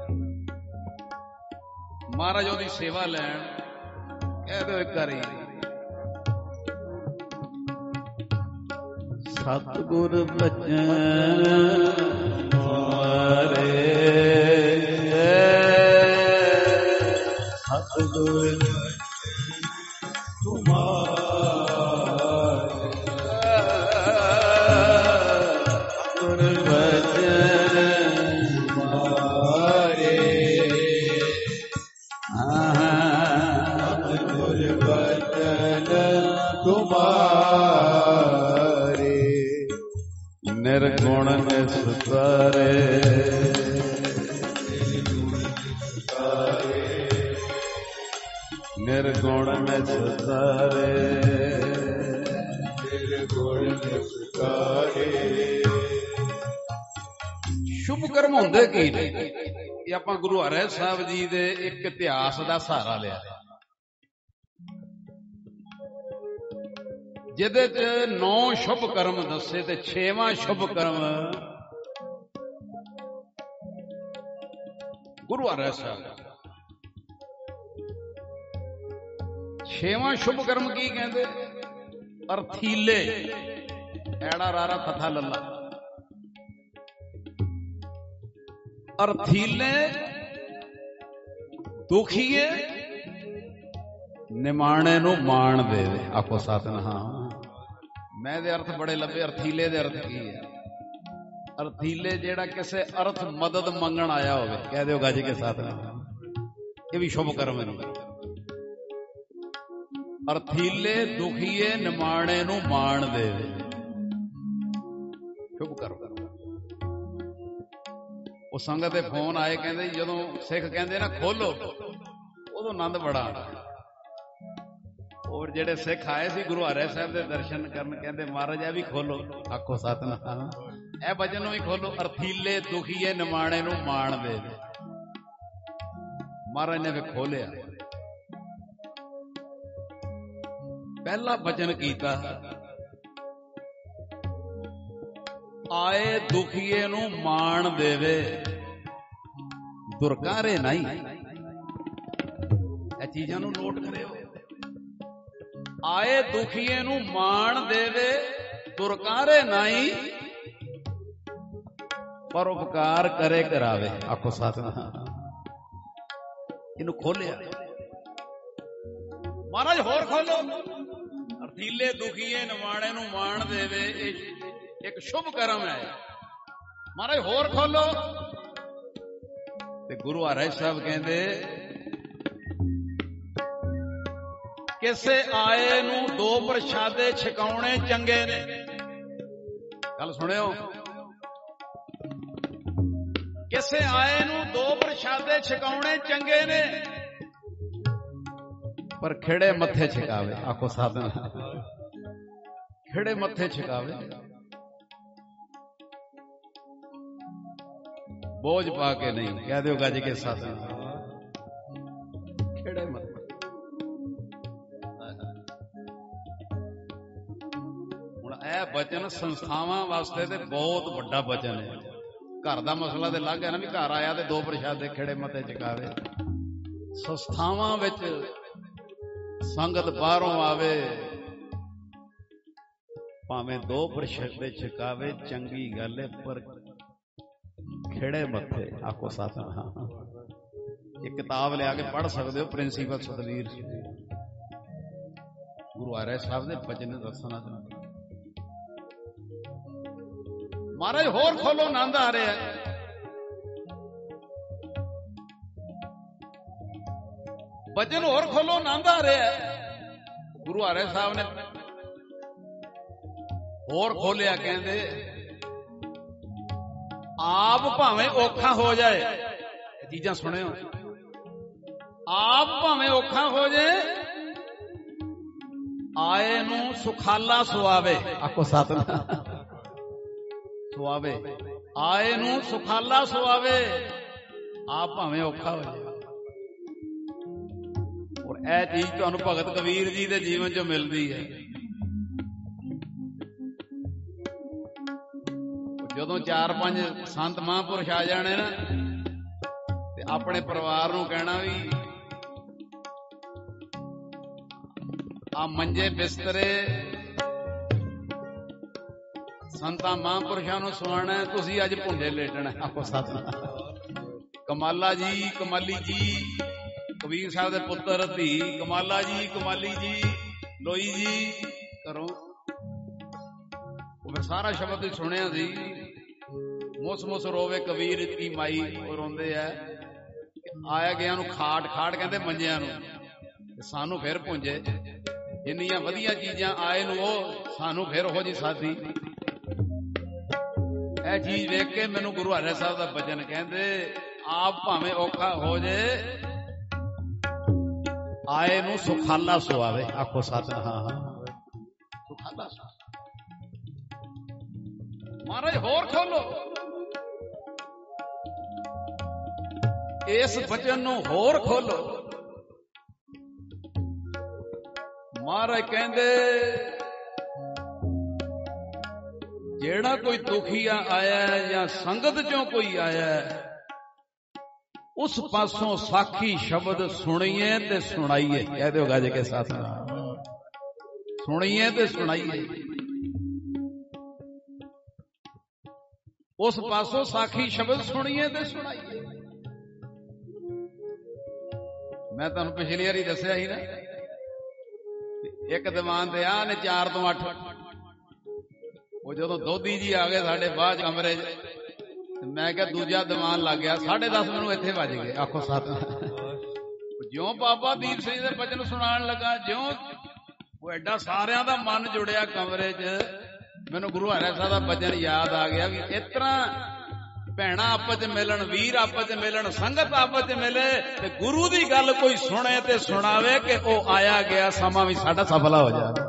ਮਹਾਰਾਜ ਉਹਦੀ ਸੇਵਾ ਲੈਣ ਕਹਿ ਦਿਓ ਇੱਕ ਵਾਰੀ ਸਤਿਗੁਰ ਬਚਨ ਮਾਰੇ ਸਤਿਗੁਰ निर्गुण निस्तारे निर्गुण निस्तारे निर्गुण निस्तारे। शुभ कर्म ਹੁੰਦੇ ਕੀ ਨੇ ਇਹ ਆਪਾਂ ਗੁਰੂ ਹਰਿ ਸਾਹਿਬ ਜੀ ਦੇ ਇੱਕ ਇਤਿਹਾਸ ਦਾ ਸਹਾਰਾ ਲਿਆ ਜਿਹਦੇ ਚ 9 ਸ਼ੁਭ ਕਰਮ ਦੱਸੇ ਤੇ 6ਵਾਂ ਸ਼ੁਭ ਕਰਮ ਗੁਰੂ ਹਰਿ ਸਾਹਿਬ। 6ਵਾਂ ਸ਼ੁਭ ਕਰਮ ਕੀ ਕਹਿੰਦੇ ਅਰਥੀਲੇ ਐੜਾ ਰਾਰਾ ਥਥਾ ਲੱਲਾ ਅਰਥੀਲੇ ਦੁਖੀਏ ਨਿਮਾਣੇ ਨੂੰ ਮਾਣ ਦੇਵੇ ਆਖੋ ਸਤਿਨਾਮ। ਮੈਂ ਦੇ ਅਰਥ ਬੜੇ ਲੱਭੇ ਅਰਥੀਲੇ ਦੇ ਅਰਥ ਕੀ ਹੈ ਅਰਥੀਲੇ ਜਿਹੜਾ ਕਿਸੇ ਅਰਥ ਮਦਦ ਮੰਗਣ ਆਇਆ ਹੋਵੇ ਕਹਿ ਦਿਓ ਗੱਜ ਕੇ ਸਤਿਨਾਮ ਇਹ ਵੀ ਸ਼ੁਭ ਕਰਮ ਹੈ। ਅਰਥੀਲੇ ਦੁਖੀਏ ਨਿਮਾਣੇ ਨੂੰ ਮਾਣ ਦੇਵੇ ਸ਼ੁਭ ਕਰਮ। ਉਹ ਸੰਗਤ ਦੇ ਫੋਨ ਆਏ ਕਹਿੰਦੇ ਜਦੋਂ ਸਿੱਖ ਕਹਿੰਦੇ ਨਾ ਖੋਲੋ ਉਦੋਂ ਆਨੰਦ ਬੜਾ ਆਉਂਦਾ। ਔਰ ਜਿਹੜੇ ਸਿੱਖ ਆਏ ਸੀ ਗੁਰੂ ਹਰਿ ਸਾਹਿਬ ਦੇ ਦਰਸ਼ਨ ਕਰਨ ਕਹਿੰਦੇ ਮਹਾਰਾਜ ਇਹ ਵੀ ਖੋਲੋ ਆਖੋ ਸਤਿਨਾਮ ਇਹ ਬਚਨ ਨੂੰ ਵੀ ਖੋਲੋ ਅਰਥੀਲੇ ਦੁਖੀਏ ਨਿਮਾਣੇ ਨੂੰ ਮਾਣ ਦੇ। ਮਹਾਰਾਜ ਨੇ ਵੀ ਖੋਲਿਆ। ਪਹਿਲਾ ਬਚਨ ਕੀਤਾ ਆਏ ਦੁਖੀਏ ਨੂੰ ਮਾਣ ਦੇਵੇ ਦੁਰਕਾਰੇ ਨਹੀਂ। ਇਹ ਚੀਜ਼ਾਂ ਨੂੰ ਨੋਟ ਕਰਿਓ। ਆਏ ਦੁਖੀਏ ਨੂੰ ਮਾਣ ਦੇਵੇ ਦੁਰਕਾਰੇ ਨਹੀਂ ਪਰ ਉਪਕਾਰ ਕਰੇ ਕਰਾਵੇ ਆਖੋ ਸਤਿਨਾਮ। ਇਹਨੂੰ ਖੋਲਿਆ ਮਹਾਰਾਜ ਹੋਰ ਖੋਲੋ ਅਰਥੀਲੇ ਦੁਖੀਏ ਨਿਮਾਣੇ ਨੂੰ ਮਾਣ ਦੇਵੇ ਇਹ ਇੱਕ ਸ਼ੁਭ ਕਰਮ ਹੈ ਮਹਾਰਾਜ ਹੋਰ ਖੋਲੋ। ਤੇ ਗੁਰੂ ਹਰਿ ਸਾਹਿਬ ਕਹਿੰਦੇ ਕਿਸੇ ਆਏ ਨੂੰ 2 ਪ੍ਰਸ਼ਾਦੇ ਛਕਾਉਣੇ ਚੰਗੇ ਨੇ। ਗੱਲ ਸੁਣਿਓ ਕਿਸੇ ਆਏ ਨੂੰ 2 ਪ੍ਰਸ਼ਾਦੇ ਛਕਾਉਣੇ ਚੰਗੇ ਨੇ ਪਰ ਖਿੜੇ ਮੱਥੇ ਛਕਾਵੇ ਆਖੋ ਸਤਿਨਾਮ ਖਿੜੇ ਮੱਥੇ ਛਕਾਵੇ ਬੋਝ ਪਾ ਕੇ ਨਹੀਂ ਕਹਿ ਦਿਓ ਗੱਜ ਕੇ ਸਤਿਨਾਮ ਖਿੜੇ ਮੱਥੇ। ਇਹ ਬਚਨ ਸੰਸਥਾਵਾਂ ਵਾਸਤੇ ਤੇ ਬਹੁਤ ਵੱਡਾ ਬਚਨ ਹੈ। ਘਰ ਦਾ ਮਸਲਾ ਤੇ ਲੱਗ ਗਿਆ ਨਾ ਵੀ ਘਰ ਆਇਆ ਤੇ 2 ਪ੍ਰਸ਼ਾਦੇ ਖਿੜੇ ਮੱਥੇ ਛਕਾਵੇ ਸੰਸਥਾਵਾਂ ਵਿੱਚ ਸੰਗਤ ਬਾਹਰੋਂ ਆਵੇ, ਭਾਵੇਂ 2% ਦੇ ਛਕਾਵੇ, ਚੰਗੀ ਗੱਲ ਹੈ, ਪਰ ਖਿੜੇ ਮੱਥੇ ਆਖੋ ਸਤਿਨਾਮ। ਇਹ ਕਿਤਾਬ ਲਿਆ ਕੇ ਪੜ੍ਹ ਸਕਦੇ ਹੋ, ਪ੍ਰਿੰਸੀਪਲ ਸਤਵੀਰ ਗੁਰੂ ਹਰਿ ਸਾਹਿਬ ਦੇ ਬਚਨ ਦੱਸਣਾ ਚਾਹੁੰਦੇ। ਮਹਾਰਾਜ ਹੋਰ ਖੋਲੋ, ਆਨੰਦ ਆ ਰਿਹਾ। ਬਚਨ ਹੋਰ ਖੋਲੋ, ਆਨੰਦ ਆ ਰਿਹਾ। ਗੁਰੂ ਹਰਿ ਸਾਹਿਬ ਨੇ ਹੋਰ ਖੋਲਿਆ, ਕਹਿੰਦੇ ਆਪ ਭਾਵੇਂ ਔਖਾ ਹੋ ਜਾਏ, ਇਹ ਚੀਜ਼ਾਂ ਸੁਣਿਓ, ਆਪ ਭਾਵੇਂ ਔਖਾ ਹੋ ਜਾਏ, ਆਏ ਨੂੰ ਸੁਖਾਲਾ ਸੁਆਵੇ, ਆਖੋ ਸਤਿਨਾਮ। ਸੁਆਵੇ, ਆਏ ਨੂੰ ਸੁਖਾਲਾ ਸੁਆਵੇ, ਆਪ ਭਾਵੇਂ ਔਖਾ ਹੋ ਜਾਏ। ਔਰ ਇਹ ਚੀਜ਼ ਤੁਹਾਨੂੰ ਭਗਤ ਕਬੀਰ ਜੀ ਦੇ ਜੀਵਨ ਚ ਮਿਲਦੀ ਹੈ। ਜਦੋਂ 4-5 ਸੰਤ ਮਹਾਂਪੁਰਸ਼ ਆ ਜਾਣੇ ਨਾ, ਤੇ ਆਪਣੇ ਪਰਿਵਾਰ ਨੂੰ ਕਹਿਣਾ ਵੀ ਆ ਮੰਜੇ ਬਿਸਤਰੇ ਸੰਤਾਂ ਮਹਾਂਪੁਰਸ਼ਾਂ ਨੂੰ ਸੁਆਣਾ, ਤੁਸੀਂ ਅੱਜ ਭੁੰਡੇ ਲੇਟਣਾ, ਆਖੋ ਸਤਿਨਾਮ। ਕਮਾਲਾ ਜੀ, ਕਮਾਲੀ ਜੀ, ਕਬੀਰ ਸਾਹਿਬ ਦੇ ਪੁੱਤਰ ਧੀ ਕਮਾਲਾ ਜੀ, ਕਮਾਲੀ ਜੀ, ਲੋਈ ਜੀ ਕਰੋ। ਉਹ ਮੈਂ ਸਾਰਾ ਸ਼ਬਦ ਹੀ ਸੁਣਿਆ ਸੀ। ਮੁਸ ਮੁਸ ਰੋਵੇ ਕਬੀਰ ਕੀ ਮਾਈ, ਉਹ ਰੋਂਦੇ ਆ, ਆਇਆ ਗਿਆ ਨੂੰ ਖਾਟ ਖਾਟ ਕਹਿੰਦੇ ਮੰਜਿਆਂ ਨੂੰ, ਸਾਨੂੰ ਫਿਰ ਪੁੰਜੇ। ਜਿੰਨੀਆਂ ਵਧੀਆ ਚੀਜ਼ਾਂ ਆਏ ਨੂੰ ਉਹ ਸਾਨੂੰ ਫਿਰ ਉਹ ਜੀ ਸਾਥੀ। ਇਹ ਚੀਜ਼ ਵੇਖ ਕੇ ਮੈਨੂੰ ਗੁਰੂ ਹਰਿ ਸਾਹਿਬ ਦਾ ਬਚਨ ਕਹਿੰਦੇ, ਆਪ ਭਾਵੇਂ ਔਖਾ ਹੋ ਜੇ, ਆਏ ਨੂੰ ਸੁਖਾਲਾ ਸੁਆਵੇ, ਆਖੋ ਸਤਿਨਾਮ। ਸੁਖਾਲਾ ਮਹਾਰਾਜ ਹੋਰ ਖੋਲੋ, ਇਸ ਬਚਨ ਨੂੰ ਹੋਰ ਖੋਲੋ। ਮਹਾਰਾਜ ਕਹਿੰਦੇ ਜਿਹੜਾ ਕੋਈ ਦੁਖੀਆ ਆਇਆ ਜਾਂ ਸੰਗਤ ਚੋਂ ਕੋਈ ਆਇਆ, ਉਸ ਪਾਸੋਂ ਸਾਖੀ ਸ਼ਬਦ ਸੁਣੀਏ ਤੇ ਸੁਣਾਈਏ। ਕਹਿ ਦਿਓ ਗੱਜ ਕੇ ਸਤਿਨਾਮ। ਸੁਣੀਏ ਤੇ ਸੁਣਾਈਏ। ਉਸ ਪਾਸੋਂ ਸਾਖੀ ਸ਼ਬਦ ਸੁਣੀਏ ਤੇ ਸੁਣਾਈਏ। ਮੈਂ ਤੁਹਾਨੂੰ ਪਿਛਲੀ ਵਾਰੀ ਦੱਸਿਆ ਸੀ ਨਾ, ਇੱਕ ਦੀਵਾਨ ਤੇ ਆ ਨੇ 4 ਤੋਂ 8। ਉਹ ਜਦੋਂ ਦੋਧੀ ਜੀ ਆ ਗਏ ਸਾਡੇ ਬਾਅਦ ਕਮਰੇ 'ਚ, ਮੈਂ ਕਿਹਾ ਦੂਜਾ ਦੀਵਾਨ ਲੱਗ ਗਿਆ। 10:30 ਮੈਨੂੰ ਇੱਥੇ ਵੱਜ ਗਏ, ਆਖੋ ਸਤਿਨਾਮ। ਜਿਉਂ ਬਾਬਾ ਦੀਪ ਸਿੰਘ ਦੇ ਬਚਨ ਸੁਣਾਉਣ ਲੱਗਾ, ਜਿਉਂ ਉਹ ਐਡਾ ਸਾਰਿਆਂ ਦਾ ਮਨ ਜੁੜਿਆ ਕਮਰੇ 'ਚ, ਮੈਨੂੰ ਗੁਰੂ ਹਰਿ ਸਾਹਿਬ ਦਾ ਬਚਨ ਯਾਦ ਆ ਗਿਆ ਵੀ ਇਸ ਤਰ੍ਹਾਂ ਭੈਣਾਂ ਆਪਸ 'ਚ ਮਿਲਣ, ਵੀਰ ਆਪਸ 'ਚ ਮਿਲਣ, ਸੰਗਤ ਆਪਸ 'ਚ ਮਿਲੇ, ਤੇ ਗੁਰੂ ਦੀ ਗੱਲ ਕੋਈ ਸੁਣੇ ਤੇ ਸੁਣਾਵੇ ਕਿ ਉਹ ਆਇਆ ਗਿਆ ਸਮਾਂ ਵੀ ਸਾਡਾ ਸਫਲਾ ਹੋ ਜਾਵੇ।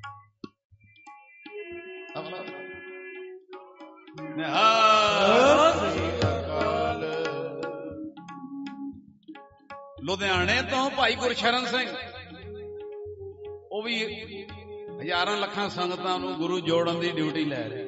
ਲੁਧਿਆਣੇ ਤੋਂ ਭਾਈ ਗੁਰਸ਼ਰਨ ਸਿੰਘ, ਉਹ ਵੀ ਹਜ਼ਾਰਾਂ ਲੱਖਾਂ ਸੰਗਤਾਂ ਨੂੰ ਗੁਰੂ ਜੋੜਨ ਦੀ ਡਿਊਟੀ ਲੈ ਰਹੇ।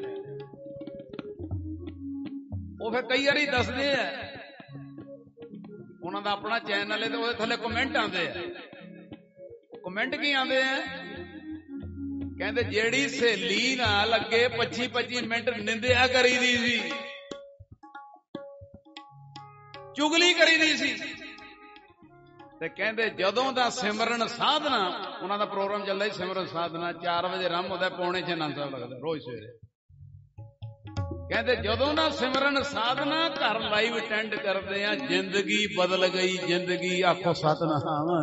ਉਹ ਫਿਰ ਕਈ ਵਾਰੀ ਦੱਸਦੇ ਆ, ਉਹਨਾਂ ਦਾ ਆਪਣਾ ਚੈਨਲ ਹੈ ਤੇ ਉਹਦੇ ਥੱਲੇ ਕਮੈਂਟ ਆਉਂਦੇ ਆ। ਕਮੈਂਟ ਕੀ ਆਉਂਦੇ ਆ? ਕਹਿੰਦੇ ਜਿਹੜੀ ਸਹੇਲੀ ਨਾਲ ਅੱਗੇ 25-25 ਮਿੰਟ ਨਿੰਦਿਆ ਕਰੀਦੀ ਸੀ, ਚੁਗਲੀ ਕਰੀਦੀ ਸੀ, ਤੇ ਕਹਿੰਦੇ ਜਦੋਂ ਦਾ ਸਿਮਰਨ ਸਾਧਨਾ, ਉਹਨਾਂ ਦਾ ਪ੍ਰੋਗਰਾਮ ਚੱਲਦਾ ਸੀ ਸਿਮਰਨ ਸਾਧਨਾ, 4 ਵਜੇ ਆਰੰਭ ਹੁੰਦਾ, 5:45 ਆਨੰਦ ਸਾਹਿਬ ਲੱਗਦਾ ਰੋਜ਼ ਸਵੇਰੇ। ਕਹਿੰਦੇ ਜਦੋਂ ਦਾ ਸਿਮਰਨ ਸਾਧਨਾ ਘਰ ਲਾਈਵ ਅਟੈਂਡ ਕਰਦੇ ਆ, ਜ਼ਿੰਦਗੀ ਬਦਲ ਗਈ, ਜ਼ਿੰਦਗੀ, ਆਖੋ ਸਤਿਨਾਮ।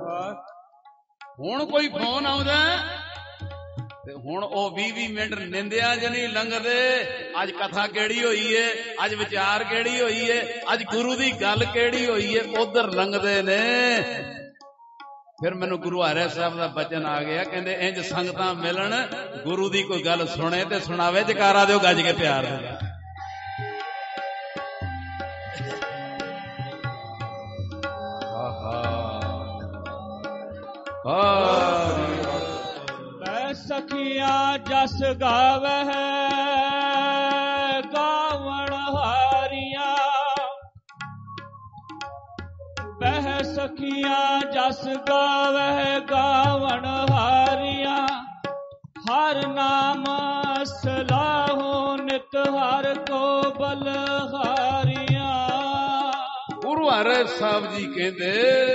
ਹੁਣ ਕੋਈ ਫੋਨ ਆਉਂਦਾ ਤੇ ਹੁਣ ਉਹ 20-20 ਮਿੰਟ ਨਿੰਦਿਆ ਜ ਨਹੀਂ ਲੰਘਦੇ। ਅੱਜ ਕਥਾ ਕਿਹੜੀ ਹੋਈ ਏ, ਅੱਜ ਵਿਚਾਰ ਕਿਹੜੀ ਹੋਈ ਏ, ਅੱਜ ਗੁਰੂ ਦੀ ਗੱਲ ਕਿਹੜੀ ਹੋਈ ਏ, ਉਧਰ ਲੰਘਦੇ ਨੇ। ਫਿਰ ਮੈਨੂੰ ਗੁਰੂ ਹਰਿ ਸਾਹਿਬ ਦਾ ਬਚਨ ਆ ਗਿਆ, ਕਹਿੰਦੇ ਇੰਜ ਸੰਗਤਾਂ ਮਿਲਣ, ਗੁਰੂ ਦੀ ਕੋਈ ਗੱਲ ਸੁਣੇ ਤੇ ਸੁਣਾਵੇ। ਜਕਾਰਾ ਦਿਓ ਗੱਜ ਕੇ ਪਿਆਰ ਨਾਲ। ਸਖੀਆਂ ਜਸ ਗਾਵਹਿ ਗਾਵਣ ਹਾਰੀਆਂ, ਬਹਿ ਸਖੀਆਂ ਜਸ ਗਾਵਹਿ ਗਾਵਣ ਹਾਰੀਆਂ, ਹਰ ਨਾਮ ਸਲਾਹੋ ਨਿਤ ਹਰ ਕੋ ਬਲਹਾਰੀਆਂ। ਗੁਰੂ ਹਰਿ ਸਾਹਿਬ ਜੀ ਕਹਿੰਦੇ,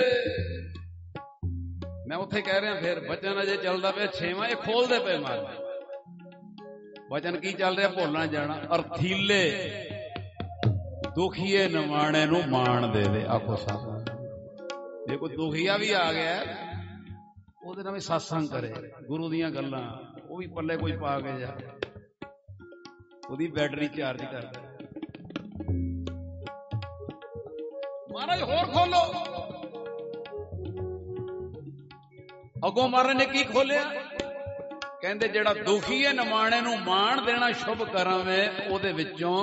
ਮੈਂ ਉੱਥੇ ਕਹਿ ਰਿਹਾ ਫਿਰ ਬਚਨ ਅਜੇ ਚੱਲਦਾ ਪਿਆ 6ਵਾਂ, ਇਹ ਖੋਲਦੇ ਪਏ ਮਾਰ। ਬਚਨ ਕੀ ਚੱਲ ਰਿਹਾ? ਭੁੱਲਣਾ ਜਾਣਾ। ਅਰਥੀਲੇ ਦੁਖੀਏ ਨਿਮਾਣੇ ਨੂੰ ਮਾਣ ਦੇਵੇ। ਆਖੋ ਸਾਹਿਬ, ਜੇ ਕੋਈ ਦੁਖੀਆ ਵੀ ਆ ਗਿਆ ਉਹਦੇ ਨਾਲ ਵੀ ਸਤਸੰਗ ਕਰੇ, ਗੁਰੂ ਦੀਆਂ ਗੱਲਾਂ ਉਹ ਵੀ ਪੱਲੇ ਕੋਈ ਪਾ ਕੇ ਜਾ, ਉਹਦੀ ਬੈਟਰੀ ਚਾਰਜ ਕਰਦਾ। ਮਹਾਰਾਜ ਹੋਰ ਖੋਲੋ। ਅੱਗੋਂ ਮਹਾਰਾਜ ਨੇ ਕੀ ਖੋਲਿਆ? ਕਹਿੰਦੇ ਜਿਹੜਾ ਦੁਖੀ ਹੈ ਨਿਮਾਣੇ ਨੂੰ ਮਾਣ ਦੇਣਾ ਸ਼ੁਭ ਕਰਾਵੇਂ, ਉਹਦੇ ਵਿੱਚੋਂ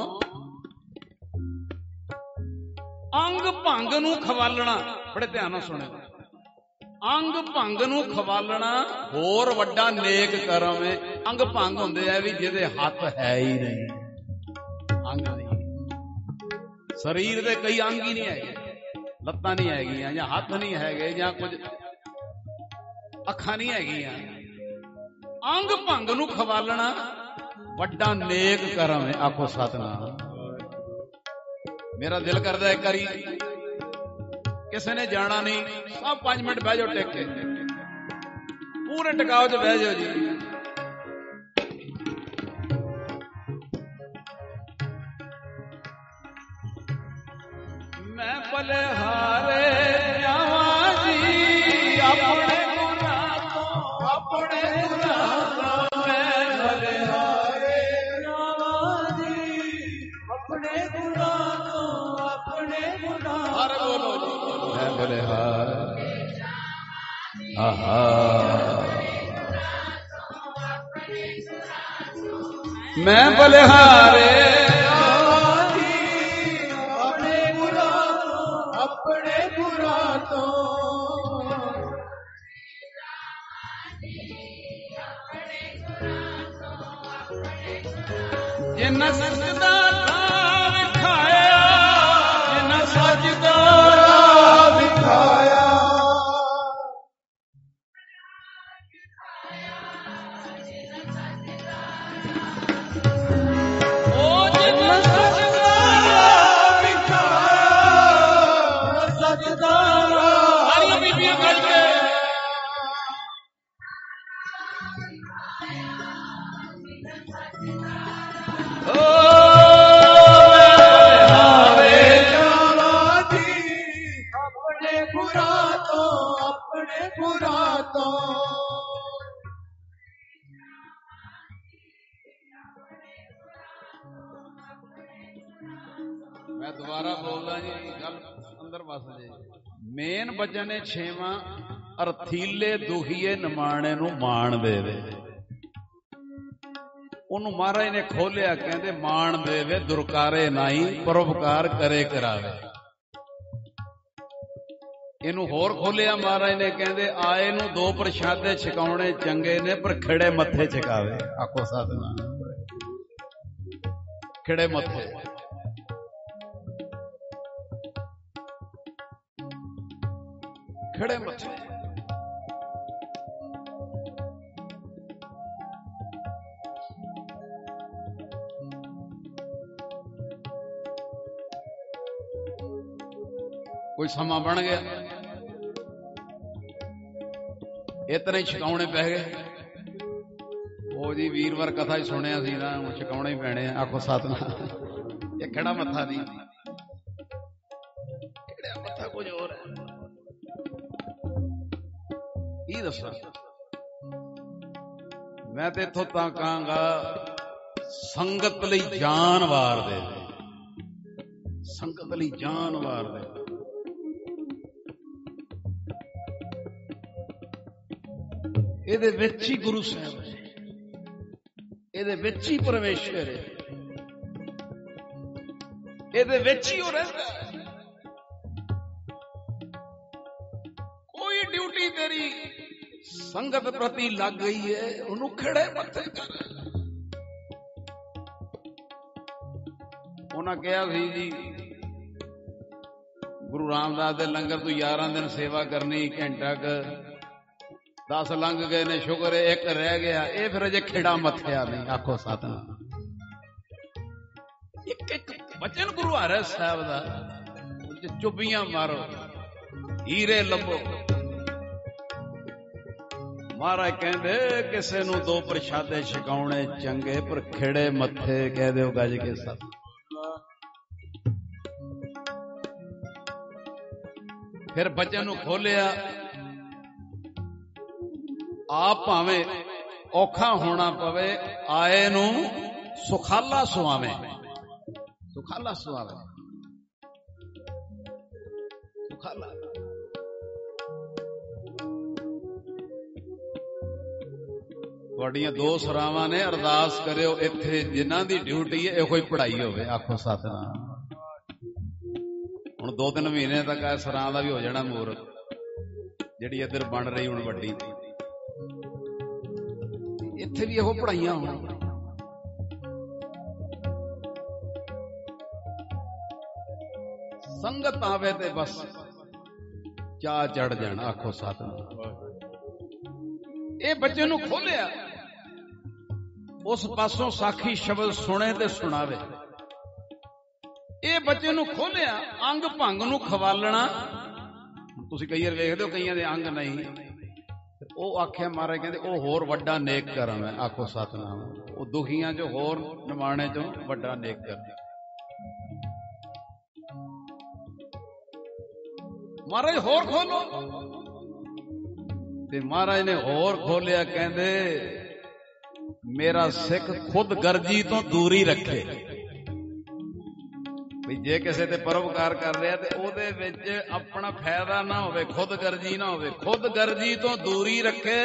ਅੰਗ ਭੰਗ ਨੂੰ ਖਵਾਲਣਾ। ਬੜੇ ਧਿਆਨ ਨਾਲ ਸੁਣਿਓ, ਅੰਗ ਭੰਗ ਨੂੰ ਖਵਾਲਣਾ ਹੋਰ ਵੱਡਾ ਨੇਕ ਕਰਮ। ਅੰਗ ਭੰਗ ਹੁੰਦੇ ਆ ਵੀ ਜਿਹਦੇ ਹੱਥ ਹੈ ਹੀ ਨਹੀਂ, ਅੰਗ ਨਹੀਂ। ਸਰੀਰ ਦੇ ਕਈ ਅੰਗ ਹੀ ਨਹੀਂ ਹੈਗੇ, ਲੱਤਾਂ ਨਹੀਂ ਹੈਗੀਆਂ ਜਾਂ ਹੱਥ ਨਹੀਂ ਹੈਗੇ ਜਾਂ ਕੁਝ ਅੱਖਾਂ ਨਹੀਂ ਹੈਗੀਆਂ। ਅੰਗ ਭੰਗ ਨੂੰ ਖਵਾਲਣਾ ਵੱਡਾ ਨੇਕ ਕਰਮ ਹੈ। ਆਖੋ ਸਤਿਨਾਮ। ਮੇਰਾ ਦਿਲ ਕਰਦਾ ਇੱਕ ਵਾਰੀ ਕਿਸੇ ਨੇ ਜਾਣਾ ਨਹੀਂ, ਸਭ 5 ਮਿੰਟ ਬਹਿ ਜਾਓ ਟਿਕ ਕੇ, ਪੂਰੇ ਟਿਕਾਓ 'ਚ ਬਹਿ ਜਾਓ ਜੀ। ਮੈਂ ਬਲਿਹਾਰੇ ਜਾਵਾਂ ਜੀ ਆਪਣੇ ਗੁਨਾਹ ਤੋਂ, ਆਪਣੇ ਗੁਨਾਹ ਤੋਂ। ਮੈਂ ਬਲਿਹਾਰੇ ਜਾਵਾਂ ਜੀ ਆਪਣੇ ਗੁਨਾਹ ਤੋਂ, ਆਪਣੇ ਗੁਨਾਹ। ਹਰ ਬੋਲੋ ਜੀ। ਮੈਂ ਬਲਿਹਾਰੇ ਮੈਂ ਬਲਿਹਾਰੇ ਆਪਣੇ ਗੁਨਾਹ ਤੋਂ। ਜਿਨ ਸਜਦਾ ਥਾਂ ਵਿਖਾਇਆ, ਜਿਨ ਸਜਦਾ ਵਿਖਾਇਆ। ਮੈਂ ਦੁਬਾਰਾ ਬੋਲਦਾ ਜੀ, ਗੱਲ ਅੰਦਰ ਵਸ ਜੇ। ਮੇਨ ਬਚਨ ਹੈ 6ਵਾਂ, ਅਰਥੀਲੇ ਦੁਖੀਏ ਨਿਮਾਣੇ ਨੂੰ ਮਾਣ ਦੇਵੇ। ਉਹਨੂੰ ਮਹਾਰਾਜ ਨੇ ਖੋਲਿਆ, ਕਹਿੰਦੇ ਮਾਣ ਦੇਵੇ ਦੁਰਕਾਰੇ ਨਹੀਂ, ਪਰਉਪਕਾਰ ਕਰੇ ਕਰਾਵੇ। ਇਹਨੂੰ ਹੋਰ ਖੋਲਿਆ ਮਹਾਰਾਜ ਨੇ, ਕਹਿੰਦੇ ਆਏ ਨੂੰ 2 ਪ੍ਰਸ਼ਾਦੇ ਛਕਾਉਣੇ ਚੰਗੇ ਨੇ, ਪਰ ਖਿੜੇ ਮੱਥੇ ਛਕਾਵੇ। ਆਖੋ ਸਤਿਨਾਮ। ਖਿੜੇ ਮੱਥੇ, ਖਿੜੇ ਮੱਥੇ। ਕੋਈ ਸਮਾਂ ਬਣ ਗਿਆ, ਇਤਨੇ ਹੀ ਛਕਾਉਣੇ ਪੈ ਗਏ। ਉਹ ਜੀ ਵੀਰਵਾਰ ਕਥਾ ਹੀ ਸੁਣਿਆ ਸੀ ਨਾ, ਹੁਣ ਛਕਾਉਣੇ ਹੀ ਪੈਣੇ ਆ। ਆਖੋ ਸਤਿਨਾਮ। ਇਹ ਖੜਾ ਮੱਥਾ ਨਹੀਂ, ਖੜਾ ਮੱਥਾ ਕੁਝ ਹੋਰ ਹੈ। ਕੀ ਦੱਸਾਂ ਮੈਂ ਤੇ ਇੱਥੋਂ ਤਾਂ ਕਹਾਂਗਾ, ਸੰਗਤ ਲਈ ਜਾਨ ਵਾਰ ਦੇ, ਸੰਗਤ ਲਈ ਜਾਨ ਵਾਰ ਦੇ। ਇਹਦੇ ਵਿੱਚ ਹੀ ਗੁਰੂ ਸਾਹਿਬ ਹੈ, ਇਹਦੇ ਵਿੱਚ ਹੀ ਪਰਮੇਸ਼ਰ ਹੈ, ਇਹਦੇ ਵਿੱਚ ਹੀ ਉਹ ਰਹਿੰਦਾ ਹੈ। ਕੋਈ ਡਿਊਟੀ ਤੇਰੀ ਸੰਗਤ ਪ੍ਰਤੀ ਲੱਗ ਗਈ ਹੈ, ਉਹਨੂੰ ਖੜੇ ਮੱਥੇ ਕਰ। ਉਹਨਾਂ ਕਿਹਾ ਸੀ ਜੀ ਗੁਰੂ ਰਾਮਦਾਸ ਦੇ ਲੰਗਰ ਤੂੰ 11 ਦਿਨ ਸੇਵਾ ਕਰਨੀ, ਘੰਟਾ ਕ 10 ਲੰਘ ਗਏ ਨੇ, ਸ਼ੁਕਰ ਹੈ ਇੱਕ ਰਹਿ ਗਿਆ। ਇਹ ਫਿਰ ਅਜੇ ਖੇੜਾ ਮੱਥਿਆ ਨਹੀਂ। ਆਖੋ ਸਤਿਨਾਮ। ਇੱਕ ਬਚਨ ਗੁਰੂ ਹਰਿ ਸਾਹਿਬ ਦਾ ਚੁੱਬੀਆਂ ਮਾਰੋ, ਹੀਰੇ ਲੱਭੋ। ਮਹਾਰਾਜ ਕਹਿੰਦੇ ਕਿਸੇ ਨੂੰ 2 ਪ੍ਰਸ਼ਾਦੇ ਛਕਾਉਣੇ ਚੰਗੇ, ਪਰ ਖੇੜੇ ਮੱਥੇ ਕਹਿ ਦਿਓ ਗੱਜ ਕੇ ਸਤ। ਫਿਰ ਬਚਨ ਨੂੰ ਖੋਲਿਆ, ਆਪ ਭਾਵੇਂ ਔਖਾ ਹੋਣਾ ਪਵੇ, ਆਏ ਨੂੰ ਸੁਖਾਲਾ ਸੁਆਵੇਂ। ਸੁਖਾਲਾ ਸੁਆਵੇਂ, ਸੁਖਾਲਾ। ਤੁਹਾਡੀਆਂ 2 ਸਰਾਵਾਂ ਨੇ, ਅਰਦਾਸ ਕਰਿਓ ਇੱਥੇ ਜਿਨ੍ਹਾਂ ਦੀ ਡਿਊਟੀ ਹੈ ਇਹੋ ਹੀ ਪੜ੍ਹਾਈ ਹੋਵੇ। ਆਖੋ ਸਤਿਨਾਮ। ਹੁਣ 2-3 ਮਹੀਨੇ ਤੱਕ ਇਹ ਸਰਾਂ ਦਾ ਵੀ ਹੋ ਜਾਣਾ ਮੂਰਤ, ਜਿਹੜੀ ਇੱਧਰ ਬਣ ਰਹੀ ਹੁਣ ਵੱਡੀ, ਇੱਥੇ ਵੀ ਇਹੋ ਪੜ੍ਹਾਈਆਂ ਹੋਣ। ਸੰਗਤ ਆਵੇ ਤੇ ਬਸ ਚਾਹ ਚੜ ਜਾਣਾ। ਆਖੋ ਸਤਿਨਾਮ। ਇਹ ਬੱਚੇ ਨੂੰ ਖੋਲਿਆ, ਉਸ ਪਾਸੋਂ ਸਾਖੀ ਸ਼ਬਦ ਸੁਣੇ ਤੇ ਸੁਣਾਵੇ। ਇਹ ਬੱਚੇ ਨੂੰ ਖੋਲਿਆ, ਅੰਗ ਭੰਗ ਨੂੰ ਖਵਾਲਣਾ। ਤੁਸੀਂ ਕਈ ਵਾਰ ਵੇਖਦੇ ਹੋ ਕਈਆਂ ਦੇ ਅੰਗ ਨਹੀਂ, ਉਹ ਆਖਿਆ ਮਹਾਰਾਜ ਕਹਿੰਦੇ ਉਹ ਹੋਰ ਵੱਡਾ ਨੇਕ ਕਰਾਂ ਮੈਂ। ਆਖੋ ਸਤਿਨਾਮ। ਉਹ ਦੁਖੀਆਂ ਚੋਂ ਹੋਰ ਨਿਮਾਣੇ ਚੋਂ ਵੱਡਾ ਨੇਕ ਕਰ। ਮਹਾਰਾਜ ਹੋਰ ਖੋਲੋ, ਤੇ ਮਹਾਰਾਜ ਨੇ ਹੋਰ ਖੋਲਿਆ। ਕਹਿੰਦੇ ਮੇਰਾ ਸਿੱਖ ਖੁਦ ਗਰਜੀ ਤੋਂ ਦੂਰੀ ਰੱਖੇ। ਵੀ ਜੇ ਕਿਸੇ ਤੇ ਪਰਉਪਕਾਰ ਕਰ ਰਿਹਾ ਤੇ ਉਹਦੇ ਵਿੱਚ ਆਪਣਾ ਫਾਇਦਾ ਨਾ ਹੋਵੇ, ਖੁਦ ਗਰਜੀ ਨਾ ਹੋਵੇ। ਖੁਦ ਗਰਜੀ ਤੋਂ ਦੂਰੀ ਰੱਖੇ,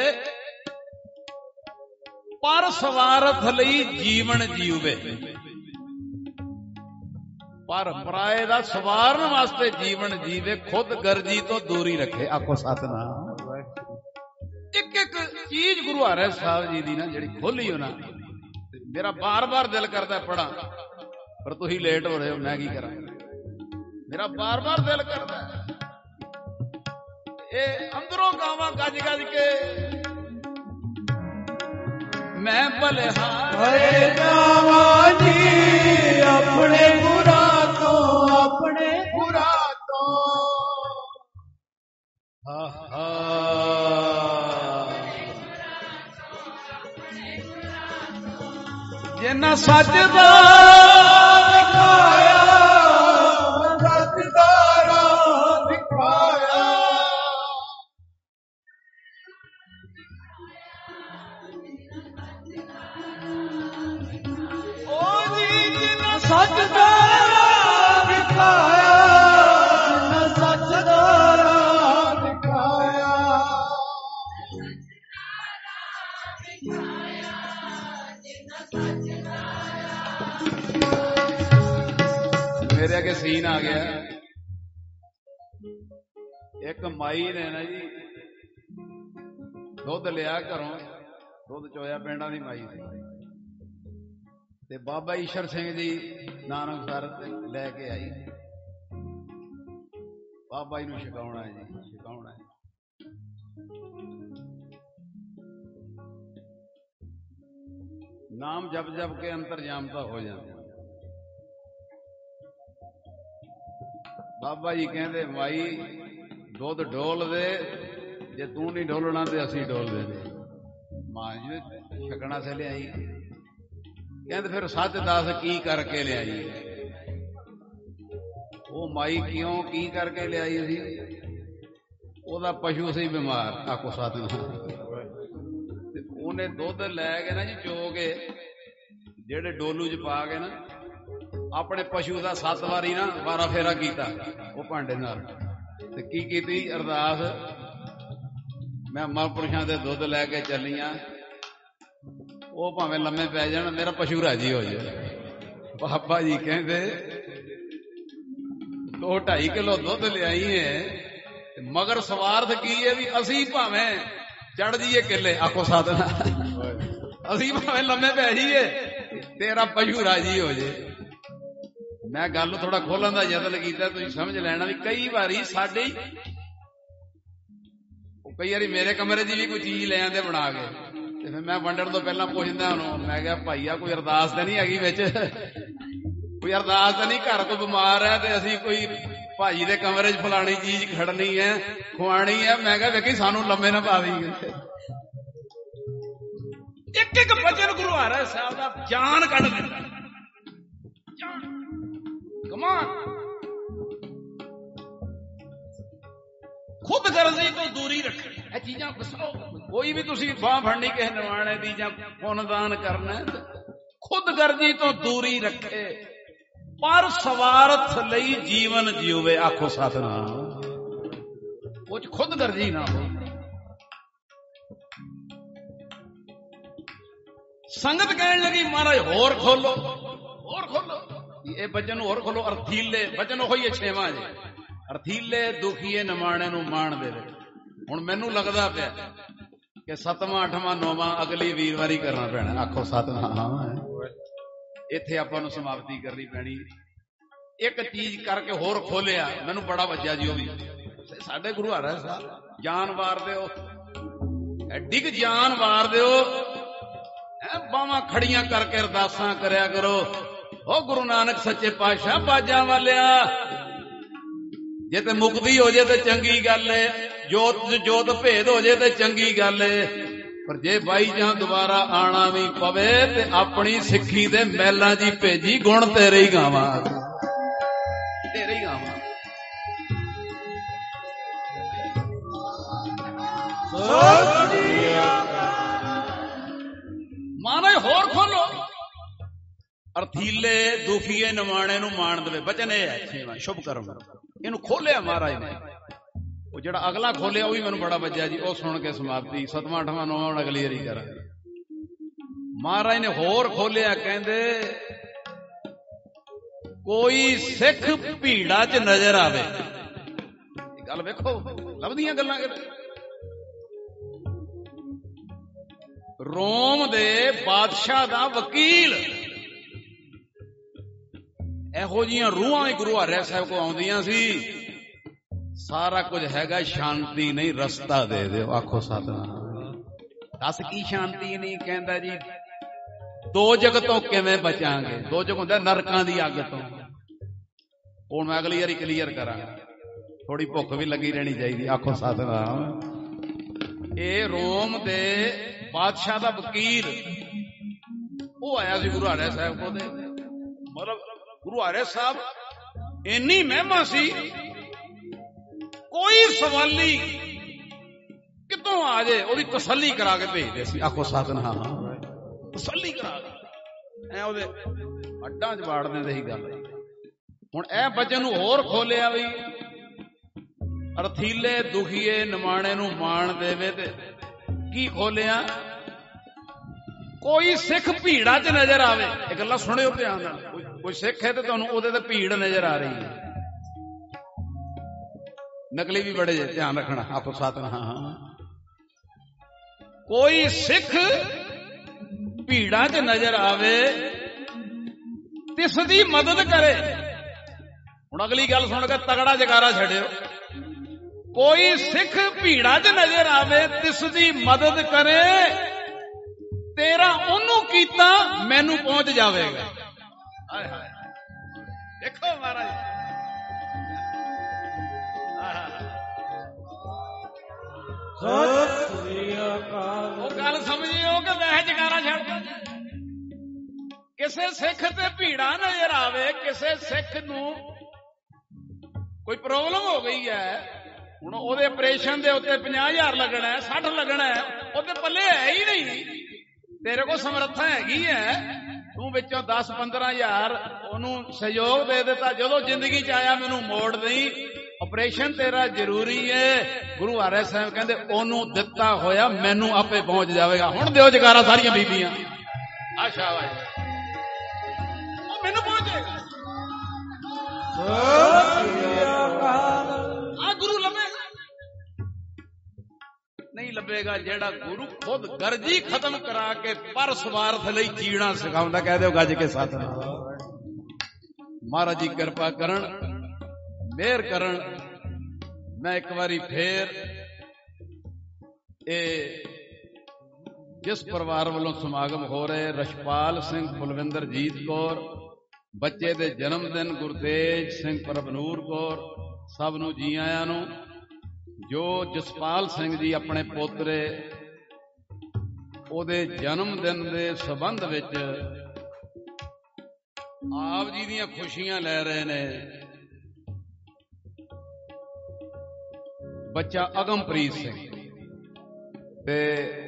ਪਰ ਸਵਾਰਥ ਲਈ ਜੀਵਨ ਜੀਵੇ। ਪਰ ਪਰਾਏ ਦਾ ਸਵਾਰਨ ਵਾਸਤੇ ਜੀਵਨ ਜੀਵੇ, ਖੁਦ ਗਰਜੀ ਤੋਂ ਦੂਰੀ ਰੱਖੇ। ਆਖੋ ਸਤਿਨਾਮ। ਇੱਕ ਇੱਕ ਚੀਜ਼ ਗੁਰੂ ਹਰਿ ਸਾਹਿਬ ਜੀ ਦੀ ਨਾ ਜਿਹੜੀ ਖੋਲੀ ਉਹਨਾਂ, ਮੇਰਾ ਬਾਰ-ਬਾਰ ਦਿਲ ਕਰਦਾ ਪੜਾਂ, ਪਰ ਤੁਸੀਂ ਲੇਟ ਹੋ ਰਹੇ ਹੋ, ਮੈਂ ਕੀ ਕਰਾਂ। ਮੇਰਾ ਬਾਰ-ਬਾਰ ਦਿਲ ਕਰਦਾ। ਇਹ ਅੰਦਰੋਂ ਗਾਵਾਂ ਗੱਜ-ਗੱਜ ਕੇ, ਮੈਂ ਭਲਿਹਾਰੇ ਜਾਵਾਂ ਜੀ ਆਪਣੇ ਗੁਰਾਂ ਤੋਂ, ਆਪਣੇ ਗੁਰਾਂ ਤੋਂ। ਜਿਨ੍ਹਾਂ ਸੱਚਦਾ ਦਿਖਾਇਆ, ਸੱਚਦਾ ਰਾਹ ਦਿਖਾਇਆ। ਉਹ ਜੀ ਜਿਨ੍ਹਾਂ ਸੱਚਦਾ ਰਾਹ ਦਿਖਾਇਆ, ਜਿਨ੍ਹਾਂ ਸੱਚਦਾ ਰਾਹ ਦਿਖਾਇਆ। ਮੇਰੇ ਅੱਗੇ ਸੀਨ ਆ ਗਿਆ। ਇੱਕ ਮਾਈ ਨੇ ਨਾ ਜੀ ਦੁੱਧ ਲਿਆ ਘਰੋਂ, ਦੁੱਧ ਚੋਇਆ, ਪਿੰਡਾਂ ਦੀ ਮਾਈ ਸੀ, ਤੇ ਬਾਬਾ ਈਸ਼ਰ ਸਿੰਘ ਜੀ ਨਾਨਕਸਰ ਲੈ ਕੇ ਆਈ। ਬਾਬਾ ਜੀ ਨੂੰ ਛਕਾਉਣਾ ਹੈ ਜੀ, ਛਕਾਉਣਾ ਹੈ। ਨਾਮ ਜਪ ਜਪ ਕੇ ਅੰਤਰਜਾਮਤਾ ਹੋ ਜਾਂਦੀ। ਬਾਬਾ ਜੀ ਕਹਿੰਦੇ ਮਾਈ ਦੁੱਧ ਡੋਲ ਦੇ, ਜੇ ਤੂੰ ਨਹੀਂ ਡੋਲਣਾ ਤੇ ਅਸੀਂ ਡੋਲ ਦੇ। ਮਾਂ ਜੀ ਨੇ ਛਕਣਾ ਸੇ ਲਿਆਈ। ਕਹਿੰਦੇ ਫਿਰ ਸੱਚ ਦੱਸ ਕੀ ਕਰਕੇ ਲਿਆਈ। ਉਹ ਮਾਈ ਕਿਉਂ ਕੀ ਕਰਕੇ ਲਿਆਈ ਸੀ? ਉਹਦਾ ਪਸ਼ੂ ਸੀ ਬਿਮਾਰ। ਆਖੋ ਸਤਿਨਾਮ। ਤੇ ਉਹਨੇ ਦੁੱਧ ਲੈ ਕੇ ਨਾ ਜੀ ਚੋ ਕੇ ਜਿਹੜੇ ਡੋਲੂ ਚ ਪਾ ਕੇ ਨਾ ਆਪਣੇ ਪਸ਼ੂ ਦਾ 7 ਵਾਰੀ ਨਾ 12 ਫੇਰਾ ਕੀਤਾ ਉਹ ਭਾਂਡੇ ਨਾਲ। ਤੇ ਕੀ ਕੀਤੀ ਅਰਦਾਸ, ਮੈਂ ਮਹਾਂਪੁਰਸ਼ਾਂ ਦੇ ਦੁੱਧ ਲੈ ਕੇ ਚੱਲੀਆਂ, ਉਹ ਭਾਵੇਂ ਲੰਮੇ ਪੈ ਜਾਣ, ਮੇਰਾ ਪਸ਼ੂ ਰਾਜੀ ਹੋ ਜਾਏ। ਬਾਬਾ ਜੀ ਕਹਿੰਦੇ 2-2.5 ਕਿਲੋ ਦੁੱਧ ਲਿਆਈ ਹੈ, ਮਗਰ ਸਵਾਰਥ ਕੀ ਹੈ ਵੀ ਅਸੀਂ ਭਾਵੇਂ ਚੜ ਜਾਈਏ ਕਿੱਲੇ। ਆਖੋ ਸਤਿਨਾਮ। ਅਸੀਂ ਭਾਵੇਂ ਲੰਮੇ ਪੈ ਜਾਈਏ, ਤੇਰਾ ਪਸ਼ੂ ਰਾਜੀ ਹੋ ਜੇ। ਮੈਂ ਗੱਲ ਨੂੰ ਥੋੜਾ ਖੋਲਣ ਦਾ ਯਤਨ ਕੀਤਾ, ਤੁਸੀਂ ਸਮਝ ਲੈਣਾ ਵੀ ਕਈ ਵਾਰੀ ਸਾਡੇ ਕਈ ਵਾਰੀ ਮੇਰੇ ਕਮਰੇ ਦੀ ਵੀ ਕੋਈ ਚੀਜ਼ ਲੈ ਆਂਦੇ ਬਣਾ ਕੇ, ਤੇ ਫਿਰ ਮੈਂ ਵੰਡਣ ਤੋਂ ਪਹਿਲਾਂ ਪੁੱਛਦਾ ਉਹਨੂੰ, ਮੈਂ ਕਿਹਾ ਭਾਈਆ ਕੋਈ ਅਰਦਾਸ ਤਾਂ ਨਹੀਂ ਹੈਗੀ ਵਿੱਚ, ਕੋਈ ਅਰਦਾਸ ਤਾਂ ਨਹੀਂ, ਘਰ ਕੋਈ ਬਿਮਾਰ ਹੈ ਤੇ ਅਸੀਂ ਕੋਈ ਭਾਜੀ ਦੇ ਕਮਰੇ 'ਚ ਫਲਾਣੀ ਚੀਜ਼ ਖੜਨੀ ਹੈ ਖਵਾਣੀ ਹੈ। ਮੈਂ ਕਿਹਾ ਵੇਖੀ ਸਾਨੂੰ ਲੰਮੇ ਨਾ ਪਾਵੀ। ਇੱਕ ਇੱਕ ਬਚਨ ਗੁਰੂ ਹਰਿ ਸਾਹਿਬ ਦਾ ਜਾਨ ਕੱਢ ਦਿੰਦਾ, ਕਮਾਨ। ਖੁਦ ਗਰਜ਼ੀ ਤੋਂ ਦੂਰੀ ਰੱਖਣੀ, ਇਹ ਚੀਜ਼ਾਂ ਬਸਾਓ। ਕੋਈ ਵੀ ਤੁਸੀਂ ਬਾਂਹ ਫੜਨੀ ਕਿਸੇ ਨਿਮਾਣੇ ਦੀ ਜਾਂ ਪੁੰਨਦਾਨ ਕਰਨਾ, ਖੁਦ ਗਰਜ਼ੀ ਤੋਂ ਦੂਰੀ ਰੱਖੇ, ਪਰ ਸਵਾਰਥ ਲਈ ਜੀਵਨ ਜਿਉਵੇ। ਆਖੋ ਸਤਿਨਾਮ। ਉਹ ਚ ਖੁਦ ਗਰਜ਼ੀ ਨਾ ਹੋ। ਸੰਗਤ ਕਹਿਣ ਲੱਗੀ ਮਹਾਰਾਜ ਹੋਰ ਖੋਲੋ, ਹੋਰ ਖੋਲੋ, ਇਹ ਬਚਨ ਹੋਰ ਖੋਲੋ। ਅਰਥੀਲੇ ਬਚਨ ਉਹੀ ਹੈ 6ਵਾਂ ਜੀ, ਅਰਥੀਲੇ ਦੁਖੀਏ ਨਿਮਾਣੇ ਨੂੰ ਮਾਣ ਦੇਵੇ। ਹੁਣ ਮੈਨੂੰ ਲੱਗਦਾ ਪਿਆ ਕਿ 7ਵਾਂ 8ਵਾਂ 9ਵਾਂ ਅਗਲੀ ਵੀਰਵਾਰੀ ਕਰਨਾ ਪੈਣਾ। ਆਖੋ ਸਤਿਨਾਮ। ਇੱਥੇ ਆਪਾਂ ਨੂੰ ਸਮਾਪਤੀ ਕਰਨੀ ਪੈਣੀ। ਇੱਕ ਚੀਜ਼ ਕਰਕੇ ਹੋਰ ਖੋਲਿਆ, ਮੈਨੂੰ ਬੜਾ ਵੱਜਿਆ ਜੀ ਉਹ ਵੀ। ਸਾਡੇ ਗੁਰੂ ਹਰਿ ਸਾਹਿਬ ਜਾਨ ਵਾਰ ਦਿਓ, ਐਡੀ ਕੁ ਜਾਨ ਵਾਰ ਦਿਓ, ਬਾਹਾਂ ਖੜੀਆਂ ਕਰਕੇ ਅਰਦਾਸਾਂ ਕਰਿਆ ਕਰੋ। ਉਹ ਗੁਰੂ ਨਾਨਕ ਸੱਚੇ ਪਾਤਸ਼ਾਹ ਬਾਜਾਂ ਵਾਲਿਆ, ਜੇ ਤੇ ਮੁਕਤੀ ਹੋ ਜੇ ਤੇ ਚੰਗੀ ਗੱਲ ਏ, ਜੋਤ ਜੋਤ ਭੇਦ ਹੋ ਜੇ ਤੇ ਚੰਗੀ ਗੱਲ ਏ, ਪਰ ਜੇ ਬਾਈ ਜਾਂ ਦੁਬਾਰਾ ਆਣਾ ਵੀ ਪਵੇ ਤੇ ਆਪਣੀ ਸਿੱਖੀ ਦੇ ਮਹਿਲਾਂ ਜੀ ਭੇਜੀ, ਗੁਣ ਤੇਰੇ ਹੀ ਗਾਵਾਂ, ਤੇਰੇ ਹੀ ਗਾਵਾਂ। ਮਾਨੇ ਹੋਰ ਖੋਲੋ। ਅਰਥੀਲੇ ਦੁਖੀਏ ਨਿਮਾਣੇ ਨੂੰ ਮਾਣ ਦੇਵੇ। ਬਚਨ ਇਹ ਹੈ 6ਵਾਂ ਸ਼ੁਭ ਕਰਮ। ਇਹਨੂੰ ਖੋਲਿਆ ਮਹਾਰਾਜ ਨੇ। ਉਹ ਜਿਹੜਾ ਅਗਲਾ ਖੋਲਿਆ ਉਹ ਵੀ ਮੈਨੂੰ ਬੜਾ ਵੱਜਿਆ ਜੀ, ਉਹ ਸੁਣ ਕੇ ਸਮਾਪਤੀ 7ਵਾਂ 8ਵਾਂ 9ਵਾਂ ਅਗਲੀ ਵਾਰੀ ਕਰਾਂਗੇ। ਮਹਾਰਾਜ ਨੇ ਹੋਰ ਖੋਲਿਆ, ਕਹਿੰਦੇ ਕੋਈ ਸਿੱਖ ਭੀੜਾ 'ਚ ਨਜ਼ਰ ਆਵੇ। ਇਹ ਗੱਲ ਵੇਖੋ, ਲੱਭਦੀਆਂ ਗੱਲਾਂ ਕਿਤੇ। ਰੋਮ ਦੇ ਬਾਦਸ਼ਾਹ ਦਾ ਵਕੀਲ, ਇਹੋ ਜਿਹੀਆਂ ਰੂਹਾਂ ਹੀ ਗੁਰੂ ਹਰਿ ਸਾਹਿਬ ਕੋ ਆਉਂਦੀਆਂ ਸੀ। ਸਾਰਾ ਕੁਝ ਹੈਗਾ, ਸ਼ਾਂਤੀ ਨਹੀਂ, ਰਸਤਾ ਦੇ ਦਿਓ। ਆਖੋ ਸਤਿਨਾਮ। ਦੱਸ ਕੀ ਸ਼ਾਂਤੀ ਨਹੀਂ? ਕਹਿੰਦਾ ਜੀ ਦੋਜਕ ਤੋਂ ਕਿਵੇਂ ਬਚਾਂਗੇ। ਦੋਜਕ ਹੁੰਦਾ ਨਰਕਾਂ ਦੀ ਅੱਗ ਤੋਂ। ਹੁਣ ਮੈਂ ਅਗਲੀ ਵਾਰੀ ਕਲੀਅਰ ਕਰਾਂਗਾ, ਥੋੜੀ ਭੁੱਖ ਵੀ ਲੱਗੀ ਰਹਿਣੀ ਚਾਹੀਦੀ। ਆਖੋ ਸਤਿਨਾਮ। ਇਹ ਰੋਮ ਦੇ ਬਾਦਸ਼ਾਹ ਦਾ ਵਕੀਲ, ਉਹ ਆਇਆ ਸੀ ਗੁਰੂ ਹਰਿ ਸਾਹਿਬ ਕੋਲ। ਮਤਲਬ ਗੁਰੂ ਹਰਿ ਸਾਹਿਬ ਇੰਨੀ ਮਹਿਮਾ ਸੀ, ਕੋਈ ਸਵਾਲੀ ਕਿਤੋਂ ਆ ਜਾਏ ਉਹਦੀ ਤਸੱਲੀ ਕਰਾ ਕੇ ਭੇਜਦੇ ਸੀ। ਆਖੋ ਸਤਿਨਾਮ। ਤਸੱਲੀ ਕਰਾ ਕੇ ਐ ਉਹਦੇ ਅੱਡਾਂ 'ਚ ਵਾੜ ਦਿੰਦੇ ਸੀ ਗੱਲ। ਹੁਣ ਇਹ ਬਚਨ ਨੂੰ ਹੋਰ ਖੋਲਿਆ ਵੀ ਅਰਥੀਲੇ ਦੁਖੀਏ ਨਿਮਾਣੇ ਨੂੰ ਮਾਣ ਦੇਵੇ। ਤੇ ਕੀ ਖੋਲਿਆ? ਕੋਈ ਸਿੱਖ ਭੀੜਾ 'ਚ ਨਜ਼ਰ ਆਵੇ। ਇਹ ਗੱਲਾਂ ਸੁਣਿਓ ਧਿਆਨ ਨਾਲ। ਕੋਈ ਸਿੱਖ ਹੈ ਤੇ ਤੁਹਾਨੂੰ ਉਹਦੇ ਤੇ ਭੀੜ ਨਜ਼ਰ ਆ ਰਹੀ ਹੈ। ਨਕਲੀ ਵੀ ਬੜੇ ਜੇ, ਧਿਆਨ ਰੱਖਣਾ। ਆਪੋ ਸਤਿਨਾਮ। ਕੋਈ ਸਿੱਖ ਭੀੜਾਂ 'ਚ ਨਜ਼ਰ ਆਵੇ, ਤਿਸ ਦੀ ਮਦਦ ਕਰੇ। ਹੁਣ ਅਗਲੀ ਗੱਲ ਸੁਣ ਕੇ ਤਗੜਾ ਜਕਾਰਾ ਛੱਡਿਓ। ਕੋਈ ਸਿੱਖ ਭੀੜਾਂ 'ਚ ਨਜ਼ਰ ਆਵੇ, ਤਿਸ ਦੀ ਮਦਦ ਕਰੇ, ਤੇਰਾ ਉਹਨੂੰ ਕੀਤਾ ਮੈਨੂੰ ਪਹੁੰਚ ਜਾਵੇਗਾ। ਹਾਏ ਹਾਏ, ਦੇਖੋ ਮਹਾਰਾਜ। ਉਹ ਗੱਲ ਸਮਝਿਓ ਕਿ ਵੈਸੇ ਜਕਾਰਾ ਛੱਡ ਦਿਓ। ਕਿਸੇ ਸਿੱਖ ਤੇ ਭੀੜਾ ਨਜ਼ਰ ਆਵੇ, ਕਿਸੇ ਸਿੱਖ ਨੂੰ ਕੋਈ ਪ੍ਰੋਬਲਮ ਹੋ ਗਈ ਹੈ, ਹੁਣ ਉਹਦੇ ਆਪਰੇਸ਼ਨ ਦੇ ਉੱਤੇ 50,000 ਲੱਗਣਾ, 60 ਲੱਗਣਾ, ਉਹਦੇ ਪੱਲੇ ਹੈ ਹੀ ਨਹੀਂ। ਤੇਰੇ ਕੋਲ ਸਮਰੱਥਾ ਹੈਗੀ ਹੈ, ਤੂੰ ਵਿੱਚੋਂ 10-15,000 ਉਹਨੂੰ ਸਹਿਯੋਗ ਦੇ ਦਿੱਤਾ। ਜਦੋਂ ਜ਼ਿੰਦਗੀ 'ਚ ਆਇਆ ਮੈਨੂੰ ਮੋੜ ਦੇਈ, ਆਪਰੇਸ਼ਨ ਤੇਰਾ ਜ਼ਰੂਰੀ ਹੈ। ਗੁਰੂ ਹਰਿ ਸਾਹਿਬ ਕਹਿੰਦੇ ਉਹਨੂੰ ਦਿੱਤਾ ਹੋਇਆ ਮੈਨੂੰ ਆਪੇ ਪਹੁੰਚ ਜਾਵੇਗਾ। ਹੁਣ ਦਿਓ ਜਕਾਰਾ ਸਾਰੀਆਂ ਬੀਬੀਆਂ। ਆ ਸ਼ਾਬਾਸ਼, ਉਹ ਮੈਨੂੰ ਪਹੁੰਚੇਗਾ। ਆ ਗੁਰੂ ਲੱਭੇਗਾ ਨਹੀਂ ਲੱਭੇਗਾ ਜਿਹੜਾ ਗੁਰੂ ਖੁਦ ਗਰਜੀ ਖਤਮ ਕਰਾ ਕੇ ਪਰ ਸਵਾਰਥ ਲਈ ਜੀਣਾ ਸਿਖਾਉਂਦਾ। ਕਹਿ ਦਿਓ ਗੱਜ ਕੇ ਸਤਿਨਾਮ। ਮਹਾਰਾਜ ਜੀ ਕਿਰਪਾ ਕਰਨ, ਮਿਹਰ ਕਰਨ। ਮੈਂ ਇੱਕ ਵਾਰੀ ਫੇਰ ਇਹ ਜਿਸ ਪਰਿਵਾਰ ਵੱਲੋਂ ਸਮਾਗਮ ਹੋ ਰਹੇ, ਰਛਪਾਲ ਸਿੰਘ, ਕੁਲਵਿੰਦਰਜੀਤ ਕੌਰ, ਬੱਚੇ ਦੇ ਜਨਮ ਦਿਨ ਗੁਰਤੇਜ ਸਿੰਘ, ਪ੍ਰਭਨੂਰ ਕੌਰ, ਸਭ ਨੂੰ ਜੀ ਆਇਆਂ ਨੂੰ। ਜੋ ਜਸਪਾਲ ਸਿੰਘ ਜੀ ਆਪਣੇ ਪੋਤਰੇ ਉਹਦੇ ਜਨਮ ਦਿਨ ਦੇ ਸੰਬੰਧ ਵਿੱਚ ਆਪ ਜੀ ਦੀਆਂ ਖੁਸ਼ੀਆਂ ਲੈ ਰਹੇ ਨੇ। ਬੱਚਾ ਅਗਮਪ੍ਰੀਤ ਸਿੰਘ ਤੇ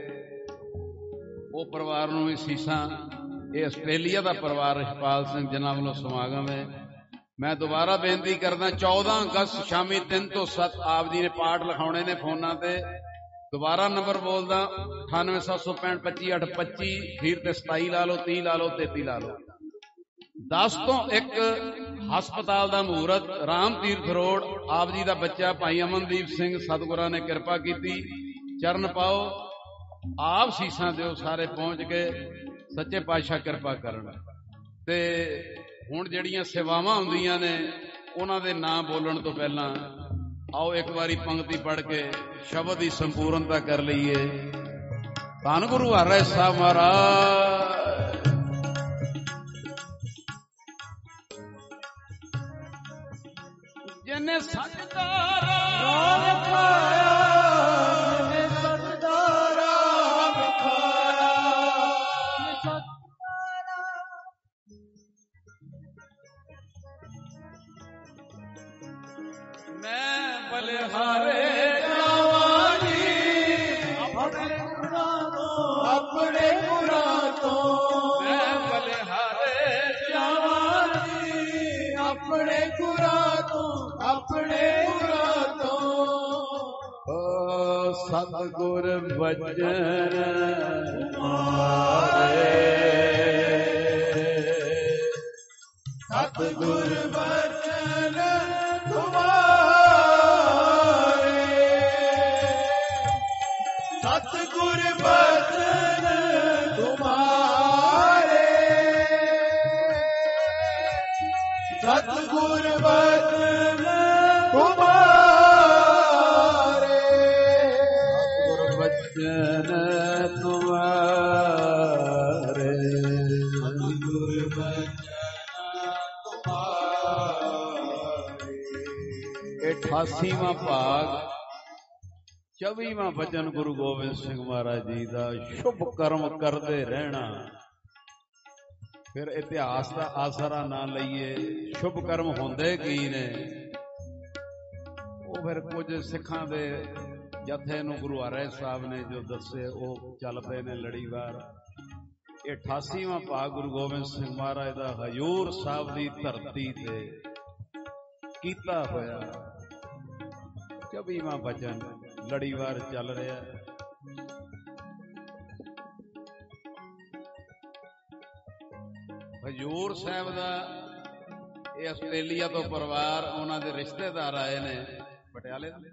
ਉਹ ਪਰਿਵਾਰ ਨੂੰ ਵੀ ਸੀਸਾਂ। ਇਹ ਆਸਟ੍ਰੇਲੀਆ ਦਾ ਪਰਿਵਾਰ ਰਛਪਾਲ ਸਿੰਘ ਜਿਨ੍ਹਾਂ ਵੱਲੋਂ ਸਮਾਗਮ ਹੈ। ਮੈਂ ਦੁਬਾਰਾ ਬੇਨਤੀ ਕਰਦਾ, 14 ਅਗਸਤ ਸ਼ਾਮੀ 3 ਤੋਂ 7 ਆਪ ਜੀ ਨੇ ਪਾਠ ਲਿਖਾਉਣੇ ਨੇ ਫੋਨਾਂ ਤੇ। ਦੁਬਾਰਾ ਨੰਬਰ ਬੋਲਦਾ, 9875525825, ਅਖੀਰ ਤੇ 27 ਲਾ ਲਓ, 30 ਲਾ ਲਓ, 33 ਲਾ ਲਓ। 10 ਤੋਂ 1 ਹਸਪਤਾਲ ਦਾ ਮਹੂਰਤ, ਰਾਮ ਤੀਰਥ ਰੋਡ। ਆਪ ਜੀ ਦਾ ਬੱਚਾ ਭਾਈ ਅਮਨਦੀਪ ਸਿੰਘ, ਸਤਿਗੁਰਾਂ ਨੇ ਕਿਰਪਾ ਕੀਤੀ, ਚਰਨ ਪਾਓ, ਆਪ ਸੀਸਾਂ ਦਿਓ, ਸਾਰੇ ਪਹੁੰਚ ਕੇ ਸੱਚੇ ਪਾਤਸ਼ਾਹ ਕਿਰਪਾ ਕਰਨ। ਤੇ ਹੁਣ ਜਿਹੜੀਆਂ ਸੇਵਾਵਾਂ ਹੁੰਦੀਆਂ ਨੇ ਉਹਨਾਂ ਦੇ ਨਾਂ ਬੋਲਣ ਤੋਂ ਪਹਿਲਾਂ ਆਓ ਇੱਕ ਵਾਰੀ ਪੰਕਤੀ ਪੜ੍ਹ ਕੇ ਸ਼ਬਦ ਦੀ ਸੰਪੂਰਨਤਾ ਕਰ ਲਈਏ। ਧੰਨ ਗੁਰੂ ਹਰਿ ਸਾਹਿਬ ਮਹਾਰਾਜ। ਜਿਨੇ ਸਜਦਾ ਰਾਮ ਖਾਇਆ, ਜਿਨੇ ਸਜਦਾ ਰਾਮ ਖਾਇਆ, ਮੈਂ ਬਲਿਹਾਰੇ ਜਾਵਾਂ ਜੀ ਆਪਣੇ ਗੁਰਾਂ ਤੋਂ, ਆਪਣੇ ਗੁਰਾਂ ਤੋਂ। ਮੈਂ ਬਲਿਹਾਰੇ ਜਾਵਾਂ ਜੀ ਆਪਣੇ ਗੁਰਾਂ ਤੋਂ, ਆਪਣੇ ਗੁਰਾਂ ਤੋਂ। ਸਤਿਗੁਰ ਬਚਨ ਮਾਰੇ, ਸਤਿਗੁਰ ਬਚਨ ਸਤਿਗੁਰ ਬਚਨ ਤੁਮਾਰੇ, ਸਤਿਗੁਰ ਬਚਨ ਤੁਮਾਰੇ, ਸਤਿਗੁਰ ਬਚਨ ਤੁਮਾਰੇ, ਸਤਿਗੁਰ ਬਚਨ ਤੁਮਾਰੇ। 88ਵਾਂ ਭਾਗ, 24ਵਾਂ ਬਚਨ ਗੁਰੂ ਗੋਬਿੰਦ ਸਿੰਘ ਮਹਾਰਾਜ ਜੀ ਦਾ। ਸ਼ੁਭ ਕਰਮ ਕਰਦੇ ਰਹਿਣਾ। ਫਿਰ ਇਤਿਹਾਸ ਦਾ ਆਸਰਾ ਨਾ ਲਈਏ, ਸ਼ੁਭ ਕਰਮ ਹੁੰਦੇ ਕੀ ਨੇ? ਉਹ ਫਿਰ ਕੁਝ ਸਿੱਖਾਂ ਦੇ ਜਥੇ ਨੂੰ ਗੁਰੂ ਹਰਿ ਸਾਹਿਬ ਨੇ ਜੋ ਦੱਸੇ ਉਹ ਚੱਲ ਪਏ ਨੇ ਲੜੀਵਾਰ। 88ਵਾਂ ਭਾਗ ਗੁਰੂ ਗੋਬਿੰਦ ਸਿੰਘ ਮਹਾਰਾਜ ਦਾ ਹਜ਼ੂਰ ਸਾਹਿਬ ਦੀ ਧਰਤੀ ਤੇ ਕੀਤਾ ਹੋਇਆ 24ਵਾਂ ਬਚਨ ਲੜੀਵਾਰ ਚੱਲ ਰਿਹਾ। ਹਜ਼ੂਰ ਸਾਹਿਬ ਦਾ ਇਹ ਆਸਟ੍ਰੇਲੀਆ ਤੋਂ ਪਰਿਵਾਰ, ਉਹਨਾਂ ਦੇ ਰਿਸ਼ਤੇਦਾਰ ਆਏ ਨੇ ਪਟਿਆਲੇ ਤੋਂ।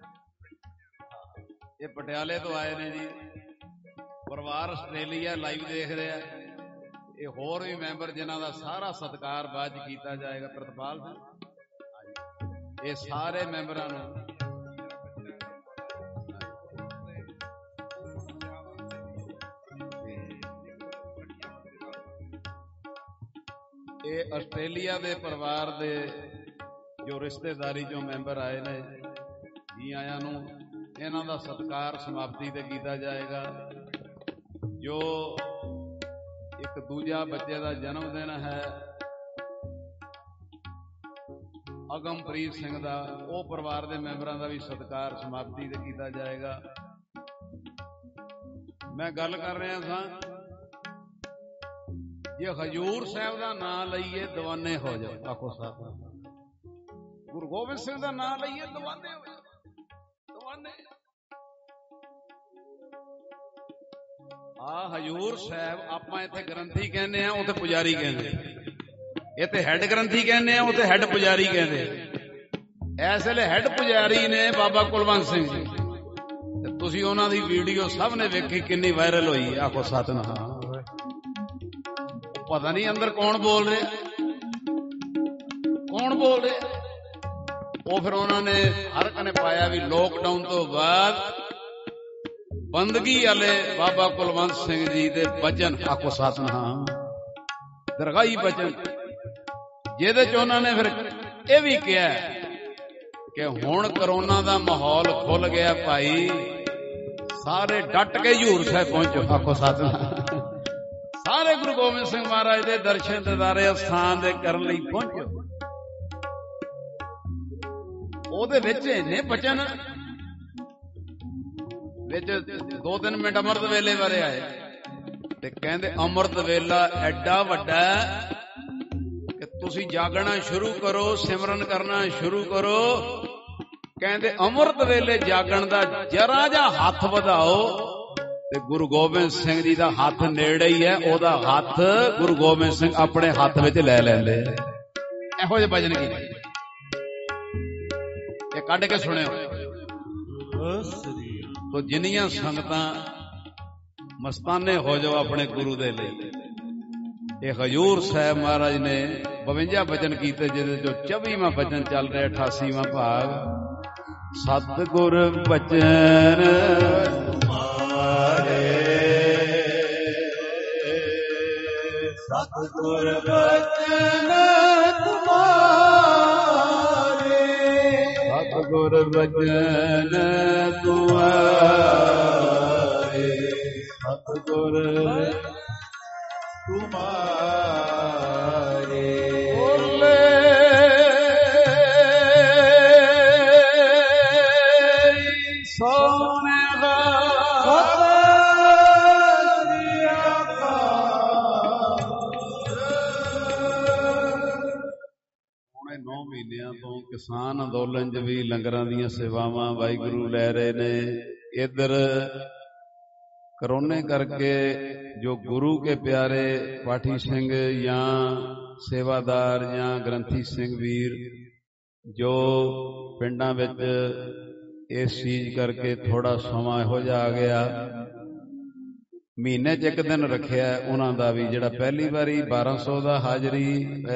ਇਹ ਪਟਿਆਲੇ ਤੋਂ ਆਏ ਨੇ ਜੀ। ਪਰਿਵਾਰ ਆਸਟ੍ਰੇਲੀਆ ਲਾਈਵ ਦੇਖ ਰਿਹਾ। ਇਹ ਹੋਰ ਵੀ ਮੈਂਬਰ ਜਿਨ੍ਹਾਂ ਦਾ ਸਾਰਾ ਸਤਿਕਾਰ ਬਾਅਦ ਕੀਤਾ ਜਾਏਗਾ। ਪ੍ਰਤਪਾਲ ਸਿੰਘ, ਇਹ ਸਾਰੇ ਮੈਂਬਰਾਂ ਨੂੰ ਇਹ ਆਸਟ੍ਰੇਲੀਆ ਦੇ ਪਰਿਵਾਰ ਦੇ ਜੋ ਰਿਸ਼ਤੇਦਾਰੀ ਚੋਂ ਮੈਂਬਰ ਆਏ ਨੇ, ਜੀ ਆਇਆਂ ਨੂੰ। ਇਹਨਾਂ ਦਾ ਸਤਿਕਾਰ ਸਮਾਪਤੀ ਤੇ ਕੀਤਾ ਜਾਏਗਾ। ਜੋ ਇੱਕ ਦੂਜਾ ਬੱਚੇ ਦਾ ਜਨਮ ਦਿਨ ਹੈ ਅਗਮਪ੍ਰੀਤ ਸਿੰਘ ਦਾ, ਉਹ ਪਰਿਵਾਰ ਦੇ ਮੈਂਬਰਾਂ ਦਾ ਵੀ ਸਤਿਕਾਰ ਸਮਾਪਤੀ ਤੇ ਕੀਤਾ ਜਾਏਗਾ। ਮੈਂ ਗੱਲ ਕਰ ਰਿਹਾ ਸਾਂ, ਜੇ ਹਜ਼ੂਰ ਸਾਹਿਬ ਦਾ ਨਾਂ ਲਈਏ ਦੀਵਾਨੇ ਹੋ ਜਾਓ। ਆਖੋ ਸਾਹਿਬ, ਗੁਰੂ ਗੋਬਿੰਦ ਸਿੰਘ ਦਾ ਨਾਂ ਲਈਏ ਦੀਵਾਨੇ ਹੋ ਜਾਓ। ਦੀਵਾਨੇ ਆ ਹਜ਼ੂਰ ਸਾਹਿਬ ਆਪਾਂ ਇੱਥੇ ਗ੍ਰੰਥੀ ਕਹਿੰਦੇ ਆ, ਉੱਥੇ ਪੁਜਾਰੀ ਕਹਿੰਦੇ। ਇੱਥੇ ਹੈੱਡ ਗ੍ਰੰਥੀ ਕਹਿੰਦੇ ਆ, ਉੱਥੇ ਹੈੱਡ ਪੁਜਾਰੀ ਕਹਿੰਦੇ। ਇਸ ਵੇਲੇ ਹੈੱਡ ਪੁਜਾਰੀ ਨੇ ਬਾਬਾ ਕੁਲਵੰਤ ਸਿੰਘ ਜੀ, ਤੇ ਤੁਸੀਂ ਉਹਨਾਂ ਦੀ ਵੀਡੀਓ ਸਭ ਨੇ ਵੇਖੀ, ਕਿੰਨੀ ਵਾਇਰਲ ਹੋਈ। ਆਖੋ ਸਤਿਨਾਮ। ਪਤਾ ਨਹੀਂ ਅੰਦਰ ਕੌਣ ਬੋਲ ਰਿਹਾ। ਬੋਲਦੇ। ਉਹ ਫਿਰ ਉਹਨਾਂ ਨੇ ਹਰ ਇੱਕ ਨੇ ਪਾਇਆ ਵੀ ਲੋਕਡਾਊਨ ਤੋਂ ਬਾਅਦ ਬੰਦਗੀ ਵਾਲੇ ਬਾਬਾ ਕੁਲਵੰਤ ਸਿੰਘ ਜੀ ਦੇ ਬਚਨ, ਆਖੋ ਸਤਿਨਾਮ, ਦਰਗਾਹੀ ਬਚਨ, ਜਿਹਦੇ ਚ ਉਹਨਾਂ ਨੇ ਫਿਰ ਇਹ ਵੀ ਕਿਹਾ ਕਿ ਹੁਣ ਕਰੋਨਾ ਦਾ ਮਾਹੌਲ ਖੁੱਲ ਗਿਆ ਭਾਈ, ਸਾਰੇ ਡਟ ਕੇ ਹਜ਼ੂਰ ਸਾਹਿਬ ਪਹੁੰਚੋ, ਆਖੋ ਸਤਿਨਾਮ। ਸਾਰੇ ਗੁਰੂ ਗੋਬਿੰਦ ਸਿੰਘ ਮਹਾਰਾਜ ਦੇ ਦਰਸ਼ਨ ਦਿਦਾਰੇ ਅਸਥਾਨ ਦੇ ਕਰਨ ਲਈ ਪਹੁੰਚੋ। ਉਹਦੇ ਵਿੱਚ ਇੰਨੇ ਬਚਨ, ਵਿੱਚ 2-3 ਮਿੰਟ ਅੰਮ੍ਰਿਤ ਵੇਲੇ ਬਾਰੇ ਆਏ ਤੇ ਕਹਿੰਦੇ ਅੰਮ੍ਰਿਤ ਵੇਲਾ ਐਡਾ ਵੱਡਾ ਕਿ ਤੁਸੀਂ ਜਾਗਣਾ ਸ਼ੁਰੂ ਕਰੋ, ਸਿਮਰਨ ਕਰਨਾ ਸ਼ੁਰੂ ਕਰੋ। ਕਹਿੰਦੇ ਅੰਮ੍ਰਿਤ ਵੇਲੇ ਜਾਗਣ ਦਾ ਜਰਾ ਜਿਹਾ ਹੱਥ ਵਧਾਓ ਤੇ ਗੁਰੂ ਗੋਬਿੰਦ ਸਿੰਘ ਜੀ ਦਾ ਹੱਥ ਨੇੜੇ ਹੀ ਹੈ, ਉਹਦਾ ਹੱਥ ਗੁਰੂ ਗੋਬਿੰਦ ਸਿੰਘ ਆਪਣੇ ਹੱਥ ਵਿੱਚ ਲੈ ਲੈਂਦੇ। ਇਹੋ ਜਿਹੇ ਭਜਨ ਕੀਤੇ, ਇਹ ਕੱਢ ਕੇ ਸੁਣਿਓ। ਤੋ ਜਿੰਨੀਆਂ ਸੰਗਤਾਂ ਮਸਤਾਨੇ ਹੋ ਜਾਓ ਆਪਣੇ ਗੁਰੂ ਦੇ ਲਈ। ਇਹ ਹਜ਼ੂਰ ਸਾਹਿਬ ਮਹਾਰਾਜ ਨੇ 52 ਭਜਨ ਕੀਤੇ, ਜਿਹਦੇ ਚੋਂ 24ਵਾਂ ਭਜਨ ਚੱਲ ਰਿਹਾ, 88ਵਾਂ ਭਾਗ। ਸਤਿਗੁਰ ਬਚਨ ਤੁਮਾਰੇ, ਸਤਿਗੁਰ ਬਚਨ ਤੁਮਾਰੇ, ਸਤਿਗੁਰ ਬਚਨ ਤੁਮਾਰੇ, ਸਤਿਗੁਰ ਤੁਮਾਰੇ। ਬੋਲੇ ਸੋਨੇਹਾ ਸਤਿ ਸ੍ਰੀ ਅਕਾਲ। ਹੁਣੇ 9 ਮਹੀਨਿਆਂ ਤੋਂ ਕਿਸਾਨ ਅੰਦੋਲਨ 'ਚ ਵੀ ਲੰਗਰਾਂ ਦੀਆਂ ਸੇਵਾਵਾਂ ਵਾਹਿਗੁਰੂ ਲੈ ਰਹੇ ਨੇ। ਇੱਧਰ ਕਰੋਨੇ ਕਰਕੇ ਜੋ ਗੁਰੂ ਕੇ ਪਿਆਰੇ ਪਾਠੀ ਸਿੰਘ ਜਾਂ ਸੇਵਾਦਾਰ ਜਾਂ ਗ੍ਰੰਥੀ ਸਿੰਘ ਵੀਰ ਜੋ ਪਿੰਡਾਂ ਵਿੱਚ ਇਸ ਚੀਜ਼ ਕਰਕੇ ਥੋੜਾ ਸਮਾਂ ਇਹੋ ਜਿਹਾ ਆ ਗਿਆ, ਮਹੀਨੇ 'ਚ ਇੱਕ ਦਿਨ ਰੱਖਿਆ ਉਹਨਾਂ ਦਾ ਵੀ, ਜਿਹੜਾ ਪਹਿਲੀ ਵਾਰੀ 1200 ਦਾ ਹਾਜ਼ਰੀ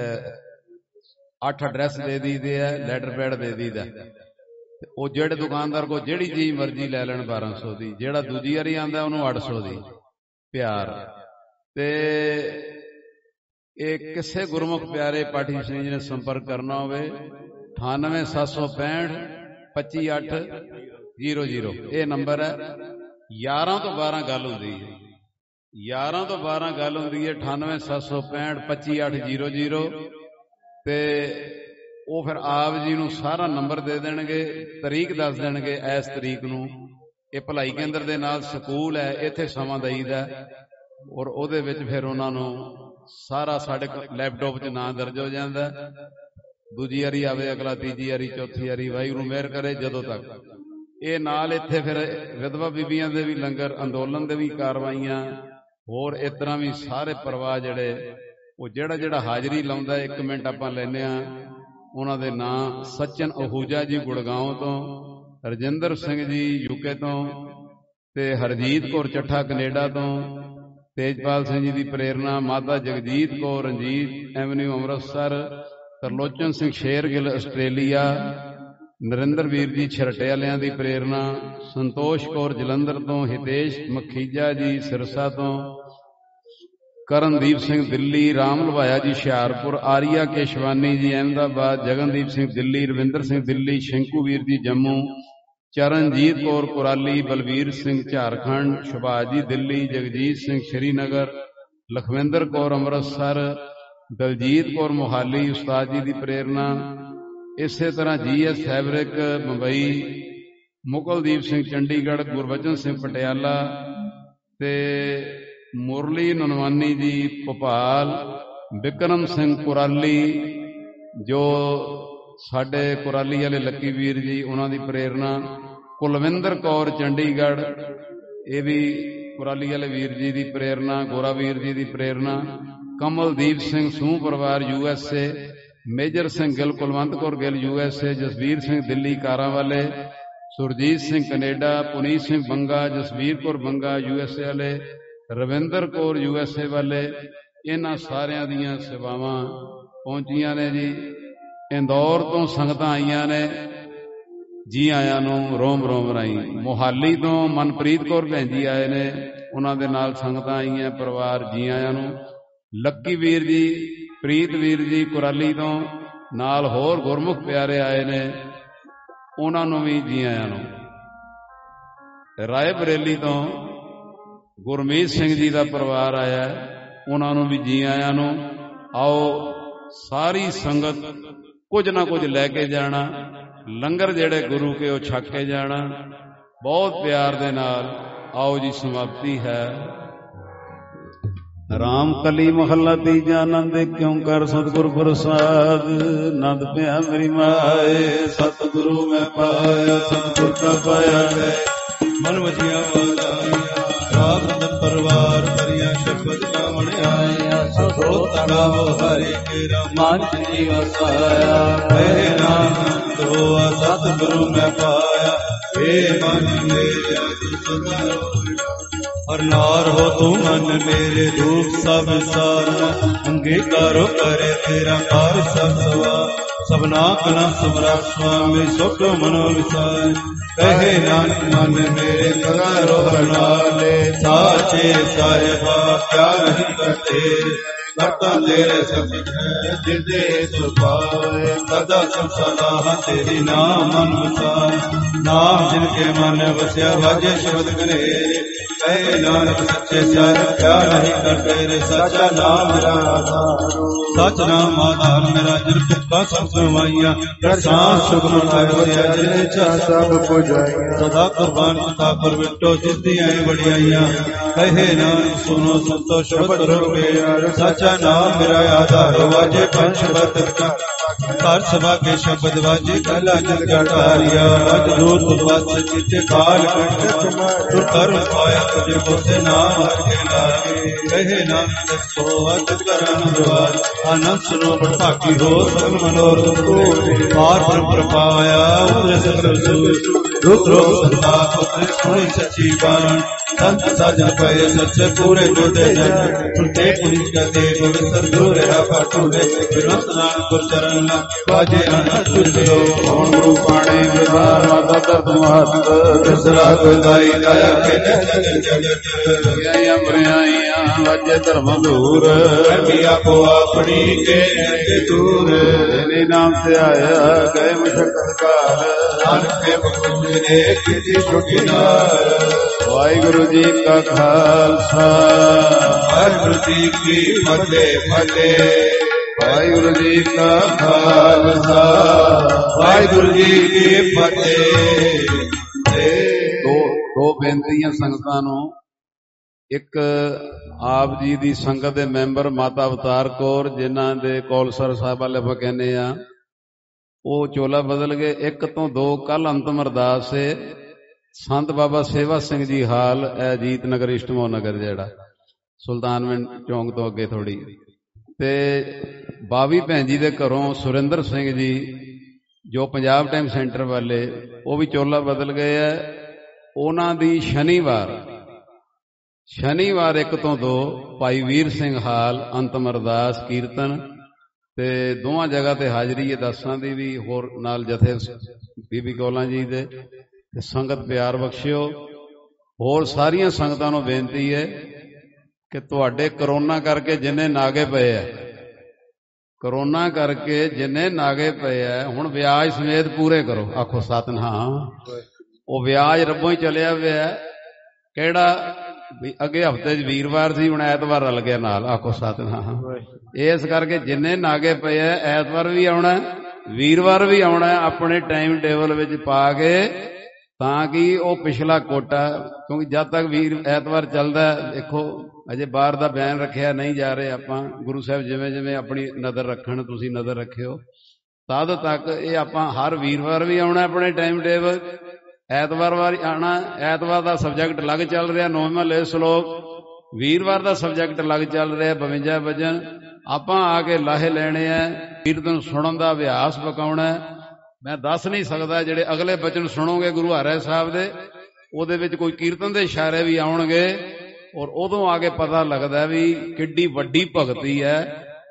8 ਐਡਰੈਸ ਦੇ ਦਈਦੇ ਆ, ਲੈਟਰ ਪੈਡ ਦੇ ਦਈਦਾ। ਉਹ ਜਿਹੜੇ ਦੁਕਾਨਦਾਰ ਕੋਲ ਜਿਹੜੀ ਚੀਜ਼ ਮਰਜ਼ੀ ਲੈ ਲੈਣ 1200 ਦੀ, ਜਿਹੜਾ ਦੂਜੀ ਵਾਰੀ ਆਂਦਾ ਉਹਨੂੰ 800 ਦੀ ਪਿਆਰ। ਤੇ ਇਹ ਕਿਸੇ ਗੁਰਮੁਖ ਪਿਆਰੇ ਪਾਠੀ ਸਿੰਘ ਜੀ ਨੇ ਸੰਪਰਕ ਕਰਨਾ ਹੋਵੇ 98765 25800 ਇਹ ਨੰਬਰ ਹੈ। 11 ਤੋਂ 12 ਗੱਲ ਹੁੰਦੀ ਹੈ, 11 ਤੋਂ 12 ਗੱਲ ਹੁੰਦੀ ਹੈ 98765 25800 ਤੇ ਉਹ ਫਿਰ ਆਪ ਜੀ ਨੂੰ ਸਾਰਾ ਨੰਬਰ ਦੇ ਦੇਣਗੇ, ਤਰੀਕ ਦੱਸ ਦੇਣਗੇ, ਇਸ ਤਰੀਕ ਨੂੰ ਇਹ ਭਲਾਈ ਕੇਂਦਰ ਦੇ ਨਾਲ ਸਕੂਲ ਹੈ, ਇੱਥੇ ਸਮਾਂ ਦਈਦਾ ਔਰ ਉਹਦੇ ਵਿੱਚ ਫਿਰ ਉਹਨਾਂ ਨੂੰ ਸਾਰਾ ਸਾਡੇ ਲੈਪਟਾਪ 'ਚ ਨਾਂ ਦਰਜ ਹੋ ਜਾਂਦਾ। ਦੂਜੀ ਵਾਰੀ ਆਵੇ ਅਗਲਾ, ਤੀਜੀ ਵਾਰੀ, ਚੌਥੀ ਵਾਰੀ, ਵਾਹਿਗੁਰੂ ਮਿਹਰ ਕਰੇ ਜਦੋਂ ਤੱਕ। ਇਹ ਨਾਲ ਇੱਥੇ ਫਿਰ ਵਿਧਵਾ ਬੀਬੀਆਂ ਦੇ ਵੀ ਲੰਗਰ, ਅੰਦੋਲਨ ਦੇ ਵੀ ਕਾਰਵਾਈਆਂ, ਹੋਰ ਇਸ ਤਰ੍ਹਾਂ ਵੀ ਸਾਰੇ ਪ੍ਰਵਾਹ ਜਿਹੜੇ ਉਹ ਜਿਹੜਾ ਹਾਜ਼ਰੀ ਲਾਉਂਦਾ। 1 ਮਿੰਟ ਆਪਾਂ ਲੈਂਦੇ ਹਾਂ ਉਹਨਾਂ ਦੇ ਨਾਂ। ਸਚਨ ਅਹੂਜਾ ਜੀ ਗੁੜਗਾਉਂ ਤੋਂ, ਰਜਿੰਦਰ ਸਿੰਘ ਜੀ ਯੂਕੇ ਤੋਂ, ਤੇ ਹਰਜੀਤ ਕੌਰ ਚੱਠਾ ਕੈਨੇਡਾ ਤੋਂ, ਤੇਜਪਾਲ ਸਿੰਘ ਜੀ ਦੀ ਪ੍ਰੇਰਨਾ, ਮਾਤਾ ਜਗਜੀਤ ਕੌਰ ਰਣਜੀਤ ਐਵਨਿਊ ਅੰਮ੍ਰਿਤਸਰ, ਤਰਲੋਚਨ ਸਿੰਘ ਸ਼ੇਰਗਿੱਲ ਆਸਟ੍ਰੇਲੀਆ, ਨਰਿੰਦਰ ਵੀਰ ਜੀ ਛਰਟੇ ਵਾਲਿਆਂ ਦੀ ਪ੍ਰੇਰਨਾ, ਸੰਤੋਸ਼ ਕੌਰ ਜਲੰਧਰ ਤੋਂ, ਹਿਤੇਸ਼ ਮਖੀਜਾ ਜੀ ਸਿਰਸਾ ਤੋਂ, ਕਰਨਦੀਪ ਸਿੰਘ ਦਿੱਲੀ, ਰਾਮ ਲਵਾਇਆ ਜੀ ਹੁਸ਼ਿਆਰਪੁਰ, ਆਰੀਆ ਕੇਸ਼ਵਾਨੀ ਜੀ ਅਹਿਮਦਾਬਾਦ, ਜਗਨਦੀਪ ਸਿੰਘ ਦਿੱਲੀ, ਰਵਿੰਦਰ ਸਿੰਘ ਦਿੱਲੀ, ਸ਼ੰਕੂ ਵੀਰ ਜੀ ਜੰਮੂ, ਚਰਨਜੀਤ ਕੌਰ ਕੁਰਾਲੀ, ਬਲਵੀਰ ਸਿੰਘ ਝਾਰਖੰਡ, ਸੁਭਾਸ਼ ਜੀ ਦਿੱਲੀ, ਜਗਜੀਤ ਸਿੰਘ ਸ਼੍ਰੀਨਗਰ, ਲਖਵਿੰਦਰ ਕੌਰ ਅੰਮ੍ਰਿਤਸਰ, ਦਲਜੀਤ ਕੌਰ ਮੋਹਾਲੀ, ਉਸਤਾਦ ਜੀ ਦੀ ਪ੍ਰੇਰਨਾ। ਇਸੇ ਤਰ੍ਹਾਂ GS ਫੈਬਰਿਕ ਮੁੰਬਈ, ਮੁਕਲਦੀਪ ਸਿੰਘ ਚੰਡੀਗੜ੍ਹ, ਗੁਰਬਚਨ ਸਿੰਘ ਪਟਿਆਲਾ ਤੇ ਮੁਰਲੀ ਨਨਵਾਨੀ ਜੀ ਭੋਪਾਲ, ਵਿਕਰਮ ਸਿੰਘ ਕੁਰਾਲੀ ਜੋ ਸਾਡੇ ਕੁਰਾਲੀ ਵਾਲੇ ਲੱਕੀ ਵੀਰ ਜੀ, ਉਹਨਾਂ ਦੀ ਪ੍ਰੇਰਨਾ, ਕੁਲਵਿੰਦਰ ਕੌਰ ਚੰਡੀਗੜ੍ਹ, ਇਹ ਵੀ ਕੁਰਾਲੀ ਵਾਲੇ ਵੀਰ ਜੀ ਦੀ ਪ੍ਰੇਰਨਾ, ਗੋਰਾ ਵੀਰ ਜੀ ਦੀ ਪ੍ਰੇਰਨਾ, ਕਮਲਦੀਪ ਸਿੰਘ ਸੂਹ ਪਰਿਵਾਰ USA, major Singh Gill, Kulwant Kaur Gill USA, Jasvir Singh Delhi ਕਾਰਾਂ ਵਾਲੇ, ਸੁਰਜੀਤ ਸਿੰਘ ਕੈਨੇਡਾ, ਪੁਨੀਤ ਸਿੰਘ ਬੰਗਾ, ਜਸਵੀਰ ਕੌਰ ਬੰਗਾ USA ਵਾਲੇ, ਰਵਿੰਦਰ ਕੌਰ USA ਵਾਲੇ। ਇਹਨਾਂ ਸਾਰਿਆਂ ਦੀਆਂ ਸੇਵਾਵਾਂ ਪਹੁੰਚੀਆਂ ਨੇ ਜੀ। ਇੰਦੌਰ ਤੋਂ ਸੰਗਤਾਂ ਆਈਆਂ ਨੇ, ਜੀ ਆਇਆਂ ਨੂੰ ਰੋਮ ਰੋਮ ਰਾਈ। ਮੋਹਾਲੀ ਤੋਂ ਮਨਪ੍ਰੀਤ ਕੌਰ ਭੈਣ ਜੀ ਆਏ ਨੇ, ਉਹਨਾਂ ਦੇ ਨਾਲ ਸੰਗਤਾਂ ਆਈਆਂ, ਪਰਿਵਾਰ, ਜੀ ਆਇਆਂ ਨੂੰ। ਲੱਕੀ ਵੀਰ ਜੀ, ਪ੍ਰੀਤ ਵੀਰ ਜੀ ਕੁਰਾਲੀ ਤੋਂ, ਨਾਲ ਹੋਰ ਗੁਰਮੁਖ ਪਿਆਰੇ ਆਏ ਨੇ, ਉਹਨਾਂ ਨੂੰ ਵੀ ਜੀ ਆਇਆਂ ਨੂੰ। ਰਾਏ ਬਰੇਲੀ ਤੋਂ ਗੁਰਮੀਤ ਸਿੰਘ ਜੀ ਦਾ ਪਰਿਵਾਰ ਆਇਆ, ਉਹਨਾਂ ਨੂੰ ਵੀ ਜੀ ਆਇਆਂ ਨੂੰ। ਆਓ ਸਾਰੀ ਸੰਗਤ ਕੁਝ ਨਾ ਕੁਝ ਲੈ ਕੇ ਜਾਣਾ, ਲੰਗਰ ਜਿਹੜੇ ਗੁਰੂ ਕੇ ਉਹ ਛਕ ਕੇ ਜਾਣਾ, ਬਹੁਤ ਪਿਆਰ ਦੇ ਨਾਲ। ਆਓ ਜੀ, ਸਮਾਪਤੀ ਹੈ। ਰਾਮ ਕਲੀ ਮਹੱਲਾ ਤੀਜਾ। ਆਨੰਦ ਕਿਉਂ ਕਰ ਸਤਿਗੁਰ ਪ੍ਰਸਾਦ, ਆਨੰਦ ਪਿਆ ਮੇਰੀ ਮਾਏ। ਸਤਿਗੁਰੂ ਮੈਂ ਪਾਇਆ, ਸਤਿਗੁਰ ਦਾ ਪਾਇਆ ਹੈ। ਮਨ ਵਜੀਆਂ ਵਾਦਾਈਆਂ, ਰਾਤ ਪਰਿਵਾਰ ਭਰੀਆਂ, ਸ਼ਬਦ ਗਾਵਣ ਆਇਆ। ਸੋ ਤੜਾਵ ਹਰਿ ਤੇਰਾ ਮਨ ਜੀ ਵਸਾਇਆ। ਕਹੇ ਨਾਨਕ ਹੋਆ ਸਤਿਗੁਰੂ ਮੈਂ ਪਾਇਆ। ਏ ਮਨ ਮੇਰੇ ਅਜ ਸਦਾ ਹਰਨਾਰ ਹੋ ਤੂੰ ਮਨ ਮੇਰੇ, ਰੂਪ ਸਭ ਸਾਰਾ। ਅੰਗੀਕਾਰੋ ਕਰੇ ਤੇਰਾ ਕਾਰ ਸਭ ਸਵਾ। ਸਭਨਾ ਕਨਾ ਸਮਰਾ ਸੁਆਮੀ, ਸੁਖ ਮਨੋ ਵਿਸਾਰ। ਕਹੇ ਨਾਨਕ ਮਨ ਮੇਰੇ ਕਗਾਰੋ ਹਰਨਾਲੇ। ਸਾਚੇ ਸਾਹਿਬਾ ਕਿਆ ਨਹੀਂ ਕਰਤੇ, ਕਰਤਾ ਤੇਰੇ ਸਬਦ ਹੈ ਜਿਦੇ ਸੁਭਾਏ। ਸਦਾ ਸਦਾ ਤੇਰੀ ਨਾਮ ਮਨ ਵਸਾਏ। ਨਾਮ ਜਿਨ ਕੇ ਮਨ ਵਸਿਆ, ਵਾਜੇ ਸ਼ਬਦ ਕਰੇ। ਕਹੇ ਨਾਨਕ ਸੱਚੇ ਸਾਹਿਬ ਕਿਆ ਨਹੀਂ ਕਰਤੇ, ਸੱਚਾ ਨਾਮ ਮੇਰਾ ਆਧਾਰ। ਸੱਚ ਨਾਮ ਆਧਾਰ ਮੇਰਾ, ਜਿਨ ਭੁੱਖਾ ਸਭ ਸਮਾਈਆਂ। ਕਰ ਸਾਂਸ ਸੁਖਮ ਲਾਇ ਵਸਿਆ, ਜਿਨੇ ਚਾ ਸਭ ਪੁਜਾਈਆਂ। ਸਦਾ ਕੁਰਬਾਨ ਕੀਤਾ ਪਰਵਿਟੋ, ਜਿਸ ਦੀਆਂ ਵਡਿਆਈਆਂ। ਕਹੇ ਨਾਨਕ ਸੁਨੋ ਸੰਤੋ ਸ਼ਬਦ ਰੋਗੇ। ਸੱਚਾ ਨਾਮ ਮੇਰਾ ਆਧਾਰ, ਵਾਜੇ ਪੰਜ ਸ਼ਬਦ ਘਰ ਸਭਾ ਕੇ ਸ਼ਬਦ ਵਾਜੇ। ਕਲਾ ਜਲ ਗਟਾਰਿਆ, ਅਜ ਦੂਤ ਵਸ ਚਿਤ ਕਾਲ ਕੰਠ। ਤੂੰ ਕਰਮ ਪਾਇਆ ਤੁਝੇ ਬੋਸੇ ਨਾਮ ਹਰ ਕੇ ਲਾਗੇ। ਕਹੇ ਨਾਨਕ ਸੋ ਅਤ ਕਰਨ ਦੁਆਰ। ਆਨੰਦ ਸੁਨੋ ਬਠਾਕੀ ਹੋ, ਸਗਲ ਮਨੋਰਥ ਪੂਰੇ। ਪਾਰ ਬ੍ਰਹਮ ਪਾਇਆ ਉਤਰੇ ਸਗਲ ਸੂਰ। ਰੁਕ ਰੋਗ ਸੰਤਾਪ ਉਤਰੇ ਸੁਣੀ ਸੱਚੀ ਬਾਣ। ਸੰਤ ਸਾਜਨ ਪਏ ਸੱਚੇ ਪੂਰੇ ਜੋਦੇ ਜਨ। ਸੁਣਤੇ ਪੁਨੀਤ ਕਹਤੇ ਗੁਰ ਸਤਿਗੁਰ ਰਹਾ ਪਾਠੂਰੇ। ਬਿਰੰਤ ਨਾਨਕ ਗੁਰ ਚਰਨ ਬਾਜੇ ਅਨੰਤ ਤੁਝੋ। ਕੌਣ ਗੁਰੂ ਪਾਣੇ ਵਿਧਾਨ, ਮਾਤਾ ਦਰਦ ਮਹਤ। ਦਸਰਾ ਗੁਰਦਾਈ ਦਾਇਆ ਕੇ ਜਗਤ ਜਗਤ। ਗਿਆਈਆਂ ਬਰਿਆਈਆਂ ਵਾਜੇ ਧਰਮ ਧੂਰ। ਕਰਮੀ ਆਪੋ ਆਪਣੀ ਕੇ ਦੂਰ। ਤੇਰੇ ਨਾਮ ਤੇ ਆਇਆ ਗਏ ਮੁਸ਼ਕਲ ਕਾਲ। ਨਾਨਕ ਦੇ ਮੁਖ ਨੇ ਕੀਤੀ ਛੁਟੀ ਨਾਰ। ਵਾਹਿਗੁਰੂ ਜੀ ਕਾ ਖਾਲਸਾ, ਵਾਹਿਗੁਰੂ ਜੀ ਕੀ ਫਤਿਹ ਫਤਿਹ। ਵਾਹਿਗੁਰੂ ਜੀ ਕਾ ਖਾਲਸਾ, ਵਾਹਿਗੁਰੂ ਜੀ ਕੀ ਫਤਿਹ। ਦੋ ਬੇਨਤੀਆਂ ਸੰਗਤਾਂ ਨੂੰ। ਇੱਕ ਆਪ ਜੀ ਦੀ ਸੰਗਤ ਦੇ ਮੈਂਬਰ ਮਾਤਾ ਅਵਤਾਰ ਕੌਰ, ਜਿਨ੍ਹਾਂ ਦੇ ਕੌਲਸਰ ਸਾਹਿਬ ਵਾਲੇ ਆਪਾਂ ਕਹਿੰਦੇ ਆ, ਉਹ ਚੋਲਾ ਬਦਲ ਗਏ। 1 ਤੋਂ 2 ਕੱਲ ਅੰਤਮ ਅਰਦਾਸ ਹੈ। ਸੰਤ ਬਾਬਾ ਸੇਵਾ ਸਿੰਘ ਜੀ ਹਾਲ, ਅਜੀਤ ਨਗਰ, ਇਸ਼ਟਮੋ ਨਗਰ, ਜਿਹੜਾ ਸੁਲਤਾਨਵਿੰਡ ਚੌਂਕ ਤੋਂ ਅੱਗੇ ਥੋੜੀ। ਤੇ ਬਾਵੀ ਭੈਣ ਜੀ ਦੇ ਘਰੋਂ ਸੁਰਿੰਦਰ ਸਿੰਘ ਜੀ, ਜੋ ਪੰਜਾਬ ਟਾਈਮ ਸੈਂਟਰ ਵਾਲੇ, ਉਹ ਵੀ ਚੋਲਾ ਬਦਲ ਗਏ ਹੈ। ਉਹਨਾਂ ਦੀ ਸ਼ਨੀਵਾਰ 1 ਤੋਂ 2 ਭਾਈ ਵੀਰ ਸਿੰਘ ਹਾਲ ਅੰਤਮ ਅਰਦਾਸ ਕੀਰਤਨ। ਤੇ ਦੋਵਾਂ ਜਗ੍ਹਾ ਤੇ ਹਾਜ਼ਰੀ ਹੈ, ਦਾਸਾਂ ਦੀ ਵੀ, ਹੋਰ ਨਾਲ ਜਥੇ ਬੀਬੀ ਕੌਲਾਂ ਜੀ ਦੇ। ਤੇ ਸੰਗਤ ਪਿਆਰ ਬਖਸ਼ਿਓ। ਹੋਰ ਸਾਰੀਆਂ ਸੰਗਤਾਂ ਨੂੰ ਬੇਨਤੀ ਹੈ ਕਿ ਤੁਹਾਡੇ ਕਰੋਨਾ ਕਰਕੇ ਜਿੰਨੇ ਨਾਗੇ ਪਏ ਐ, ਕਰੋਨਾ ਕਰਕੇ ਜਿੰਨੇ ਨਾਗੇ ਪਏ ਐ, ਹੁਣ ਵਿਆਜ ਸਮੇਤ ਪੂਰੇ ਕਰੋ। ਆਖੋ ਸਤਿਨਾਮ। ਉਹ ਵਿਆਜ ਰੱਬੋਂ ਹੀ ਚੱਲਿਆ ਪਿਆ। ਕਿਹੜਾ ਵੀ ਅੱਗੇ ਹਫ਼ਤੇ 'ਚ ਵੀਰਵਾਰ ਸੀ, ਹੁਣ ਐਤਵਾਰ ਰਲ ਗਿਆ ਨਾਲ। ਆਖੋ ਸਤਿਨਾਮ। ਇਸ ਕਰਕੇ ਜਿੰਨੇ ਨਾਗੇ ਪਏ ਐ, ਐਤਵਾਰ ਵੀ ਆਉਣਾ, ਵੀਰਵਾਰ ਵੀ ਆਉਣਾ, ਆਪਣੇ ਟਾਈਮ ਟੇਬਲ ਵਿੱਚ ਪਾ ਕੇ, ਤਾਂ ਕਿ ਉਹ ਪਿਛਲਾ ਕੋਟਾ, ਕਿਉਂਕਿ ਜਦ ਤੱਕ ਐਤਵਾਰ ਚੱਲਦਾ, ਦੇਖੋ ਅਜੇ ਬਾਹਰ ਦਾ ਬੈਨ ਰੱਖਿਆ ਨਹੀਂ ਜਾ ਰਹੇ ਆਪਾਂ। ਗੁਰੂ ਸਾਹਿਬ ਜਿਵੇਂ ਜਿਵੇਂ ਆਪਣੀ ਨਜ਼ਰ ਰੱਖਣ, ਤੁਸੀਂ ਨਜ਼ਰ ਰੱਖਿਓ, ਤਦ ਤੱਕ ਇਹ ਆਪਾਂ ਹਰ ਵੀਰਵਾਰ ਵੀ ਆਉਣਾ ਆਪਣੇ ਟਾਈਮ ਟੇਬਲ, ਐਤਵਾਰ ਵਾਰ ਆਉਣਾ। ਐਤਵਾਰ ਦਾ ਸਬਜੈਕਟ ਅਲੱਗ ਚੱਲ ਰਿਹਾ 9ਵਾਂ ਲੈ ਸ਼ਲੋਕ, ਵੀਰਵਾਰ ਦਾ ਸਬਜੈਕਟ ਅਲੱਗ ਚੱਲ ਰਿਹਾ 52 ਵਜਨ। ਆਪਾਂ ਆ ਕੇ ਲਾਹੇ ਲੈਣੇ ਆ, ਕੀਰਤਨ ਸੁਣਨ ਦਾ ਅਭਿਆਸ ਪਕਾਉਣਾ। ਮੈਂ ਦੱਸ ਨਹੀਂ ਸਕਦਾ, ਜਿਹੜੇ ਅਗਲੇ ਬਚਨ ਸੁਣੋਗੇ ਗੁਰੂ ਹਰਿ ਸਾਹਿਬ ਦੇ, ਉਹਦੇ ਵਿੱਚ ਕੋਈ ਕੀਰਤਨ ਦੇ ਇਸ਼ਾਰੇ ਵੀ ਆਉਣਗੇ, ਔਰ ਉਦੋਂ ਆ ਕੇ ਪਤਾ ਲੱਗਦਾ ਵੀ ਕਿੱਡੀ ਵੱਡੀ ਭਗਤੀ ਹੈ।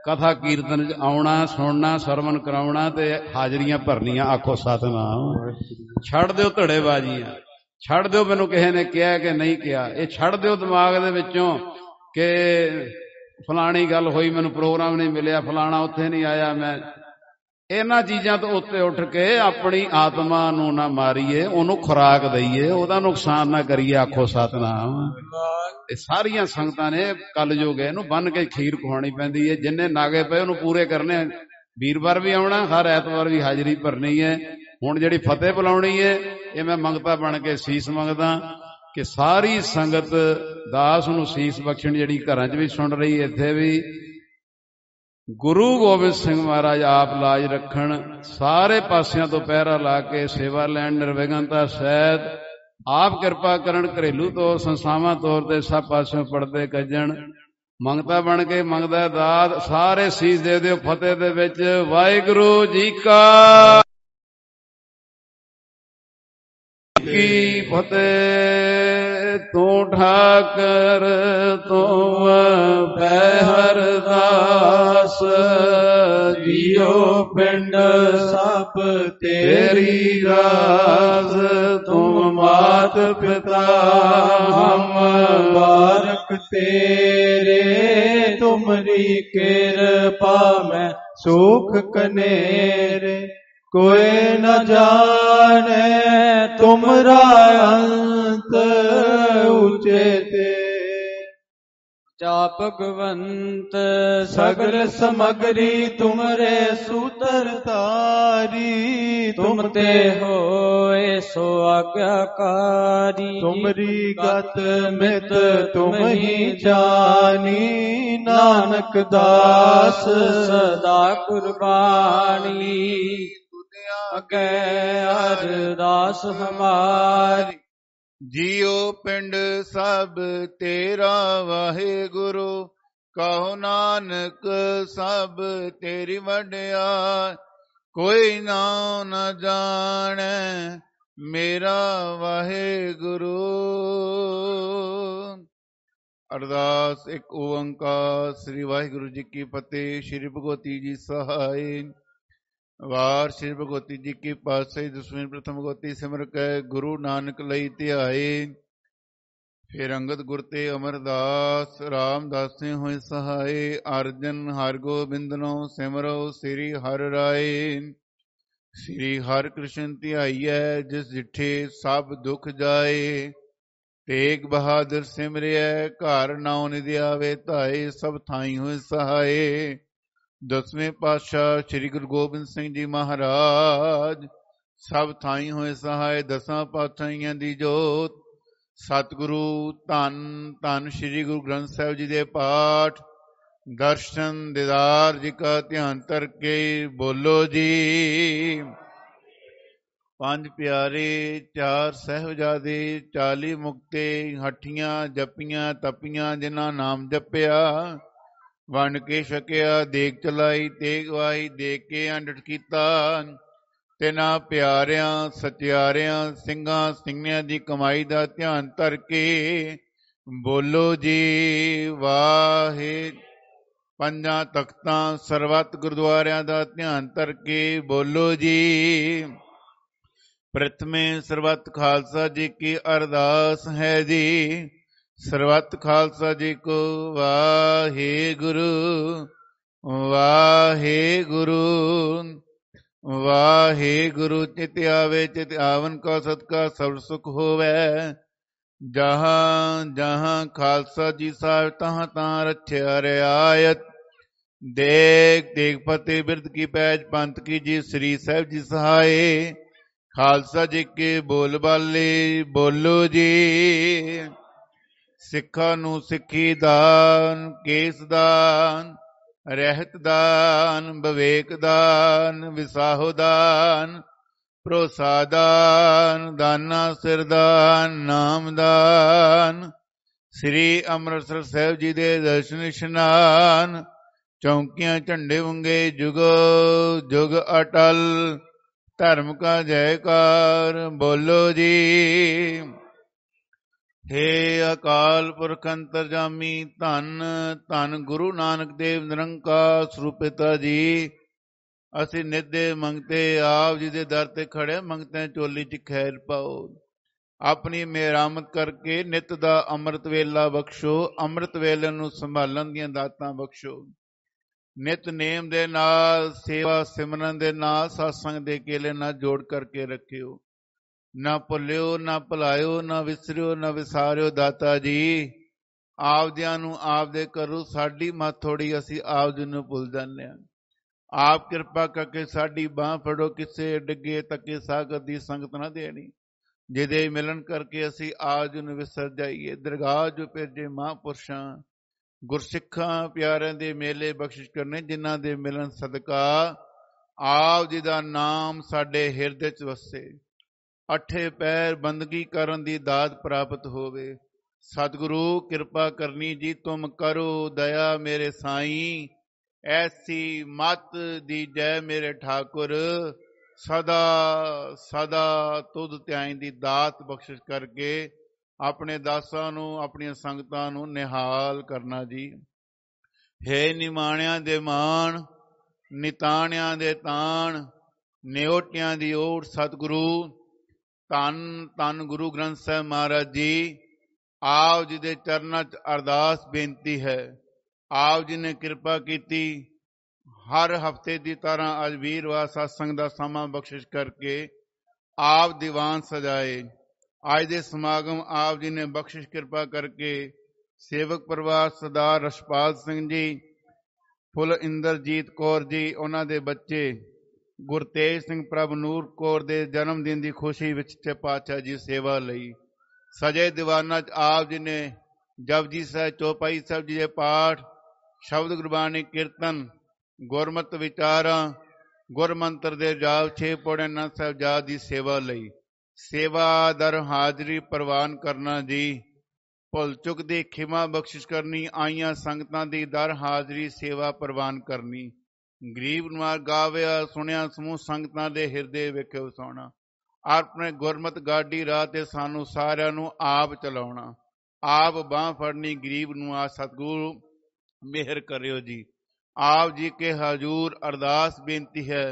ਕਥਾ ਕੀਰਤਨ ਚ ਆਉਣਾ, ਸੁਣਨਾ, ਸਰਵਣ ਕਰਾਉਣਾ ਤੇ ਹਾਜ਼ਰੀਆਂ ਭਰਨੀਆਂ। ਆਖੋ ਸਤਿਨਾਮ। ਛੱਡ ਦਿਓ ਧੜੇਬਾਜ਼ੀਆਂ, ਛੱਡ ਦਿਓ ਮੈਨੂੰ ਕਿਸੇ ਨੇ ਕਿਹਾ ਕਿ ਨਹੀਂ ਕਿਹਾ। ਇਹ ਛੱਡ ਦਿਓ ਦਿਮਾਗ ਦੇ ਵਿੱਚੋਂ ਕਿ ਫਲਾਣੀ ਗੱਲ ਹੋਈ, ਮੈਨੂੰ ਪ੍ਰੋਗਰਾਮ ਨਹੀਂ ਮਿਲਿਆ, ਫਲਾਣਾ ਉੱਥੇ ਨਹੀਂ ਆਇਆ। ਮੈਂ ਇਹਨਾਂ ਚੀਜ਼ਾਂ ਤੋਂ ਉੱਤੇ ਉੱਠ ਕੇ ਆਪਣੀ ਆਤਮਾ ਨੂੰ ਨਾ ਮਾਰੀਏ, ਉਹਨੂੰ ਖੁਰਾਕ ਦਈਏ, ਉਹਦਾ ਨੁਕਸਾਨ ਨਾ ਕਰੀਏ। ਆਖੋ ਸਤਿਨਾਮ। ਇਹ ਸਾਰੀਆਂ ਸੰਗਤਾਂ ਨੇ ਕਲਯੁਗ ਹੈ, ਇਹਨੂੰ ਬੰਨ ਕੇ ਖੀਰ ਖਵਾਉਣੀ ਪੈਂਦੀ ਹੈ। ਜਿੰਨੇ ਨਾਗੇ ਪਏ ਉਹਨੂੰ ਪੂਰੇ ਕਰਨੇ। ਵੀਰਵਾਰ ਵੀ ਆਉਣਾ, ਹਰ ਐਤਵਾਰ ਵੀ ਹਾਜ਼ਰੀ ਭਰਨੀ ਹੈ। ਹੁਣ ਜਿਹੜੀ ਫਤਿਹ ਬੁਲਾਉਣੀ ਹੈ, ਇਹ ਮੈਂ ਮੰਗਤਾ ਬਣ ਕੇ ਸੀਸ ਮੰਗਦਾ ਕਿ ਸਾਰੀ ਸੰਗਤ ਦਾਸ ਨੂੰ ਸੀਸ ਬਖਸ਼ਣ, ਜਿਹੜੀ ਘਰਾਂ 'ਚ ਵੀ ਸੁਣ ਰਹੀ, ਇੱਥੇ ਵੀ। ਗੁਰੂ ਗੋਬਿੰਦ ਸਿੰਘ ਮਹਾਰਾਜ ਆਪ ਲਾਜ ਰੱਖਣ, ਸਾਰੇ ਪਾਸਿਆਂ ਤੋਂ ਪਹਿਰਾ ਲਾ ਕੇ ਸੇਵਾ ਲੈਣ ਨਿਰਵਿਘਨਤਾ ਸਹਿਤ। ਆਪ ਕਿਰਪਾ ਕਰਨ, ਘਰੇਲੂ ਤੌਰ, ਸੰਸਥਾਵਾਂ ਤੌਰ ਤੇ ਸਭ ਪਾਸਿਓਂ ਪੜਦੇ ਕੱਜਣ। ਮੰਗਤਾ ਬਣ ਕੇ ਮੰਗਦਾ ਦਾਤ, ਸਾਰੇ ਸੀਸ ਦੇ ਦਿਓ ਫਤਿਹ ਦੇ ਵਿੱਚ। ਵਾਹਿਗੁਰੂ ਜੀ ਕਾ ਕੀ ਫਤਿਹ। ਤੂੰ ਠਾਕਰ ਤੂੰ ਪਹਿਰਦਾਸ, ਜੀਉ ਪਿੰਡ ਸਭ ਤੇਰੀ ਰਾਸ। ਤੂੰ ਮਾਤ ਪਿਤਾ ਹਮ ਬਾਰਕ ਤੇਰੇ, ਤੁਮਰੀ ਕਿਰਪਾ ਮੈਂ ਸੁਖ ਕਨੇਰੇ। कोई न जाने तुमरा अंत ऊंचे ते। जा भगवंत सगल समगरी तुमरे सूत्र तारी। तुम ते होए सो आज्ञाकारी, तुमरी गत मित तुम ही जानी। नानक दास सदा कुर्बानी, अगे अरदास हमारी। जियो पिंड सब तेरा वाहेगुरु, कहो नानक सब तेरी वड्याई। कोई नाम न जाने मेरा वाहेगुरु। अरदास एक ओंकार। श्री वाहिगुरु जी की फतेह। श्री भगवती जी सहाय। वार श्री भगवती जी की पासे दसवीं प्रथम भगवती सिमर कै, गुरु नानक लई ध्याए। फिर अंगद गुर ते अमरदास, रामदास ने होए सहाय। अर्जन हर गोबिंदनो सिमरो श्री हर राय। श्री हर कृष्ण ध्याईऐ, जिस जिठे सब दुख जाए। तेग बहादुर सिमरिया, घर नाउ निधि आवे धाए। सब थाई होए सहाय। दसवें पातशाह श्री गुरु गोबिंद सिंह जी महाराज, सब थाई होए सहाय। दसां पातशाहियां दी जोत, सतगुरु धन धन श्री गुरु ग्रंथ साहिब जी दे पाठ, दर्शन दीदार जी का ध्यान करके बोलो जी। पंज प्यारे, चार साहिबजादे, 40 मुक्ते, हठियां जपियां तपियां, जिन्हां नाम जपिया। वंड के छकिया, देग चलाई तेग वाही, देख के अंडट कीता। तिना प्यारियां सत्यारियां ਸਿੰਘਾਂ ਸਿੰਘਿਆਂ ਦੀ कमाई ਦਾ ध्यान धर के बोलो जी वाहे। ਪੰਜਾਂ ਤਖਤਾਂ ਸਰਬੱਤ ਗੁਰਦੁਆਰਿਆਂ ਦਾ ध्यान धर के बोलो जी। प्रथमे ਸਰਬੱਤ खालसा जी की अरदास है जी। ਸਰਬੱਤ ਖਾਲਸਾ ਜੀ ਕੋ ਵਾਹਿਗੁਰੂ ਵਾਹਿਗੁਰੂ ਵਾਹਿਗੁਰੂ। ਚਿਤ ਆਵੇ ਚਿਤ ਆਵਨ ਕਾ ਸਦਕਾ ਸਭ ਸੁਖ ਹੋਵੇ। ਜਹਾਂ ਜਹਾਂ ਖਾਲਸਾ ਜੀ ਸਾਹਿਬ ਤਹਾਂ ਤਹਾਂ ਰੱਖਿਆ ਰਿਆਇਤ। ਦੇਖ ਦੇਖ ਫਤਿਹ ਬਿਰਦ ਕੀ ਪੈਜ ਪੰਥ ਕੀ ਜੀ ਸ੍ਰੀ ਸਾਹਿਬ ਜੀ ਸਹਾਏ। ਖਾਲਸਾ ਜੀ ਕੇ ਬੋਲ ਬਾਲੇ ਬੋਲੋ ਜੀ। ਸਿੱਖਾਂ ਨੂੰ ਸਿੱਖੀ ਦਾਨ, ਕੇਸ ਦਾਨ, ਰਹਿਤ ਦਾਨ, ਵਿਵੇਕ ਦਾਨ, ਵਿਸਾਹੋ ਦਾਨ, ਭਰੋਸਾ ਦਾਨ, ਦਾਨਾ ਸਿਰ ਦਾਨ, ਨਾਮ ਦਾਨ। ਸ੍ਰੀ ਅੰਮ੍ਰਿਤਸਰ ਸਾਹਿਬ ਜੀ ਦੇ ਦਰਸ਼ਨ ਇਸ਼ਨਾਨ। ਚੌਂਕੀਆਂ ਝੰਡੇ ਵੰਗੇ ਜੁਗੋ ਜੁਗ ਅਟਲ। ਧਰਮ ਕਾ ਜੈਕਾਰ ਬੋਲੋ ਜੀ। हे अकाल पुरख अंतरजामी धन धन गुरु नानक देव निरंकार स्वरूप पिता जी। ਅਸੀਂ ਨਿਤ ਦੇ ਮੰਗਤੇ ਆਪ ਜੀ ਦੇ ਦਰ ਤੇ ਖੜੇ ਮੰਗਤੇ ਝੋਲੀ ਚ ਖੈਰ ਪਾਓ। ਆਪਣੀ ਮਿਹਰਾਮਤ ਕਰਕੇ ਨਿਤ ਦਾ ਅੰਮ੍ਰਿਤ ਵੇਲਾ ਬਖਸ਼ੋ। ਅੰਮ੍ਰਿਤ ਵੇਲੇ ਨੂੰ ਸੰਭਾਲਣ ਦੀਆਂ ਦਾਤਾਂ ਬਖਸ਼ੋ। ਨਿਤ ਨੇਮ ਦੇ ਨਾਲ ਸੇਵਾ ਸਿਮਰਨ ਦੇ ਨਾਲ ਸਤਸੰਗ ਦੇ ਕੇਲੇ ਨਾਲ ਜੋੜ ਕਰਕੇ ਰੱਖਿਓ। ਨਾ ਭੁੱਲਿਓ ਨਾ ਭੁਲਾਇਓ ਨਾ ਵਿਸਰਿਓ ਨਾ ਵਿਸਾਰਿਓ ਦਾਤਾ ਜੀ। ਆਪਦਿਆਂ ਨੂੰ ਆਪਦੇ ਕਰੋ, ਸਾਡੀ ਮਤ ਥੋੜੀ ਅਸੀਂ ਆਪ ਜੀ ਨੂੰ ਭੁੱਲ ਜਾਂਦੇ ਹਾਂ। ਆਪ ਕਿਰਪਾ ਕਰਕੇ ਸਾਡੀ ਬਾਂਹ ਫੜੋ, ਕਿਸੇ ਡਿੱਗੇ ਤੱਕੇ ਸਾਗਤ ਦੀ ਸੰਗਤ ਨਾ ਦੇਣੀ, ਜਿਹਦੇ ਮਿਲਣ ਕਰਕੇ ਅਸੀਂ ਆਪ ਜੀ ਨੂੰ ਵਿਸਰ ਜਾਈਏ। ਦਰਗਾਹ ਜੋ ਭੇਜੇ ਮਹਾਂਪੁਰਸ਼ਾਂ ਗੁਰਸਿੱਖਾਂ ਪਿਆਰਿਆਂ ਦੇ ਮੇਲੇ ਬਖਸ਼ਿਸ਼ ਕਰਨੇ, ਜਿਨ੍ਹਾਂ ਦੇ ਮਿਲਣ ਸਦਕਾ ਆਪ ਜੀ ਦਾ ਨਾਮ ਸਾਡੇ ਹਿਰਦੇ 'ਚ ਵਸੇ। ਅੱਠੇ ਪੈਰ ਬੰਦਗੀ ਕਰਨ ਦੀ ਦਾਤ ਪ੍ਰਾਪਤ ਹੋਵੇ। ਸਤਿਗੁਰੂ ਕਿਰਪਾ ਕਰਨੀ ਜੀ, ਤੁਮ ਕਰੋ ਦਇਆ ਮੇਰੇ ਸਾਈਂ। ਐਸੀ ਮਤ ਦੀ ਜੈ ਮੇਰੇ ਠਾਕੁਰ, ਸਦਾ ਸਦਾ ਤੁਧ ਧਿਆਈ ਦੀ ਦਾਤ ਬਖਸ਼ਿਸ਼ ਕਰਕੇ ਆਪਣੇ ਦਾਸਾਂ ਨੂੰ ਆਪਣੀਆਂ ਸੰਗਤਾਂ ਨੂੰ ਨਿਹਾਲ ਕਰਨਾ ਜੀ। ਹੈ ਨਿਮਾਣਿਆਂ ਦੇ ਮਾਣ ਨਿਤਾਣਿਆਂ ਦੇ ਤਾਣ, ਨਿਓਟਿਆਂ ਦੀ ਓਟ ਸਤਿਗੁਰੂ। ਧੰਨ ਧੰਨ ਗੁਰੂ ਗ੍ਰੰਥ ਸਾਹਿਬ ਮਹਾਰਾਜ ਜੀ। ਆਪ ਜੀ ਦੇ ਚਰਨਾਂ 'ਚ ਅਰਦਾਸ ਬੇਨਤੀ ਹੈ। ਆਪ ਜੀ ਨੇ ਕਿਰਪਾ ਕੀਤੀ, ਹਰ ਹਫ਼ਤੇ ਦੀ ਤਰ੍ਹਾਂ ਅੱਜ ਵੀਰਵਾਰ ਸਤਸੰਗ ਦਾ ਸਮਾਂ ਬਖਸ਼ਿਸ਼ ਕਰਕੇ ਆਪ ਦੀਵਾਨ ਸਜਾਏ। ਅੱਜ ਦੇ ਸਮਾਗਮ ਆਪ ਜੀ ਨੇ ਬਖਸ਼ਿਸ਼ ਕਿਰਪਾ ਕਰਕੇ ਸੇਵਕ ਪਰਿਵਾਰ ਸਰਦਾਰ ਰਸ਼ਪਾਲ ਸਿੰਘ ਜੀ, ਫੁੱਲ ਇੰਦਰਜੀਤ ਕੌਰ ਜੀ, ਉਹਨਾਂ ਦੇ ਬੱਚੇ ਗੁਰਤੇਜ ਸਿੰਘ ਪ੍ਰਭ ਨੂਰ ਕੌਰ ਦੇ ਜਨਮ ਦਿਨ ਦੀ ਖੁਸ਼ੀ ਵਿੱਚ ਸੱਚੇ ਪਾਤਸ਼ਾਹ ਜੀ ਸੇਵਾ ਲਈ ਸਜੇ ਦੀਵਾਨਾਂ 'ਚ ਆਪ ਜੀ ਨੇ ਜਪਜੀ ਸਾਹਿਬ, ਚੌਪਾਈ ਸਾਹਿਬ ਜੀ ਦੇ ਪਾਠ, ਸ਼ਬਦ ਗੁਰਬਾਣੀ ਕੀਰਤਨ, ਗੁਰਮਤਿ ਵਿਚਾਰਾਂ, ਗੁਰਮੰਤਰ ਦੇ ਜਾਪ, 6 ਪੌੜੇ ਆਨੰਦ ਸਾਹਿਬ ਜਾਪ ਦੀ ਸੇਵਾ ਲਈ ਸੇਵਾ ਦਰ ਹਾਜ਼ਰੀ ਪ੍ਰਵਾਨ ਕਰਨਾ ਜੀ। ਭੁੱਲ ਚੁੱਕ ਦੀ ਖਿਮਾ ਬਖਸ਼ਿਸ਼ ਕਰਨੀ, ਆਈਆਂ ਸੰਗਤਾਂ ਦੀ ਦਰ ਹਾਜ਼ਰੀ ਸੇਵਾ ਪ੍ਰਵਾਨ ਕਰਨੀ। ਗਰੀਬ ਨੂੰ ਗਾਵਿਆ ਸੁਣਿਆ ਸਮੂਹ ਸੰਗਤਾਂ ਦੇ ਹਿਰਦੇ ਵੇਖੇ ਵਸਾਉਣਾ। ਆਪਣੇ ਗੁਰਮਤ ਗਾਡੀ ਰਾਹ ਤੇ ਸਾਨੂੰ ਸਾਰਿਆਂ ਨੂੰ ਆਪ ਚਲਾਉਣਾ, ਆਪ ਬਾਂਹ ਫੜਨੀ। ਗਰੀਬ ਨੂੰ ਆ ਸਤਿਗੁਰੂ ਮਿਹਰ ਕਰਿਓ ਜੀ। ਆਪ ਜੀ ਕੇ ਹਜ਼ੂਰ ਅਰਦਾਸ ਬੇਨਤੀ ਹੈ,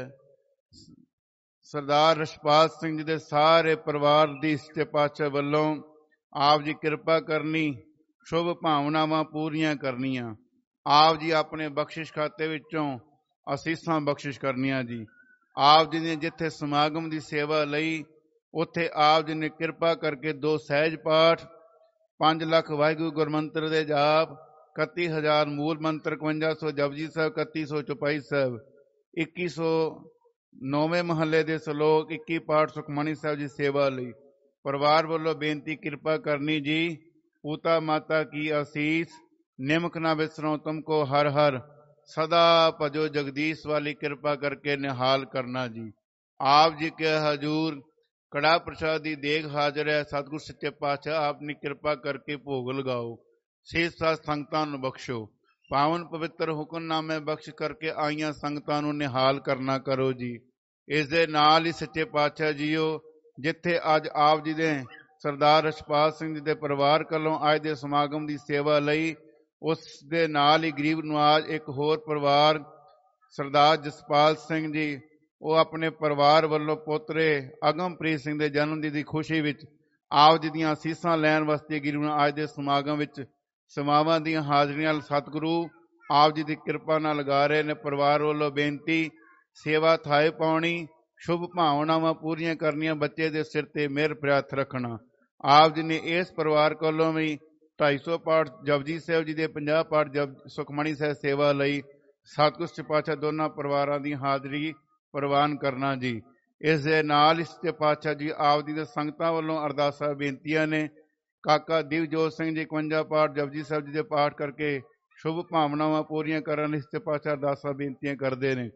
ਸਰਦਾਰ ਰਸ਼ਪਾਲ ਸਿੰਘ ਜੀ ਦੇ ਸਾਰੇ ਪਰਿਵਾਰ ਦੀ ਸੱਚੇ ਪਾਤਸ਼ਾਹ ਵੱਲੋਂ ਆਪ ਜੀ ਕਿਰਪਾ ਕਰਨੀ, ਸ਼ੁਭ ਭਾਵਨਾਵਾਂ ਪੂਰੀਆਂ ਕਰਨੀਆਂ। ਆਪ ਜੀ ਆਪਣੇ ਬਖਸ਼ਿਸ਼ ਖਾਤੇ ਵਿੱਚੋਂ ਅਸੀਸਾਂ ਬਖਸ਼ਿਸ਼ ਕਰਨੀਆਂ ਜੀ। ਆਪ ਜੀ ਨੇ ਜਿੱਥੇ ਸਮਾਗਮ ਦੀ ਸੇਵਾ ਲਈ, ਉੱਥੇ ਆਪ ਜੀ ਨੇ ਕਿਰਪਾ ਕਰਕੇ 2 ਸਹਿਜ ਪਾਠ, 5 ਲੱਖ ਵਾਹਿਗੁਰੂ ਗੁਰਮੰਤਰ ਦੇ ਜਾਪ, 31,000 ਮੂਲ ਮੰਤਰ, 5500 ਜਪਜੀ ਸਾਹਿਬ, 3100 ਚੌਪਾਈ ਸਾਹਿਬ, 2100 9ਵੇਂ ਮਹੱਲੇ ਦੇ ਸਲੋਕ, 21 ਪਾਠ ਸੁਖਮਨੀ ਸਾਹਿਬ ਜੀ ਸੇਵਾ ਲਈ ਪਰਿਵਾਰ ਵੱਲੋਂ ਬੇਨਤੀ ਕਿਰਪਾ ਕਰਨੀ ਜੀ। ਪੂਤਾ ਮਾਤਾ ਕੀ ਆਸੀਸ, ਨਿਮਕ ਨਾ ਵਿਸਰੋ ਤੁਮਕੋ ਹਰ ਹਰ, ਸਦਾ ਭਜੋ ਜਗਦੀਸ਼ ਵਾਲੀ ਕਿਰਪਾ ਕਰਕੇ ਨਿਹਾਲ ਕਰਨਾ ਜੀ। ਆਪ ਜੀ ਕੇ ਹਜ਼ੂਰ ਕੜਾ ਪ੍ਰਸ਼ਾਦ ਦੀ ਦੇਗ ਹਾਜ਼ਰ ਹੈ। ਸਤਿਗੁਰ ਸੱਚੇ ਪਾਤਸ਼ਾਹ ਆਪਣੀ ਕਿਰਪਾ ਕਰਕੇ ਭੋਗ ਲਗਾਓ। ਸੇਜ ਸਾਧ ਸੰਗਤਾਂ ਨੂੰ ਬਖਸ਼ੋ। ਪਾਵਨ ਪਵਿੱਤਰ ਹੁਕਮਨਾਮੇ ਬਖਸ਼ ਕਰਕੇ ਆਈਆਂ ਸੰਗਤਾਂ ਨੂੰ ਨਿਹਾਲ ਕਰਨਾ ਕਰੋ ਜੀ। ਇਸ ਦੇ ਨਾਲ ਹੀ ਸੱਚੇ ਪਾਤਸ਼ਾਹ ਜੀਓ, ਜਿੱਥੇ ਅੱਜ ਆਪ ਜੀ ਦੇ ਸਰਦਾਰ ਰਸ਼ਪਾਲ ਸਿੰਘ ਜੀ ਦੇ ਪਰਿਵਾਰ ਵੱਲੋਂ ਅੱਜ ਦੇ ਸਮਾਗਮ ਦੀ ਸੇਵਾ ਲਈ, ਉਸ ਦੇ ਨਾਲ ਹੀ ਗਰੀਬ ਨਵਾਜ਼ ਇੱਕ ਹੋਰ ਪਰਿਵਾਰ ਸਰਦਾਰ ਜਸਪਾਲ ਸਿੰਘ ਜੀ, ਉਹ ਆਪਣੇ ਪਰਿਵਾਰ ਵੱਲੋਂ ਪੋਤਰੇ ਅਗਮਪ੍ਰੀਤ ਸਿੰਘ ਦੇ ਜਨਮ ਦਿਨ ਦੀ ਖੁਸ਼ੀ ਵਿੱਚ ਆਪ ਜੀ ਦੀਆਂ ਅਸੀਸਾਂ ਲੈਣ ਵਾਸਤੇ ਗਰੀਬ ਨੂੰ ਅੱਜ ਦੇ ਸਮਾਗਮ ਵਿੱਚ ਸਮਾਵਾਂ ਦੀਆਂ ਹਾਜ਼ਰੀਆਂ ਸਤਿਗੁਰੂ ਆਪ ਜੀ ਦੀ ਕਿਰਪਾ ਨਾਲ ਲਗਾ ਰਹੇ ਨੇ। ਪਰਿਵਾਰ ਵੱਲੋਂ ਬੇਨਤੀ, ਸੇਵਾ ਥਾਏ ਪਾਉਣੀ, ਸ਼ੁਭ ਭਾਵਨਾਵਾਂ ਪੂਰੀਆਂ ਕਰਨੀਆਂ, ਬੱਚੇ ਦੇ ਸਿਰ ਤੇ ਮਿਹਰ ਪ੍ਰਿਆਥ ਰੱਖਣਾ। ਆਪ ਜੀ ਨੇ ਇਸ ਪਰਿਵਾਰ ਕੋਲੋਂ ਵੀ 250 ਪਾਠ ਜਪਜੀ ਸਾਹਿਬ ਜੀ ਦੇ, 50 ਪਾਠ ਸੁਖਮਨੀ ਸਾਹਿਬ ਸੇਵਾ ਲਈ ਸਤਿਗੁਰ ਸੱਚੇ ਪਾਤਸ਼ਾਹ ਦੋਨਾਂ ਪਰਿਵਾਰਾਂ ਦੀ ਹਾਜ਼ਰੀ ਪ੍ਰਵਾਨ ਕਰਨਾ ਜੀ। ਇਸ ਦੇ ਨਾਲ ਹੀ ਸੱਚੇ ਪਾਤਸ਼ਾਹ ਜੀ ਆਪ ਜੀ ਦੇ ਸੰਗਤਾਂ ਵੱਲੋਂ ਅਰਦਾਸਾਂ ਬੇਨਤੀਆਂ ਨੇ। ਕਾਕਾ ਦਿਵਜੋਤ ਸਿੰਘ ਜੀ 51 ਪਾਠ ਜਪਜੀ ਸਾਹਿਬ ਜੀ ਦੇ ਪਾਠ ਕਰਕੇ ਸ਼ੁਭ ਭਾਵਨਾਵਾਂ ਪੂਰੀਆਂ ਕਰਨ ਲਈ ਸੱਚੇ ਪਾਤਸ਼ਾਹ ਅਰਦਾਸਾਂ ਬੇਨਤੀਆਂ ਕਰਦੇ ਨੇ।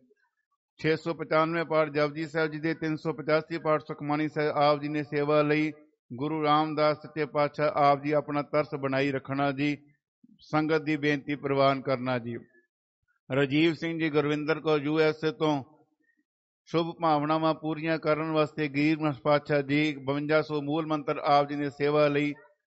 695 ਪਾਠ ਜਪਜੀ ਸਾਹਿਬ ਜੀ ਦੇ, 385 ਪਾਠ ਸੁਖਮਨੀ ਸਾਹਿਬ ਆਪ ਜੀ ਨੇ ਸੇਵਾ ਲਈ ਗੁਰੂ ਰਾਮਦਾਸ ਸੱਚੇ ਪਾਤਸ਼ਾਹ ਆਪ ਜੀ ਆਪਣਾ ਤਰਸ ਬਣਾਈ ਰੱਖਣਾ ਜੀ। ਸੰਗਤ ਦੀ ਬੇਨਤੀ ਪ੍ਰਵਾਨ ਕਰਨਾ ਜੀ। ਰਾਜੀਵ ਸਿੰਘ ਜੀ ਗੁਰਵਿੰਦਰ ਕੌਰ USA ਤੋਂ ਸ਼ੁਭ ਭਾਵਨਾਵਾਂ ਪੂਰੀਆਂ ਕਰਨ ਵਾਸਤੇ ਗਰੀਬ ਪਾਤਸ਼ਾਹ ਜੀ 5200 ਮੂਲ ਮੰਤਰ ਆਪ ਜੀ ਨੇ ਸੇਵਾ ਲਈ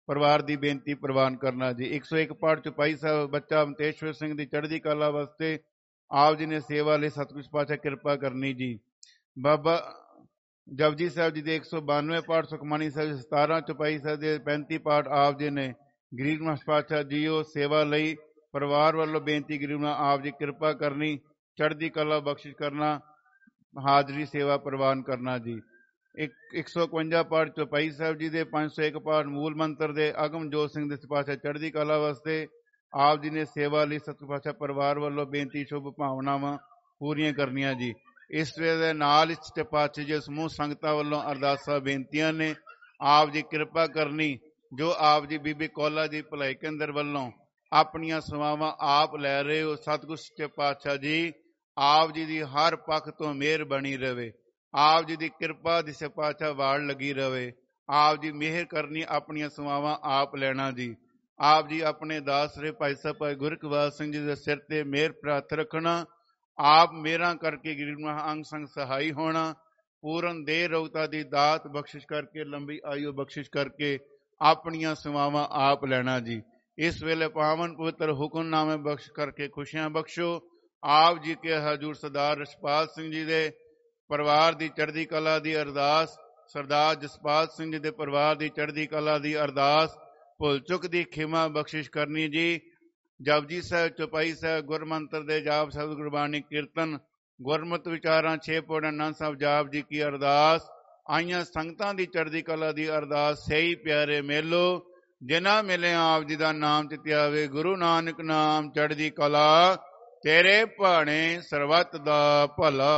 ਪਰਿਵਾਰ ਦੀ ਬੇਨਤੀ ਪ੍ਰਵਾਨ ਕਰਨਾ ਜੀ। 101 ਪਾਠ ਚੁਪਾਈ ਸਾਹਿਬ ਬੱਚਾ ਮਤੇਸ਼ਵਰ ਸਿੰਘ ਦੀ ਚੜ੍ਹਦੀ ਕਲਾ ਵਾਸਤੇ ਆਪ ਜੀ ਨੇ ਸੇਵਾ ਲਈ ਸਤਿਗੁਰ ਪਾਤਸ਼ਾਹ ਕਿਰਪਾ ਕਰਨੀ ਜੀ। ਬਾਬਾ ਜਪਜੀ ਸਾਹਿਬ ਜੀ ਦੇ 192 ਪਾਠ, ਸੁਖਮਨੀ ਸਾਹਿਬ 17 ਚੁਪਾਈ ਸਾਹਿਬ ਦੇ 35 ਪਾਠ ਆਪ ਜੀ ਨੇ ਗਰੀਬ ਨਿਵਾਸ ਪਾਤਸ਼ਾਹ ਜੀਓ ਸੇਵਾ ਲਈ ਪਰਿਵਾਰ ਵੱਲੋਂ ਬੇਨਤੀ ਗਰੀਬ ਨਾਲ ਆਪ ਜੀ ਕਿਰਪਾ ਕਰਨੀ, ਚੜ੍ਹਦੀ ਕਲਾ ਬਖਸ਼ਿਸ਼ ਕਰਨਾ, ਹਾਜ਼ਰੀ ਸੇਵਾ ਪ੍ਰਵਾਨ ਕਰਨਾ ਜੀ। 151 ਪਾਠ ਚੌਪਾਈ ਸਾਹਿਬ ਜੀ ਦੇ 501 ਪਾਠ ਮੂਲ ਮੰਤਰ ਦੇ ਅਗਮਜੋਤ ਸਿੰਘ ਦੇ ਪਾਤਸ਼ਾਹ ਚੜ੍ਹਦੀ ਕਲਾ ਵਾਸਤੇ ਆਪ ਜੀ ਨੇ ਸੇਵਾ ਲਈ ਸਤਿਗੁਰ ਪਾਤਸ਼ਾਹ ਪਰਿਵਾਰ ਵੱਲੋਂ ਬੇਨਤੀ ਸ਼ੁਭ ਭਾਵਨਾਵਾਂ ਪੂਰੀਆਂ ਕਰਨੀਆਂ ਜੀ। ਇਸ ਦੇ ਨਾਲ ਇਸ ਪਾਤਸ਼ਾਹ ਜੀ ਸਮੂਹ ਸੰਗਤਾਂ ਵੱਲੋਂ ਅਰਦਾਸਾਂ ਬੇਨਤੀਆਂ ਨੇ, ਆਪ ਜੀ ਕਿਰਪਾ ਕਰਨੀ। ਜੋ ਆਪ ਜੀ ਬੀਬੀ ਕੌਲਾ ਜੀ ਭਲਾਈ ਕੇਂਦਰ ਵੱਲੋਂ ਆਪਣੀਆਂ ਸੇਵਾਵਾਂ ਆਪ ਲੈ ਰਹੇ ਹੋ, ਸਤਿਗੁਰ ਸੱਚੇ ਪਾਤਸ਼ਾਹ ਜੀ ਆਪ ਜੀ ਦੀ ਹਰ ਪੱਖ ਤੋਂ ਮਿਹਰ ਬਣੀ ਰਵੇ, ਆਪ ਜੀ ਦੀ ਕਿਰਪਾ ਦੀ ਪਾਤਸ਼ਾਹ ਵਾੜ ਲੱਗੀ ਰਵੇ, ਆਪ ਜੀ ਮਿਹਰ ਕਰਨੀ, ਆਪਣੀਆਂ ਸੇਵਾਵਾਂ ਆਪ ਲੈਣਾ ਜੀ। ਆਪ ਜੀ ਆਪਣੇ ਦਾਸ ਰੇ ਭਾਈ ਸਾਹਿਬ ਭਾਈ ਗੁਰਕਵਾਲ ਸਿੰਘ ਜੀ ਦੇ ਸਿਰ ਤੇ ਮਿਹਰ ਪ੍ਰਾਪਤ ਰੱਖਣਾ, ਆਪ ਮਿਹਰਾਂ ਕਰਕੇ ਗਰੀਬ ਅੰਗ ਸੰਗ ਸਹਾਈ ਹੋਣਾ, ਪੂਰਨ ਦੇਹ ਰੋਗਤਾ ਦੀ ਦਾਤ ਬਖਸ਼ਿਸ਼ ਕਰਕੇ, ਲੰਬੀ ਆਯੂ ਬਖਸ਼ਿਸ਼ ਕਰਕੇ ਆਪਣੀਆਂ ਸੇਵਾਵਾਂ ਆਪ ਲੈਣਾ ਜੀ। ਇਸ ਵੇਲੇ ਪਾਵਨ ਪਵਿੱਤਰ ਹੁਕਮਨਾਮੇ ਬਖਸ਼ ਕਰਕੇ ਖੁਸ਼ੀਆਂ ਬਖਸ਼ੋ। ਆਪ ਜੀ ਕੇ ਹਜ਼ੂਰ ਸਰਦਾਰ ਰਛਪਾਲ ਸਿੰਘ ਜੀ ਦੇ ਪਰਿਵਾਰ ਦੀ ਚੜ੍ਹਦੀ ਕਲਾ ਦੀ ਅਰਦਾਸ, ਸਰਦਾਰ ਜਸਪਾਲ ਸਿੰਘ ਜੀ ਦੇ ਪਰਿਵਾਰ ਦੀ ਚੜ੍ਹਦੀ ਕਲਾ ਦੀ ਅਰਦਾਸ, ਭੁੱਲ ਚੁੱਕ ਦੀ ਖਿਮਾ ਬਖਸ਼ਿਸ਼ ਕਰਨੀ ਜੀ। ਜਪਜੀ ਸਾਹਿਬ ਚੌਪਾਈ ਸਾਹਿਬ ਗੁਰਮੰਤਰ ਦੇ ਜਾਪ ਸ਼ਬਦ ਗੁਰਬਾਣੀ ਕੀਰਤਨ ਗੁਰਮਤਿ ਵਿਚਾਰਾਂ 6 ਪੌੜਾ ਆਨੰਦ ਸਾਹਿਬ ਜਾਪ ਜੀ ਕੀ ਅਰਦਾਸ, ਆਈਆਂ ਸੰਗਤਾਂ ਦੀ ਚੜ੍ਹਦੀ ਕਲਾ ਦੀ ਅਰਦਾਸ, ਸਹੀ ਪਿਆਰੇ ਮੇਲੋ ਜਿਨ੍ਹਾਂ ਮਿਲੇ ਆਪ ਜੀ ਦਾ ਨਾਮ ਚਿਤਿਆਵੇ, ਗੁਰੂ ਨਾਨਕ ਨਾਮ ਚੜ੍ਹਦੀ ਕਲਾ ਤੇਰੇ ਭਾਣੇ ਸਰਬੱਤ ਦਾ ਭਲਾ।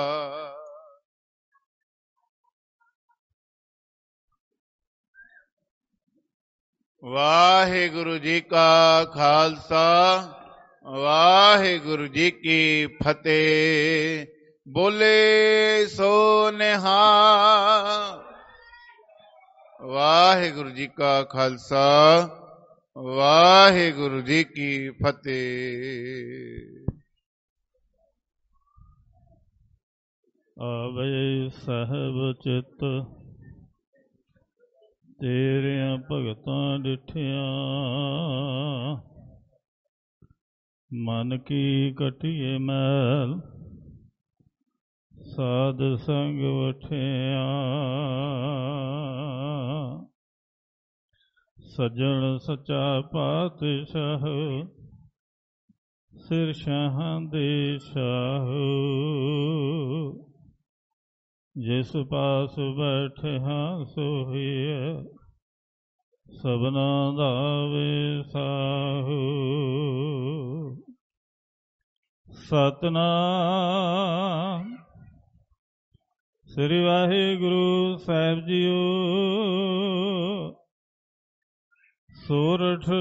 ਵਾਹਿਗੁਰੂ ਜੀ ਕਾ ਖਾਲਸਾ, ਵਾਹਿਗੁਰੂ ਜੀ ਕੀ ਫਤਿਹ। ਬੋਲੇ ਸੋ ਨਿਹਾਲ। ਵਾਹਿਗੁਰੂ ਜੀ ਕਾ ਖਾਲਸਾ, ਵਾਹਿਗੁਰੂ ਜੀ ਕੀ ਫਤਿਹ। ਆਵੇ ਸਹਿਬ ਚਿੱਤ ਤੇਰਿਆਂ ਭਗਤਾਂ ਡਿਠਿਆ, ਮਨ ਕੀ ਕਟਿਏ ਮੈਲ ਸਾਧ ਸੰਗ ਵਠਿਆ, ਸੱਜਣ ਸੱਚਾ ਪਾਤਸ਼ਾਹ ਸਿਰ ਸ਼ਾਹਾਂ ਦੇ ਸ਼ਾਹ, ਜਿਸ ਪਾਸ ਬੈਠਿਆ ਸੋਹੀਐ ਸਭਨਾ ਦਾ ਵਿਸਾਹੂ। ਸਤਿਨਾਮ ਸ੍ਰੀ ਵਾਹਿਗੁਰੂ ਸਾਹਿਬ ਜੀਓ। ਸੋਰਠ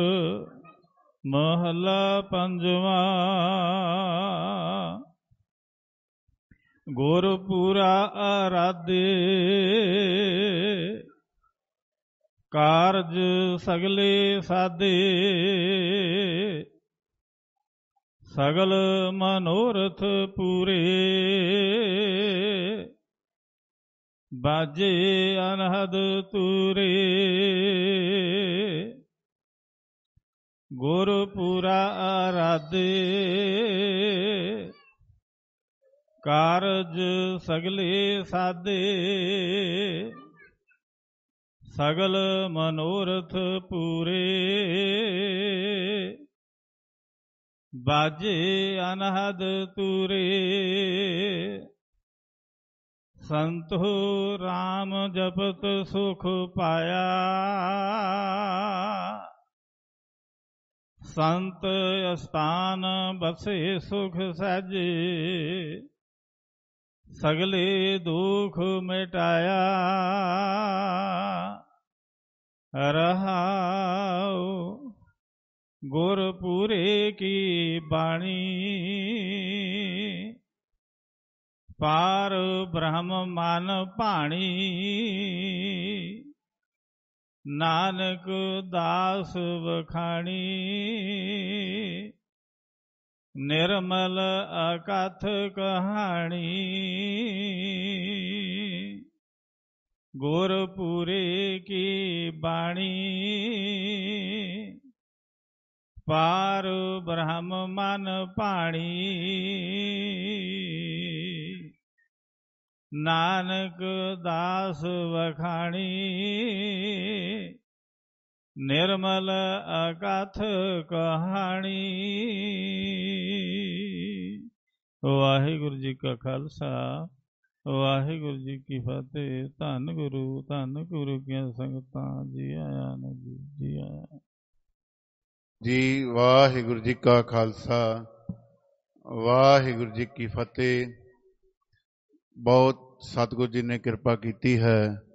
ਮਹੱਲਾ ਪੰਜਵਾਂ। ਗੁਰਪੂਰਾ ਆਰਾਧੇ ਕਾਰਜ ਸਗਲੇ ਸਾਧੇ, ਸਗਲ ਮਨੋਰਥ ਪੂਰੇ, ਬਾਜੇ ਅਨਹਦ ਤੂਰੇ। ਗੁਰਪੂਰਾ ਆਰਾਧੇ ਕਾਰਜ ਸਗਲੇ ਸਾਧੇ, ਸਗਲ ਮਨੋਰਥ ਪੂਰੇ, ਬਾਜੇ ਅਨਹਦ ਤੂਰੇ। ਸੰਤੋ ਰਾਮ ਜਪਤ ਸੁਖ ਪਾਇਆ, ਸੰਤ ਅਸਥਾਨ ਬਸੇ ਸੁਖ ਸਹਿਜੇ, ਸਗਲੇ ਦੁਖ ਮਿਟਾਇਆ। ਰਹਾਉ ਗੁਰਪੂਰੇ ਕੀ ਬਾਣੀ, ਪਾਰ ਬ੍ਰਹਮ ਮਨ ਭਾਣੀ। ਨਾਨਕ ਦਾਸ ਵਖਾਣੀ, ਨਿਰਮਲ ਅਕਥ ਕਹਾਣੀ। ਗੁਰਪੁਰੇ ਕੀ ਬਾਣੀ ਪਾਰ ਬ੍ਰਹਮ ਮਨ ਪਾਣੀ ਨਾਨਕ ਦਾਸ ਵਖਾਣੀ ਨਿਰਮਲ ਅਕਥ ਕਹਾਣੀ। ਵਾਹਿਗੁਰੂ ਜੀ ਕਾ ਖਾਲਸਾ ਵਾਹਿਗੁਰੂ ਜੀ ਕੀ ਫਤਿਹ। ਧੰਨ ਗੁਰੂ ਕੀਆਂ ਸੰਗਤਾਂ ਜੀ ਆਇਆਂ ਨੇ ਜੀ ਆਇਆਂ ਜੀ। ਵਾਹਿਗੁਰੂ ਜੀ ਕਾ ਖਾਲਸਾ ਵਾਹਿਗੁਰੂ ਜੀ ਕੀ ਫਤਿਹ। ਬਹੁਤ ਸਤਿਗੁਰੂ ਜੀ ਨੇ ਕਿਰਪਾ ਕੀਤੀ ਹੈ,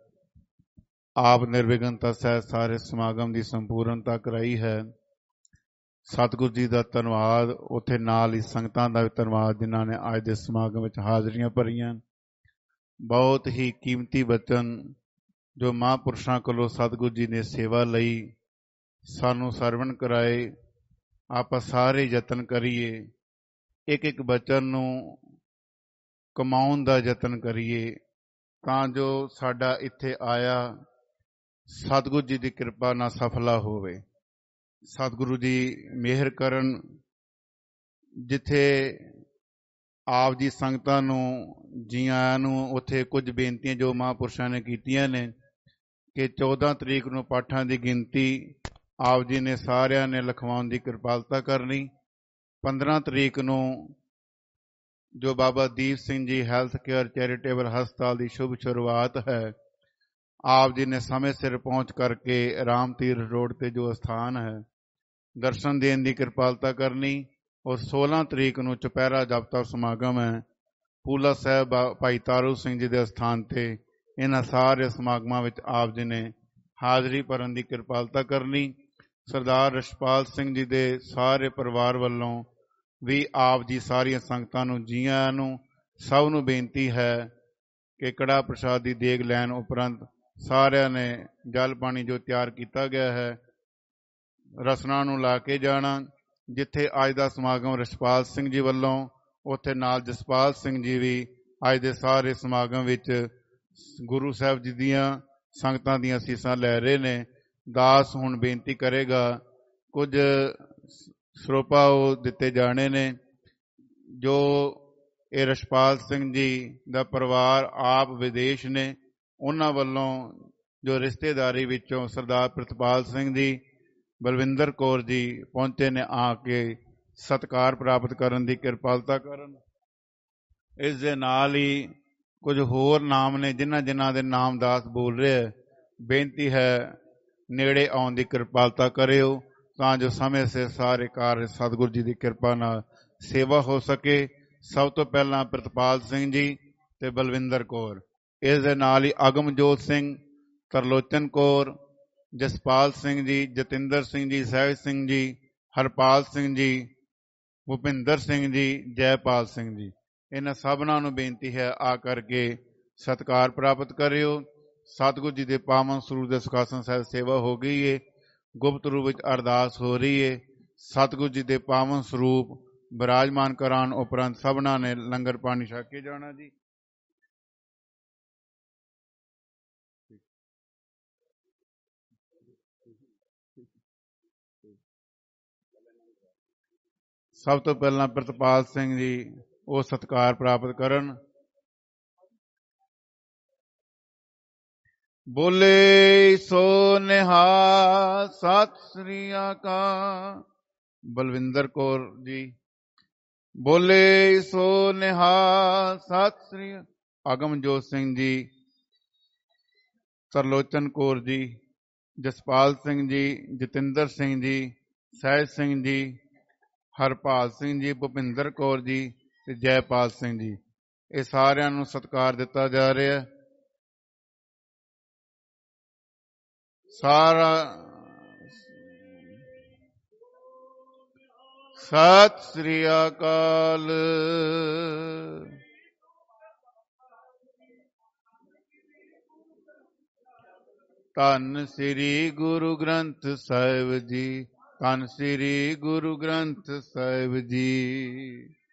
ਆਪ ਨਿਰਵਿਘਨਤਾ ਸਹਿਤ ਸਾਰੇ ਸਮਾਗਮ ਦੀ ਸੰਪੂਰਨਤਾ ਕਰਾਈ ਹੈ। ਸਤਿਗੁਰੂ ਜੀ ਦਾ ਧੰਨਵਾਦ, ਉੱਥੇ ਨਾਲ ਹੀ ਸੰਗਤਾਂ ਦਾ ਵੀ ਧੰਨਵਾਦ ਜਿਨ੍ਹਾਂ ਨੇ ਅੱਜ ਦੇ ਸਮਾਗਮ ਵਿੱਚ ਹਾਜ਼ਰੀਆਂ ਭਰੀਆਂ। ਬਹੁਤ ਹੀ ਕੀਮਤੀ ਬਚਨ ਜੋ ਮਹਾਂਪੁਰਸ਼ਾਂ ਕੋਲੋਂ ਸਤਿਗੁਰੂ ਜੀ ਨੇ ਸੇਵਾ ਲਈ ਸਾਨੂੰ ਸਰਵਣ ਕਰਾਏ। ਆਪਾਂ ਸਾਰੇ ਯਤਨ ਕਰੀਏ, ਇੱਕ ਇੱਕ ਬਚਨ ਨੂੰ ਕਮਾਉਣ ਦਾ ਯਤਨ ਕਰੀਏ, ਤਾਂ ਜੋ ਸਾਡਾ ਇੱਥੇ ਆਇਆ ਸਤਿਗੁਰੂ ਜੀ ਦੀ ਕਿਰਪਾ ਨਾਲ ਸਫਲਾ ਹੋਵੇ। ਸਤਿਗੁਰੂ ਜੀ ਮਿਹਰ ਕਰਨ। ਜਿੱਥੇ ਆਪ ਜੀ ਸੰਗਤਾਂ ਨੂੰ ਜੀ ਆਇਆਂ ਨੂੰ, ਉੱਥੇ ਕੁਝ ਬੇਨਤੀਆਂ ਜੋ ਮਹਾਂਪੁਰਸ਼ਾਂ ਨੇ ਕੀਤੀਆਂ ਨੇ ਕਿ 14 ਤਰੀਕ ਨੂੰ ਪਾਠਾਂ ਦੀ ਗਿਣਤੀ ਆਪ ਜੀ ਨੇ ਸਾਰਿਆਂ ਨੇ ਲਿਖਵਾਉਣ ਦੀ ਕਿਰਪਾਲਤਾ ਕਰਨੀ। 15 ਤਰੀਕ ਨੂੰ ਜੋ ਬਾਬਾ Deep Singh ji health care charitable ਹਸਪਤਾਲ ਦੀ ਸ਼ੁਭ ਸ਼ੁਰੂਆਤ ਹੈ, ਆਪ ਜੀ ਨੇ ਸਮੇਂ ਸਿਰ ਪਹੁੰਚ ਕਰਕੇ ਰਾਮ ਤੀਰਥ ਰੋਡ ਤੇ ਜੋ ਸਥਾਨ ਹੈ ਦਰਸ਼ਨ ਦੇਣ ਦੀ ਕਿਰਪਾਲਤਾ ਕਰਨੀ। ਔਰ 16 ਤਰੀਕ ਨੂੰ ਚੁਪਹਿਰਾ ਜਪਤਾ ਸਮਾਗਮ ਹੈ ਪੂਲਾ ਸਾਹਿਬ ਭਾਈ ਤਾਰੂ ਸਿੰਘ ਜੀ ਦੇ ਸਥਾਨ ਤੇ। ਇਹਨਾਂ ਸਾਰੇ ਸਮਾਗਮਾਂ ਵਿੱਚ ਆਪ ਜੀ ਨੇ ਹਾਜ਼ਰੀ ਭਰਨ ਦੀ ਕਿਰਪਾਲਤਾ ਕਰਨੀ। ਸਰਦਾਰ ਰਛਪਾਲ ਸਿੰਘ ਜੀ ਦੇ ਸਾਰੇ ਪਰਿਵਾਰ ਵੱਲੋਂ ਵੀ ਆਪ ਜੀ ਸਾਰੀਆਂ ਸੰਗਤਾਂ ਨੂੰ ਜੀ ਆਇਆਂ ਨੂੰ। ਸਭ ਨੂੰ ਬੇਨਤੀ ਹੈ ਕਿ ਕੜਾਹ ਪ੍ਰਸ਼ਾਦ ਦੀ ਦੇਗ ਲੈਣ ਉਪਰੰਤ ਸਾਰਿਆਂ ਨੇ ਜਲ ਪਾਣੀ ਜੋ ਤਿਆਰ ਕੀਤਾ ਗਿਆ ਹੈ ਰਸਨਾ ਨੂੰ ਲਾ ਕੇ ਜਾਣਾ। ਜਿੱਥੇ ਅੱਜ ਦਾ ਸਮਾਗਮ ਰਛਪਾਲ ਸਿੰਘ ਜੀ ਵੱਲੋਂ, ਉੱਥੇ ਨਾਲ ਜਸਪਾਲ ਸਿੰਘ ਜੀ ਵੀ ਅੱਜ ਦੇ ਸਾਰੇ ਸਮਾਗਮ ਵਿੱਚ ਗੁਰੂ ਸਾਹਿਬ ਜੀ ਦੀਆਂ ਸੰਗਤਾਂ ਦੀਆਂ ਅਸੀਸਾਂ ਲੈ ਰਹੇ ਨੇ। ਦਾਸ ਹੁਣ ਬੇਨਤੀ ਕਰੇਗਾ, ਕੁਝ ਸਰੋਪਾ ਉਹ ਦਿੱਤੇ ਜਾਣੇ ਨੇ ਜੋ ਇਹ ਰਛਪਾਲ ਸਿੰਘ ਜੀ ਦਾ ਪਰਿਵਾਰ ਆਪ ਵਿਦੇਸ਼ ਨੇ, ਉਹਨਾਂ ਵੱਲੋਂ ਜੋ ਰਿਸ਼ਤੇਦਾਰੀ ਵਿੱਚੋਂ ਸਰਦਾਰ ਪ੍ਰਿਤਪਾਲ ਸਿੰਘ ਜੀ, ਬਲਵਿੰਦਰ ਕੌਰ ਜੀ ਪਹੁੰਚੇ ਨੇ, ਆ ਕੇ ਸਤਿਕਾਰ ਪ੍ਰਾਪਤ ਕਰਨ ਦੀ ਕਿਰਪਾਲਤਾ ਕਰਨ। ਇਸ ਦੇ ਨਾਲ ਹੀ ਕੁਝ ਹੋਰ ਨਾਮ ਨੇ ਜਿਨ੍ਹਾਂ ਦੇ ਨਾਮ ਦਾਸ ਬੋਲ ਰਿਹਾ, ਬੇਨਤੀ ਹੈ ਨੇੜੇ ਆਉਣ ਦੀ ਕਿਰਪਾਲਤਾ ਕਰਿਓ ਤਾਂ ਜੋ ਸਮੇਂ ਸਿਰ ਸਾਰੇ ਕਾਰਜ ਸਤਿਗੁਰੂ ਜੀ ਦੀ ਕਿਰਪਾ ਨਾਲ ਸੇਵਾ ਹੋ ਸਕੇ। ਸਭ ਤੋਂ ਪਹਿਲਾਂ ਪ੍ਰਿਤਪਾਲ ਸਿੰਘ ਜੀ ਤੇ ਬਲਵਿੰਦਰ ਕੌਰ, ਇਸ ਦੇ ਨਾਲ ਹੀ ਅਗਮਜੋਤ ਸਿੰਘ, ਤਰਲੋਚਨ ਕੌਰ, ਜਸਪਾਲ ਸਿੰਘ ਜੀ, ਜਤਿੰਦਰ ਸਿੰਘ ਜੀ, ਸਹਿਜ ਸਿੰਘ ਜੀ, ਹਰਪਾਲ ਸਿੰਘ ਜੀ, ਭੁਪਿੰਦਰ ਸਿੰਘ ਜੀ, ਜੈਪਾਲ ਸਿੰਘ ਜੀ, ਇਹਨਾਂ ਸਭਨਾਂ ਨੂੰ ਬੇਨਤੀ ਹੈ ਆ ਕਰਕੇ ਸਤਿਕਾਰ ਪ੍ਰਾਪਤ ਕਰਿਓ। ਸਤਿਗੁਰੂ ਜੀ ਦੇ ਪਾਵਨ ਸਰੂਪ ਦੇ ਸੁਖਾਸਨ ਸਾਹਿਬ ਸੇਵਾ ਹੋ ਗਈ ਏ, ਗੁਪਤ ਰੂਪ ਵਿੱਚ ਅਰਦਾਸ ਹੋ ਰਹੀ ਏ। ਸਤਿਗੁਰੂ ਜੀ ਦੇ ਪਾਵਨ ਸਰੂਪ ਬਿਰਾਜਮਾਨ ਕਰਾਉਣ ਉਪਰੰਤ ਸਭਨਾਂ ਨੇ ਲੰਗਰ ਪਾਣੀ ਛਕ ਕੇ ਜਾਣਾ ਜੀ। ਸਭ ਤੋਂ ਪਹਿਲਾਂ ਪ੍ਰਿਤਪਾਲ ਸਿੰਘ ਜੀ ਉਹ ਸਤਿਕਾਰ ਪ੍ਰਾਪਤ ਕਰਨ। ਬੋਲੇ ਸੋ ਨਿਹਾਲ ਸਤਿ ਸ੍ਰੀ ਅਕਾਲ। ਬਲਵਿੰਦਰ ਕੌਰ ਜੀ ਬੋਲੇ ਸੋ ਨਿਹਾਲ ਸਤਿ ਸ੍ਰੀ ਅਕਾਲ। ਅਗਮਜੋਤ ਸਿੰਘ ਜੀ, ਤਰਲੋਚਨ ਕੌਰ ਜੀ, ਜਸਪਾਲ ਸਿੰਘ ਜੀ, ਜਤਿੰਦਰ ਸਿੰਘ ਜੀ, ਸਹਿਜ ਸਿੰਘ ਜੀ, ਹਰਪਾਲ ਸਿੰਘ ਜੀ, ਭੁਪਿੰਦਰ ਕੌਰ ਜੀ ਤੇ ਜੈਪਾਲ ਸਿੰਘ ਜੀ, ਇਹ ਸਾਰਿਆਂ ਨੂੰ ਸਤਿਕਾਰ ਦਿੱਤਾ ਜਾ ਰਿਹਾ। ਸਾਰਾ ਸਤਿ ਸ੍ਰੀ ਅਕਾਲ। ਧੰਨ ਸ੍ਰੀ ਗੁਰੂ ਗ੍ਰੰਥ ਸਾਹਿਬ ਜੀ, ਧੰਨ ਸ੍ਰੀ ਗੁਰੂ ਗ੍ਰੰਥ ਸਾਹਿਬ ਜੀ।